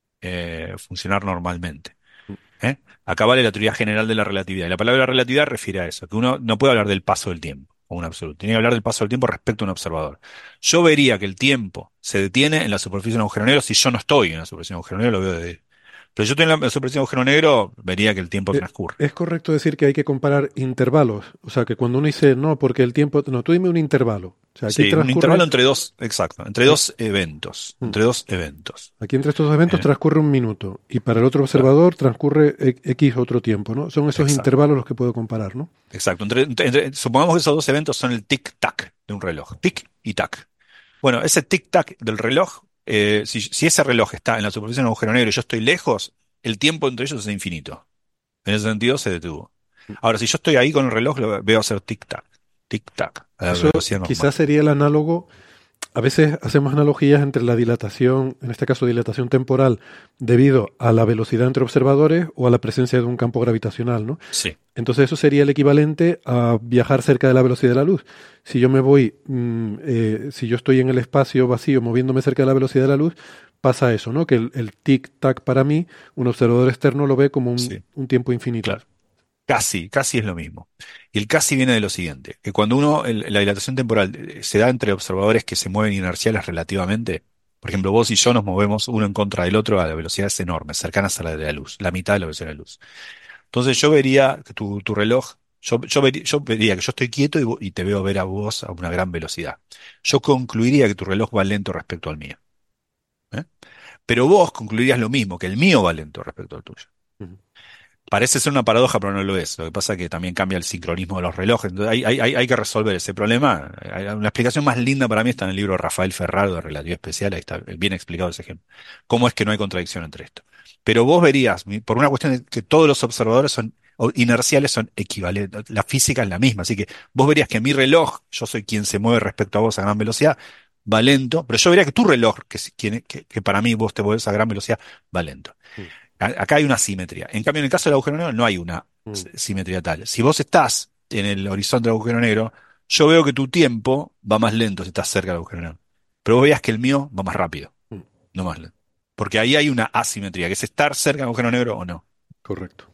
eh, funcionar normalmente. ¿Eh? Acá vale la teoría general de la relatividad. Y la palabra relatividad refiere a eso, que uno no puede hablar del paso del tiempo, o un absoluto. Tiene que hablar del paso del tiempo respecto a un observador. Yo vería que el tiempo se detiene en la superficie de un agujero negro si yo no estoy en la superficie de un agujero negro, lo veo de... Pero yo estoy en la, la superficie de un agujero negro, vería que el tiempo eh, transcurre. ¿Es correcto decir que hay que comparar intervalos? O sea, que cuando uno dice, no, porque el tiempo... No, tú dime un intervalo. O sea, aquí Sí, un intervalo transcurre... entre dos, exacto, entre a- dos eventos, mm, entre dos eventos. Aquí entre estos eventos ¿Eh? transcurre un minuto y para el otro Claro, observador transcurre e- X otro tiempo, ¿no? Son esos exacto. intervalos los que puedo comparar, ¿no? Exacto. Entre- entre- entre- supongamos que esos dos eventos son el tic-tac de un reloj. Tic y tac. Bueno, ese tic-tac del reloj, eh, si, si ese reloj está en la superficie de un agujero negro y yo estoy lejos, el tiempo entre ellos es infinito. En ese sentido se detuvo. Ahora, si yo estoy ahí con el reloj, lo veo hacer tic-tac, tic-tac, a la Eso velocidad normal. quizás sería el análogo. A veces hacemos analogías entre la dilatación, en este caso dilatación temporal, debido a la velocidad entre observadores o a la presencia de un campo gravitacional, ¿no? Sí, Entonces eso sería el equivalente a viajar cerca de la velocidad de la luz. Si yo me voy, mm, eh, si yo estoy en el espacio vacío moviéndome cerca de la velocidad de la luz, pasa eso, ¿no? Que el, el tic-tac para mí, un observador externo lo ve como un, sí, un tiempo infinito. claro. Casi, casi es lo mismo. Y el casi viene de lo siguiente, que cuando uno, el- la dilatación temporal eh, se da entre observadores que se mueven inerciales relativamente, por ejemplo, vos y yo nos movemos uno en contra del otro a la velocidades enormes, cercanas a la de la luz, la mitad de la velocidad de la luz. Entonces yo vería que tu, tu reloj, yo, yo, vería, yo vería que yo estoy quieto y, vo- y te veo ver a vos a una gran velocidad. Yo concluiría que tu reloj va lento respecto al mío. ¿Eh? Pero vos concluirías lo mismo, que el mío va lento respecto al tuyo. Ujú. Parece ser una paradoja, pero no lo es. Lo que pasa es que también cambia el sincronismo de los relojes. Entonces hay, hay, hay hay que resolver ese problema. Hay- Una explicación más linda para mí está en el libro de Rafael Ferraro de Relatividad Especial. Ahí está bien explicado ese ejemplo. ¿Cómo es que no hay contradicción entre esto? Pero vos verías, mi- por una cuestión de que todos los observadores son o inerciales, son equivalentes. La física es la misma. Así que vos verías que mi reloj, yo soy quien se mueve respecto a vos a gran velocidad, va lento. Pero yo vería que tu reloj, que, es quien- que, que para mí vos te mueves a gran velocidad, va lento. Mm, A- Acá hay una simetría. En cambio, en el caso del agujero negro no hay una mm, s- simetría tal. Si vos estás en el horizonte del agujero negro, yo veo que tu tiempo va más lento si estás cerca del agujero negro. Pero vos veas que el mío va más rápido, mm. no más lento. Porque ahí hay una asimetría, que es estar cerca del agujero negro o no. Correcto.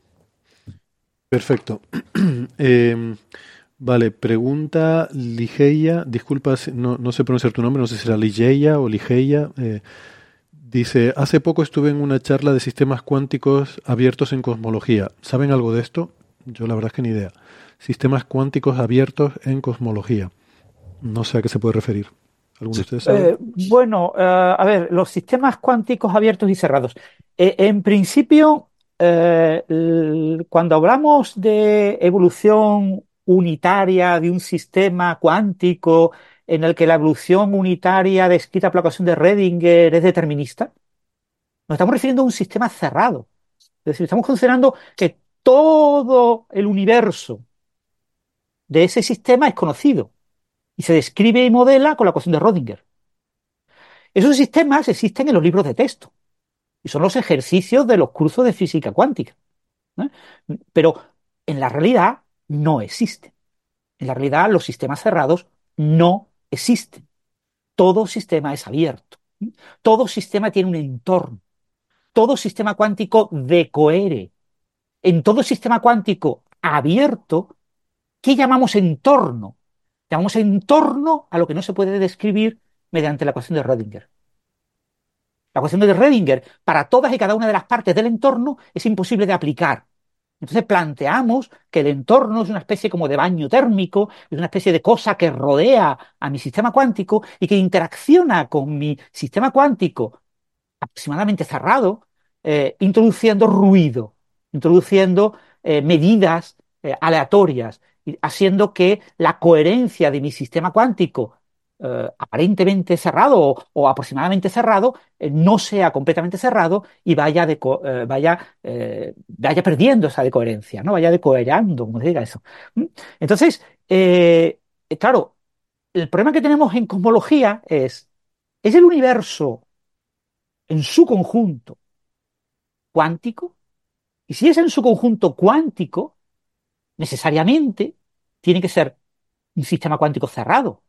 Perfecto. Em, vale, pregunta Ligeia, disculpa, si- no, no sé pronunciar tu nombre, no sé si era Ligeia o Ligeia. eh, dice, hace poco estuve en una charla de sistemas cuánticos abiertos en cosmología. ¿Saben algo de esto? Yo la verdad es que ni idea. Sistemas cuánticos abiertos en cosmología. No sé a qué se puede referir. ¿Alguno de Sí. ustedes sabe? Eh, bueno, eh, a ver, los sistemas cuánticos abiertos y cerrados. Eh, en principio, eh, l- cuando hablamos de evolución unitaria de un sistema cuántico en el que la evolución unitaria descrita por la ecuación de Redinger es determinista, nos estamos refiriendo a un sistema cerrado. Es decir, estamos considerando que todo el universo de ese sistema es conocido y se describe y modela con la ecuación de Rodinger. Esos sistemas existen en los libros de texto y son los ejercicios de los cursos de física cuántica, ¿no? Pero en la realidad no existen. En la realidad los sistemas cerrados no existen. Todo sistema es abierto. Todo sistema tiene un entorno. Todo sistema cuántico decohere. En todo sistema cuántico abierto, ¿qué llamamos entorno? Llamamos entorno a lo que no se puede describir mediante la ecuación de Rödinger. La ecuación de Rödinger, para todas y cada una de las partes del entorno, es imposible de aplicar. Entonces planteamos que el entorno es una especie como de baño térmico, es una especie de cosa que rodea a mi sistema cuántico y que interacciona con mi sistema cuántico aproximadamente cerrado, eh, introduciendo ruido, introduciendo eh, medidas eh, aleatorias, y haciendo que la coherencia de mi sistema cuántico eh, aparentemente cerrado o, o aproximadamente cerrado eh, no sea completamente cerrado y vaya, deco eh, vaya, eh, vaya perdiendo esa decoherencia, ¿no? Vaya decoherando, como se diga eso. ¿Mm? Entonces, eh, claro, el problema que tenemos en cosmología es, ¿es el universo en su conjunto cuántico? Y si es en su conjunto cuántico, necesariamente tiene que ser un sistema cuántico cerrado.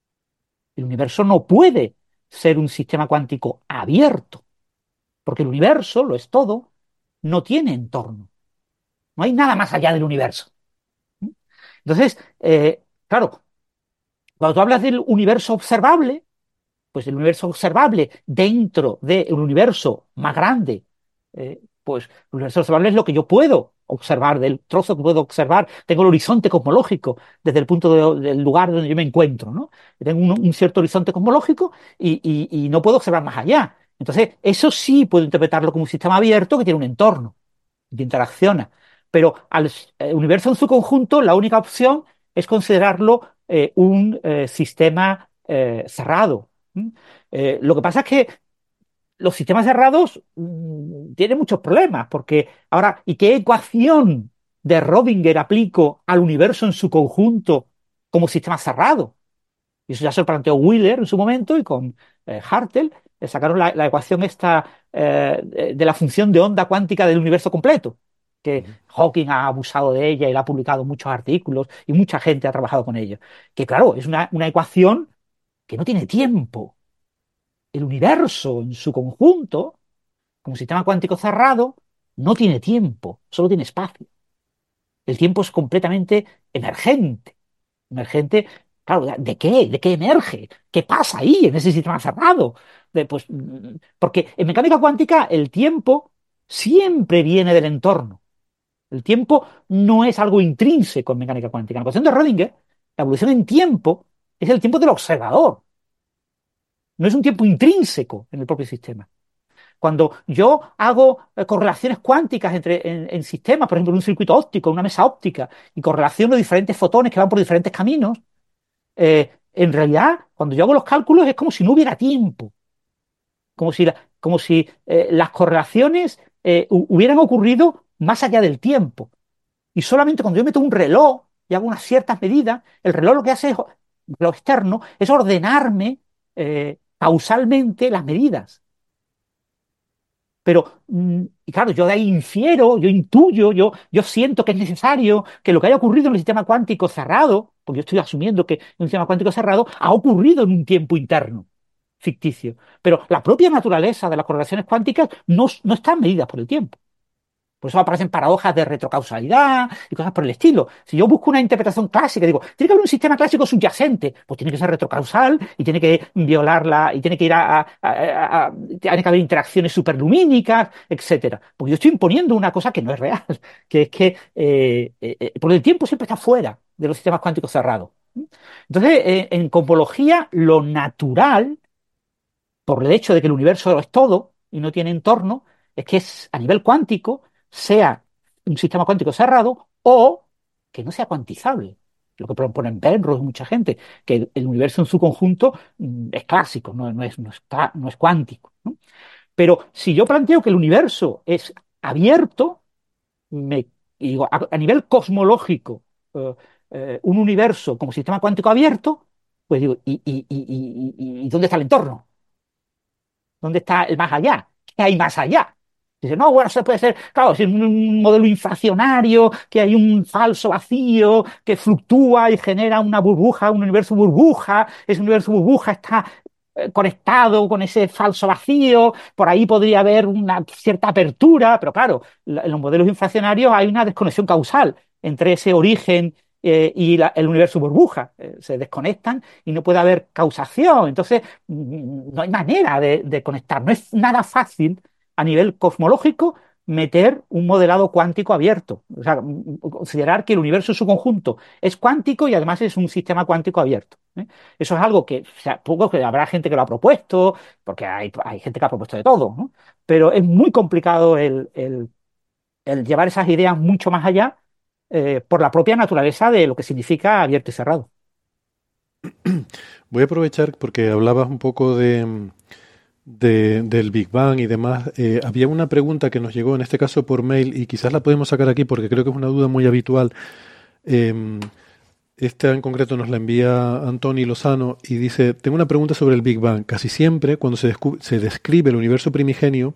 El universo no puede ser un sistema cuántico abierto, porque el universo, lo es todo, no tiene entorno. No hay nada más allá del universo. Entonces, eh, claro, cuando tú hablas del universo observable, pues el universo observable dentro del universo más grande, eh, pues el universo observable es lo que yo puedo observar, del trozo que puedo observar. Tengo el horizonte cosmológico desde el punto de- del lugar donde yo me encuentro, ¿no? Tengo un, un cierto horizonte cosmológico y, y- y no puedo observar más allá. Entonces, eso sí puedo interpretarlo como un sistema abierto que tiene un entorno, que interacciona. Pero al eh, universo en su conjunto, la única opción es considerarlo eh, un eh, sistema eh, cerrado. ¿Mm? Eh, lo que pasa es que los sistemas cerrados mm, tienen muchos problemas, porque ahora, ¿y qué ecuación de Rödinger aplico al universo en su conjunto como sistema cerrado? Y eso ya se lo planteó Wheeler en su momento y con eh, Hartle le sacaron la, la ecuación esta eh, de, de la función de onda cuántica del universo completo, que Ujú. Hawking ha abusado de ella y la ha publicado muchos artículos y mucha gente ha trabajado con ella. Que claro, es una, una ecuación que no tiene tiempo. El universo en su conjunto, como sistema cuántico cerrado, no tiene tiempo, solo tiene espacio. El tiempo es completamente emergente. Emergente, claro, ¿de qué? ¿De qué emerge? ¿Qué pasa ahí en ese sistema cerrado? De, pues, mm, porque en mecánica cuántica el tiempo siempre viene del entorno. El tiempo no es algo intrínseco en mecánica cuántica. En la ecuación de Rödinger, la evolución en tiempo es el tiempo del observador. No es un tiempo intrínseco en el propio sistema. Cuando yo hago eh, correlaciones cuánticas entre, en, en sistemas, por ejemplo, en un circuito óptico, en una mesa óptica, y correlaciono diferentes fotones que van por diferentes caminos, eh, en realidad, cuando yo hago los cálculos es como si no hubiera tiempo, como si, la- como si eh, las correlaciones eh, hu- hubieran ocurrido más allá del tiempo. Y solamente cuando yo meto un reloj y hago unas ciertas medidas, el reloj lo que hace es, lo externo, es ordenarme eh, pausalmente las medidas. Pero, mm, y claro, yo de ahí infiero, yo intuyo, yo, yo siento que es necesario que lo que haya ocurrido en el sistema cuántico cerrado, porque yo estoy asumiendo que en un sistema cuántico cerrado ha ocurrido en un tiempo interno, ficticio. Pero la propia naturaleza de las correlaciones cuánticas no, no están medidas por el tiempo. Por eso aparecen paradojas de retrocausalidad y cosas por el estilo. Si yo busco una interpretación clásica, digo, tiene que haber un sistema clásico subyacente, pues tiene que ser retrocausal y tiene que violarla y tiene que ir a, a- a- a- tiene que haber interacciones superlumínicas, etcétera. Porque yo estoy imponiendo una cosa que no es real, que es que eh, eh, eh, porque el tiempo siempre está fuera de los sistemas cuánticos cerrados. Entonces, eh, en cosmología, lo natural, por el hecho de que el universo es todo y no tiene entorno, es que es, a nivel cuántico sea un sistema cuántico cerrado o que no sea cuantizable. Lo que proponen Penrose y mucha gente, que el, el universo en su conjunto mm, es clásico, no, no es, no es, cla- no es cuántico, ¿no? Pero si yo planteo que el universo es abierto, me, y digo, a, a nivel cosmológico, eh, eh, un universo como sistema cuántico abierto, pues digo, ¿y, y, y, y, y- y dónde está el entorno? ¿Dónde está el más allá? ¿Qué hay más allá? Dice, no, bueno, eso puede ser, claro, si es un modelo inflacionario, que hay un falso vacío que fluctúa y genera una burbuja, un universo burbuja, ese universo burbuja está eh, conectado con ese falso vacío, por ahí podría haber una cierta apertura, pero claro, la- en los modelos inflacionarios hay una desconexión causal entre ese origen eh, y la- el universo burbuja. Eh, se desconectan y no puede haber causación. Entonces, mm, no hay manera de, de conectar. No es nada fácil a nivel cosmológico meter un modelado cuántico abierto. O sea, mm, considerar que el universo en su conjunto es cuántico y además es un sistema cuántico abierto. ¿eh? Eso es algo que, o sea, poco que habrá gente que lo ha propuesto, porque hay, hay gente que ha propuesto de todo, ¿no? Pero es muy complicado el, el- el llevar esas ideas mucho más allá eh, por la propia naturaleza de lo que significa abierto y cerrado. Voy a aprovechar porque hablabas un poco de, mm, de- del Big Bang y demás. Eh, había una pregunta que nos llegó, en este caso por mail, y quizás la podemos sacar aquí porque creo que es una duda muy habitual. Em, Esta en concreto nos la envía Antoni Lozano y dice, tengo una pregunta sobre el Big Bang. Casi siempre, cuando se, descu- se describe el universo primigenio,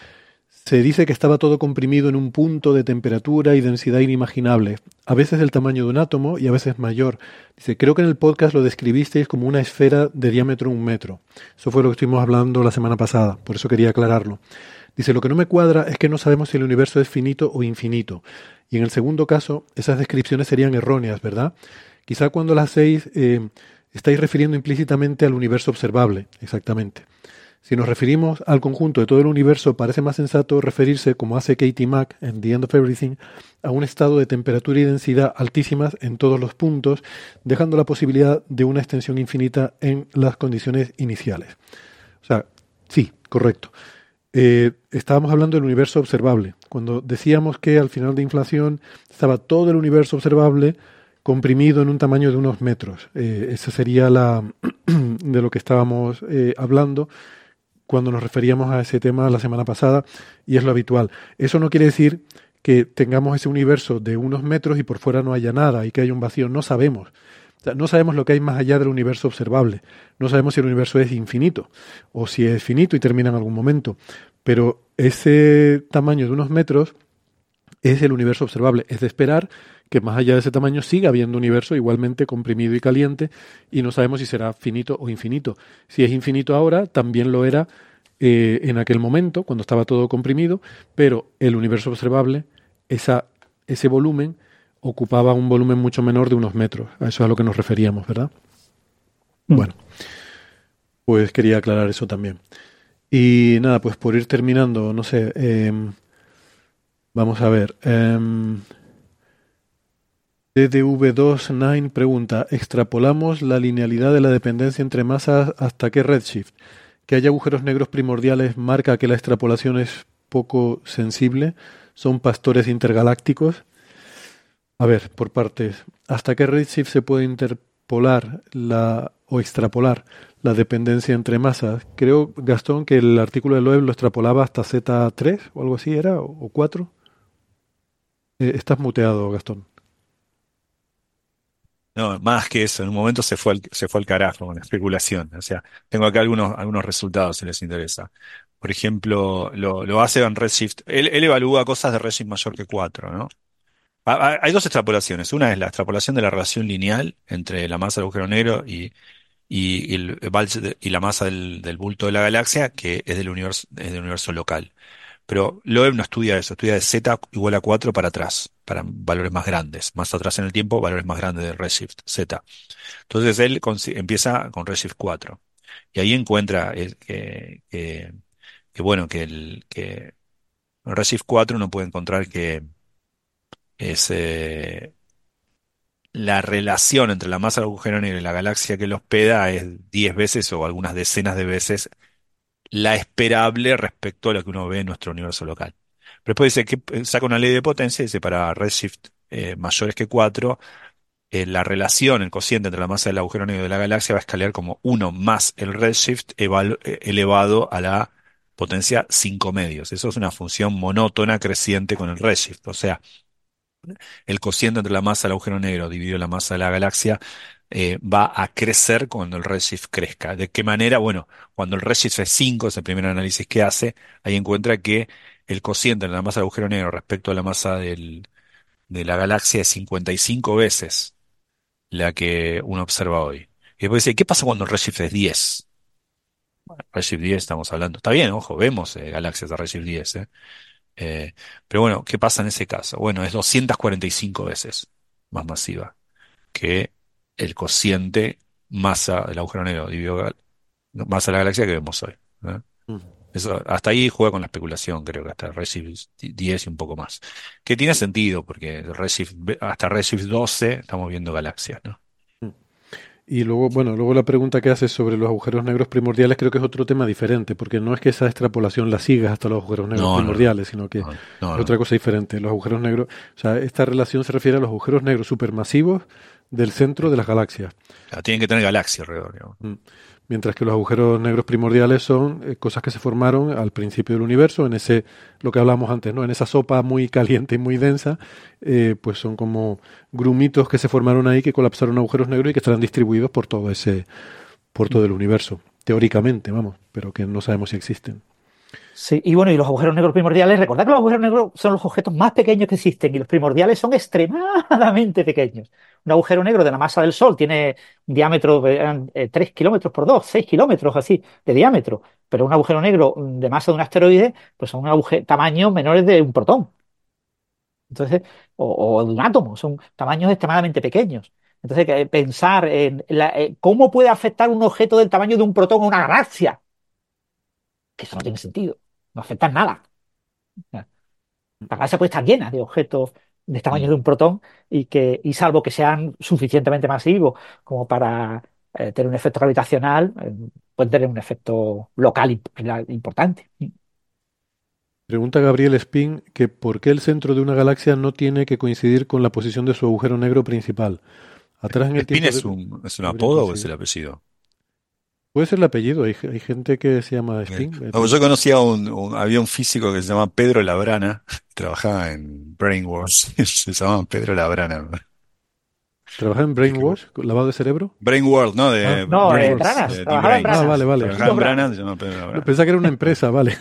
se dice que estaba todo comprimido en un punto de temperatura y densidad inimaginable, a veces del tamaño de un átomo y a veces mayor. Dice, creo que en el podcast lo describisteis como una esfera de diámetro un metro. Eso fue lo que estuvimos hablando la semana pasada, por eso quería aclararlo. Dice, lo que no me cuadra es que no sabemos si el universo es finito o infinito. Y en el segundo caso, esas descripciones serían erróneas, ¿verdad? Quizá cuando las hacéis, eh, estáis refiriendo implícitamente al universo observable, exactamente. Si nos referimos al conjunto de todo el universo, parece más sensato referirse, como hace Katie Mack en The End of Everything, a un estado de temperatura y densidad altísimas en todos los puntos, dejando la posibilidad de una extensión infinita en las condiciones iniciales. O sea, sí, correcto. Eh, estábamos hablando del universo observable. Cuando decíamos que al final de inflación estaba todo el universo observable comprimido en un tamaño de unos metros. Eh, esa sería la de lo que estábamos eh, hablando cuando nos referíamos a ese tema la semana pasada, y es lo habitual. Eso no quiere decir que tengamos ese universo de unos metros y por fuera no haya nada y que haya un vacío. No sabemos. O sea, no sabemos lo que hay más allá del universo observable. No sabemos si el universo es infinito o si es finito y termina en algún momento. Pero ese tamaño de unos metros es el universo observable. Es de esperar que más allá de ese tamaño siga habiendo universo igualmente comprimido y caliente y no sabemos si será finito o infinito. Si es infinito ahora, también lo era eh, en aquel momento, cuando estaba todo comprimido, pero el universo observable, esa, ese volumen, ocupaba un volumen mucho menor de unos metros. A eso es a lo que nos referíamos, ¿verdad? Mm. Bueno, pues quería aclarar eso también. Y nada, pues por ir terminando, no sé, em, vamos a ver. em, D D V veintinueve pregunta, ¿extrapolamos la linealidad de la dependencia entre masas hasta qué redshift? ¿Que haya agujeros negros primordiales marca que la extrapolación es poco sensible? ¿Son pastores intergalácticos? A ver, por partes. ¿Hasta qué redshift se puede interpolar la, o extrapolar la dependencia entre masas? Creo, Gastón, que el artículo de Loeb lo extrapolaba hasta Z tres o algo así, ¿era? ¿O, o cuatro? Eh, estás muteado, Gastón. No, más que eso, en un momento se fue al, se fue al carajo con la especulación. O sea, tengo acá algunos, algunos resultados si les interesa. Por ejemplo, lo, lo hace en Redshift. Él, él evalúa cosas de Redshift mayor que cuatro, ¿no? Ha- ha- Hay dos extrapolaciones. Una es la extrapolación de la relación lineal entre la masa del agujero negro y, y, y el vals de- y la masa del, del bulto de la galaxia, que es del universo, es del universo local. Pero Loeb no estudia eso, estudia de z igual a cuatro para atrás, para valores más grandes. Más atrás en el tiempo, valores más grandes de Redshift, Z. Entonces él consi- empieza con Redshift cuatro. Y ahí encuentra eh, que, que- que, bueno, que, el, que en Redshift cuatro uno puede encontrar que es, eh, la relación entre la masa del agujero negro y la galaxia que lo hospeda es diez veces o algunas decenas de veces la esperable respecto a lo que uno ve en nuestro universo local. Pero después dice que saca una ley de potencia y dice para redshift eh, mayores que cuatro, eh, la relación, el cociente entre la masa del agujero negro y de la galaxia va a escalar como uno más el redshift evalu- eh, elevado a la potencia cinco medios. Eso es una función monótona creciente con el redshift. O sea, el cociente entre la masa del agujero negro dividido la masa de la galaxia eh, va a crecer cuando el redshift crezca. ¿De qué manera? Bueno, cuando el redshift es cinco, es el primer análisis que hace, ahí encuentra que el cociente entre la masa del agujero negro respecto a la masa del- de la galaxia es cincuenta y cinco veces la que uno observa hoy. Y después dice, ¿qué pasa cuando el redshift es diez? Redshift diez estamos hablando. Está bien, ojo, vemos eh, galaxias de redshift diez, ¿eh? Eh, pero bueno, ¿qué pasa en ese caso? Bueno, es doscientas cuarenta y cinco veces más masiva que el cociente masa del agujero negro dividido gal- masa de la galaxia que vemos hoy, ¿eh? Ujú. Eso, hasta ahí juega con la especulación, creo que hasta Redshift diez y un poco más. Que tiene sentido, porque Redshift, ve- hasta Redshift doce estamos viendo galaxias, ¿no? Y luego, bueno, luego la pregunta que haces sobre los agujeros negros primordiales creo que es otro tema diferente, porque no es que esa extrapolación la sigas hasta los agujeros negros No, no, no. primordiales, sino que No, no, es no. otra cosa diferente. Los agujeros negros, o sea, esta relación se refiere a los agujeros negros supermasivos del centro de las galaxias. Claro, tienen que tener galaxia alrededor, digamos. Mm. Mientras que los agujeros negros primordiales son eh, cosas que se formaron al principio del universo, en ese, lo que hablamos antes, ¿no? En esa sopa muy caliente y muy densa, eh, pues son como grumitos que se formaron ahí, que colapsaron agujeros negros y que estarán distribuidos por todo ese, por todo el universo, teóricamente, vamos, pero que no sabemos si existen. Sí, y bueno, y los agujeros negros primordiales, recordad que los agujeros negros son los objetos más pequeños que existen y los primordiales son extremadamente pequeños. Un agujero negro de la masa del Sol tiene un diámetro de eh, tres kilómetros por dos, seis kilómetros así de diámetro, pero un agujero negro mm, de masa de un asteroide, pues son un tamaños menores de un protón. Entonces, o, o de un átomo, son tamaños extremadamente pequeños. Entonces, que pensar en la- eh, cómo puede afectar un objeto del tamaño de un protón a una galaxia, que eso no tiene sentido, no afecta en nada. La galaxia puede estar llena de objetos de tamaño Mm. de un protón y que, y salvo que sean suficientemente masivos como para eh, tener un efecto gravitacional, eh, pueden tener un efecto local imp- importante. Pregunta Gabriel Spin que por qué el centro de una galaxia no tiene que coincidir con la posición de su agujero negro principal. Atrás en el ¿Spin tiempo es de- un, es un deberían apodo o es coincidir. el apellido? Puede ser el apellido, hay, hay gente que se llama Ok. Spin. eh, No, yo conocía un, un- había un físico que se llama Pedro Labrana, trabajaba en Brainwash, se llamaba Pedro Labrana. ¿Trabaja en Así que, Brainwash, lavado de cerebro? Brainworld, ¿no? Ah, De No, eh, Brainworld. Brains, Branas, de, de trabajaba en Ah, Brains. vale, Branas, vale. Trabajaba Instituto en Branas. Brana, se llama Pedro No, Labrana. pensaba que era una empresa, vale.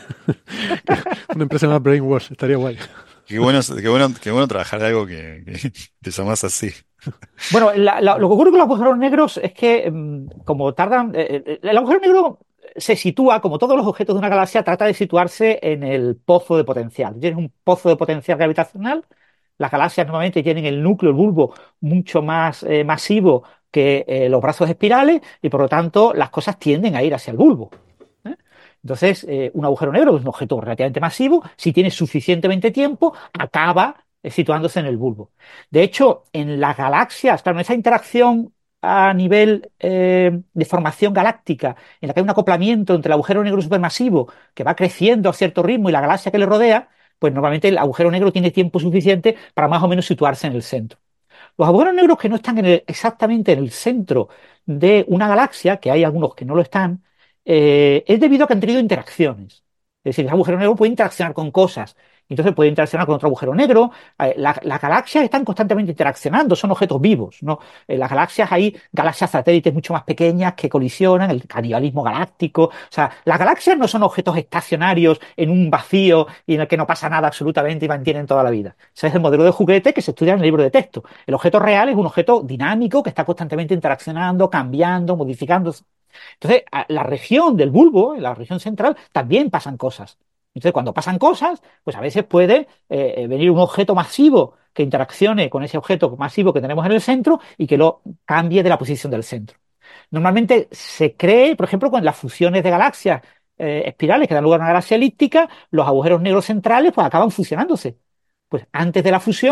Una empresa llamada Brainwash, estaría guay. Qué bueno, qué bueno, qué bueno trabajar de algo que, que te llamas así. Bueno, la- la- lo que ocurre con los agujeros negros es que, mm, como tardan, eh, eh, el agujero negro se sitúa, como todos los objetos de una galaxia, trata de situarse en el pozo de potencial. Tienes un pozo de potencial gravitacional. Las galaxias normalmente tienen el núcleo, el bulbo, mucho más eh, masivo que eh, los brazos espirales y por lo tanto las cosas tienden a ir hacia el bulbo. ¿eh? Entonces, eh, un agujero negro es un objeto relativamente masivo, si tiene suficientemente tiempo, acaba eh, situándose en el bulbo. De hecho, en las galaxias, claro, en esa interacción a nivel eh, de formación galáctica, en la que hay un acoplamiento entre el agujero negro supermasivo que va creciendo a cierto ritmo y la galaxia que le rodea, pues normalmente el agujero negro tiene tiempo suficiente para más o menos situarse en el centro. Los agujeros negros que no están en el- exactamente en el centro de una galaxia, que hay algunos que no lo están, eh, es debido a que han tenido interacciones. Es decir, el agujero negro puede interaccionar con cosas. Entonces puede interaccionar con otro agujero negro. Eh, la- las galaxias están constantemente interaccionando, son objetos vivos, ¿no? En las galaxias hay galaxias satélites mucho más pequeñas que colisionan, el canibalismo galáctico. O sea, las galaxias no son objetos estacionarios en un vacío y en el que no pasa nada absolutamente y mantienen toda la vida. Ese es el modelo de juguete que se estudia en el libro de texto. El objeto real es un objeto dinámico que está constantemente interaccionando, cambiando, modificándose. Entonces, a la región del bulbo, en la región central, también pasan cosas. Entonces, cuando pasan cosas, pues a veces puede eh, eh, venir un objeto masivo que interaccione con ese objeto masivo que tenemos en el centro y que lo cambie de la posición del centro. Normalmente se cree, por ejemplo, con las fusiones de galaxias eh, espirales que dan lugar a una galaxia elíptica, los agujeros negros centrales pues acaban fusionándose. Pues antes de la fusión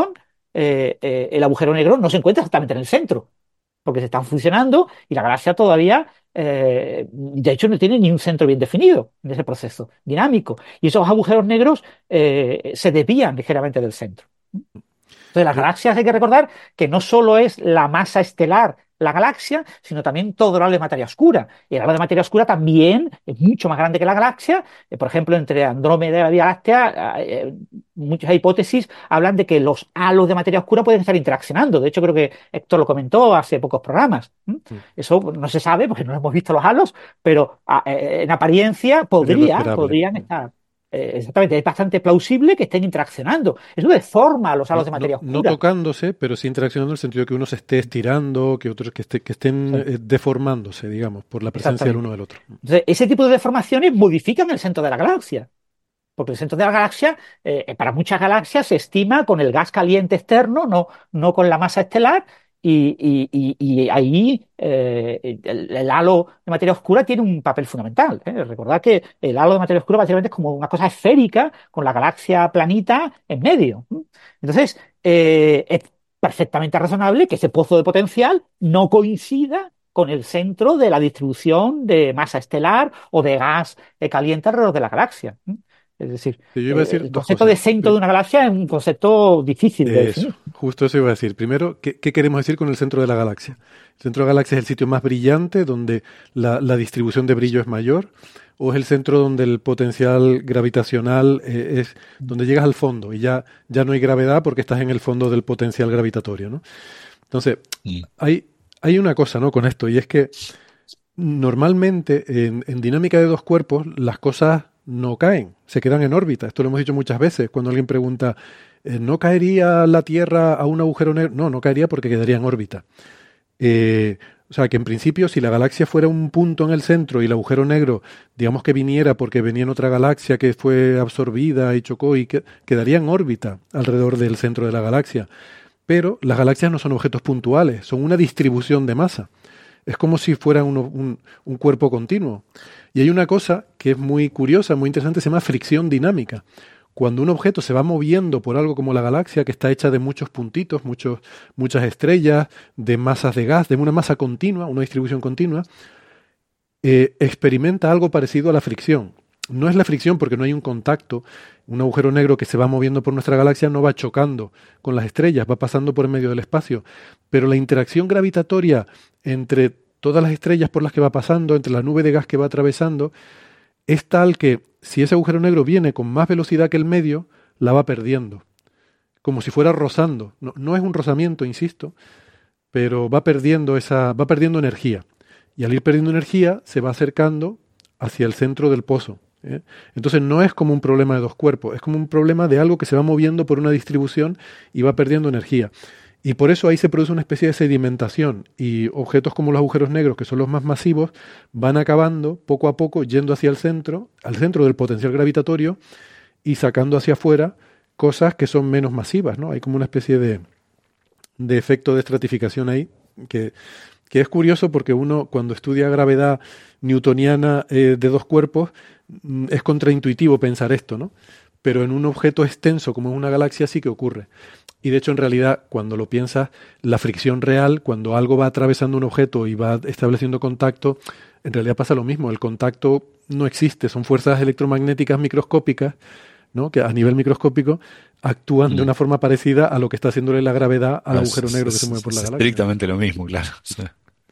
eh, eh, el agujero negro no se encuentra exactamente en el centro, porque se están fusionando y la galaxia todavía, eh, de hecho, no tiene ni un centro bien definido en ese proceso dinámico. Y esos agujeros negros eh, se desvían ligeramente del centro. Entonces, las galaxias hay que recordar que no solo es la masa estelar la galaxia, sino también todo el halo de materia oscura. Y el halo de materia oscura también es mucho más grande que la galaxia. Eh, por ejemplo, entre Andrómeda y la Vía Láctea, eh, muchas hipótesis hablan de que los halos de materia oscura pueden estar interaccionando. De hecho, creo que Héctor lo comentó hace pocos programas. ¿Mm? Eso no se sabe porque no hemos visto los halos, pero a, eh, en apariencia podría, podrían estar. Eh, exactamente, es bastante plausible que estén interaccionando. Eso deforma los halos no, de materia no, oscura. No tocándose, pero sí interaccionando en el sentido de que uno se esté estirando, que otros que, esté, que estén sí. eh, deformándose, digamos, por la presencia del uno del otro. Entonces, ese tipo de deformaciones modifican el centro de la galaxia. Porque el centro de la galaxia, eh, para muchas galaxias, se estima con el gas caliente externo, no, no con la masa estelar. Y, y, y, y ahí eh, el, el halo de materia oscura tiene un papel fundamental. ¿eh? Recordad que el halo de materia oscura básicamente es como una cosa esférica con la galaxia planita en medio. Entonces, eh, es perfectamente razonable que ese pozo de potencial no coincida con el centro de la distribución de masa estelar o de gas caliente alrededor de la galaxia. Es decir, sí, yo iba a decir el dos concepto cosas. de centro de una galaxia es un concepto difícil de eso, definir. Justo eso iba a decir. Primero, ¿qué, ¿qué queremos decir con el centro de la galaxia? El centro de la galaxia es el sitio más brillante, donde la, la distribución de brillo es mayor, o es el centro donde el potencial gravitacional eh, es donde llegas al fondo y ya, ya no hay gravedad porque estás en el fondo del potencial gravitatorio, ¿no? Entonces, sí. hay, hay una cosa, ¿no?, con esto, y es que normalmente en, en dinámica de dos cuerpos las cosas no caen, se quedan en órbita. Esto lo hemos dicho muchas veces cuando alguien pregunta, ¿no caería la Tierra a un agujero negro? No, no caería porque quedaría en órbita. Eh, o sea, que en principio si la galaxia fuera un punto en el centro y el agujero negro, digamos que viniera porque venía en otra galaxia que fue absorbida y chocó y que, quedaría en órbita alrededor del centro de la galaxia. Pero las galaxias no son objetos puntuales, son una distribución de masa. Es como si fuera un, un, un cuerpo continuo. Y hay una cosa que es muy curiosa, muy interesante, se llama fricción dinámica. Cuando un objeto se va moviendo por algo como la galaxia, que está hecha de muchos puntitos, muchos, muchas estrellas, de masas de gas, de una masa continua, una distribución continua, eh, experimenta algo parecido a la fricción. No es la fricción porque no hay un contacto. Un agujero negro que se va moviendo por nuestra galaxia no va chocando con las estrellas, va pasando por en medio del espacio. Pero la interacción gravitatoria entre todas las estrellas por las que va pasando, entre la nube de gas que va atravesando, es tal que si ese agujero negro viene con más velocidad que el medio, la va perdiendo. Como si fuera rozando. No, no es un rozamiento, insisto, pero va perdiendo esa, va perdiendo energía. Y al ir perdiendo energía, se va acercando hacia el centro del pozo. ¿eh? Entonces no es como un problema de dos cuerpos, es como un problema de algo que se va moviendo por una distribución y va perdiendo energía. Y por eso ahí se produce una especie de sedimentación y objetos como los agujeros negros, que son los más masivos, van acabando poco a poco yendo hacia el centro, al centro del potencial gravitatorio y sacando hacia afuera cosas que son menos masivas, ¿no? Hay como una especie de, de efecto de estratificación ahí que, que es curioso porque uno cuando estudia gravedad newtoniana eh, de dos cuerpos es contraintuitivo pensar esto, ¿no? Pero en un objeto extenso como es una galaxia sí que ocurre. Y de hecho, en realidad, cuando lo piensas, la fricción real, cuando algo va atravesando un objeto y va estableciendo contacto, en realidad pasa lo mismo. El contacto no existe, son fuerzas electromagnéticas microscópicas, ¿no?, que a nivel microscópico actúan mm. de una forma parecida a lo que está haciéndole la gravedad al no, agujero negro es, que se mueve por la galaxia. Estrictamente lo mismo, claro. Sí.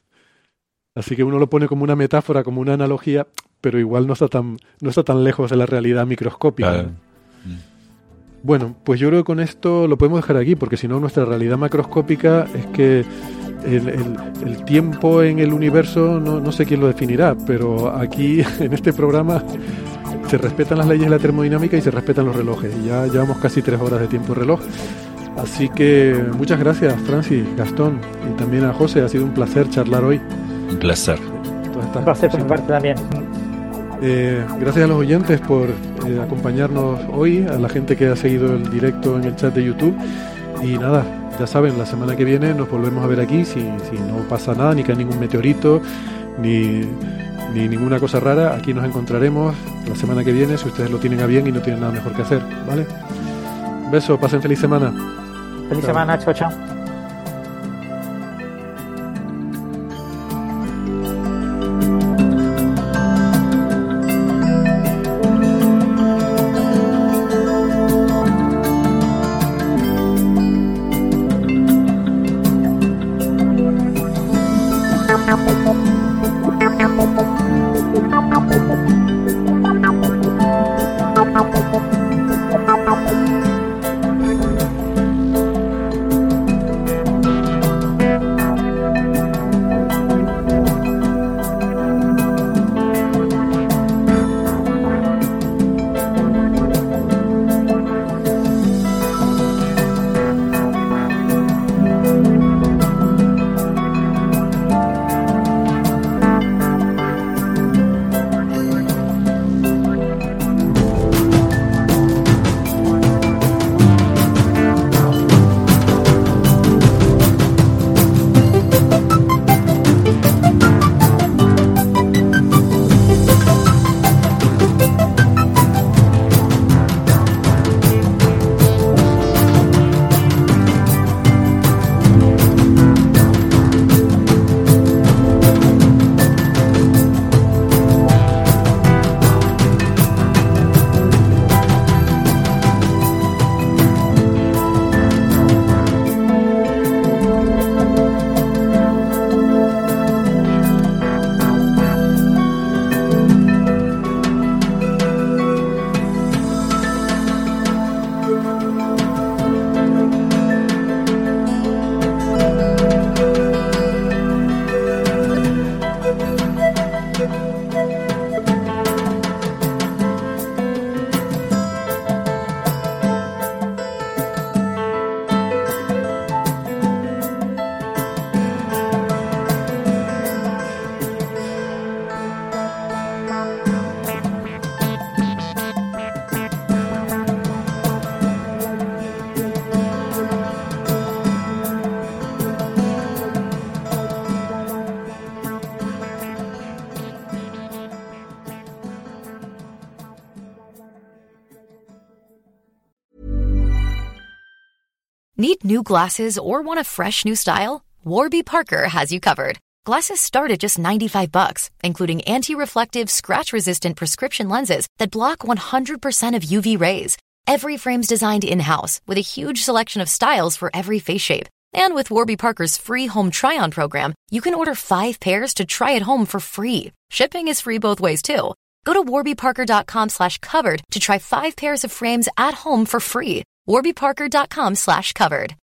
Así que uno lo pone como una metáfora, como una analogía, pero igual no está tan, no está tan lejos de la realidad microscópica. Claro. Mm. Bueno, pues yo creo que con esto lo podemos dejar aquí, porque si no nuestra realidad macroscópica es que el, el, el tiempo en el universo no, no sé quién lo definirá, pero aquí en este programa se respetan las leyes de la termodinámica y se respetan los relojes. Y ya llevamos casi tres horas de tiempo reloj. Así que muchas gracias, Francis, Gastón, y también a José. Ha sido un placer charlar hoy. Un placer. Un placer por mi parte también. Eh, gracias a los oyentes por eh, acompañarnos hoy, a la gente que ha seguido el directo en el chat de YouTube. Y nada, ya saben, la semana que viene nos volvemos a ver aquí, si, si no pasa nada, ni cae ningún meteorito, ni, ni ninguna cosa rara. Aquí nos encontraremos la semana que viene, si ustedes lo tienen a bien y no tienen nada mejor que hacer, ¿vale? Un beso, pasen feliz semana. Feliz Chao. semana. Chao, chao. Need new glasses or want a fresh new style? Warby Parker has you covered. Glasses start at just ninety-five bucks, including anti-reflective, scratch-resistant prescription lenses that block one hundred percent of U V rays. Every frame's designed in-house with a huge selection of styles for every face shape. And with Warby Parker's free home try-on program, you can order five pairs to try at home for free. Shipping is free both ways, too. Go to warbyparker.com slash covered to try five pairs of frames at home for free. warbyparker.com slash covered.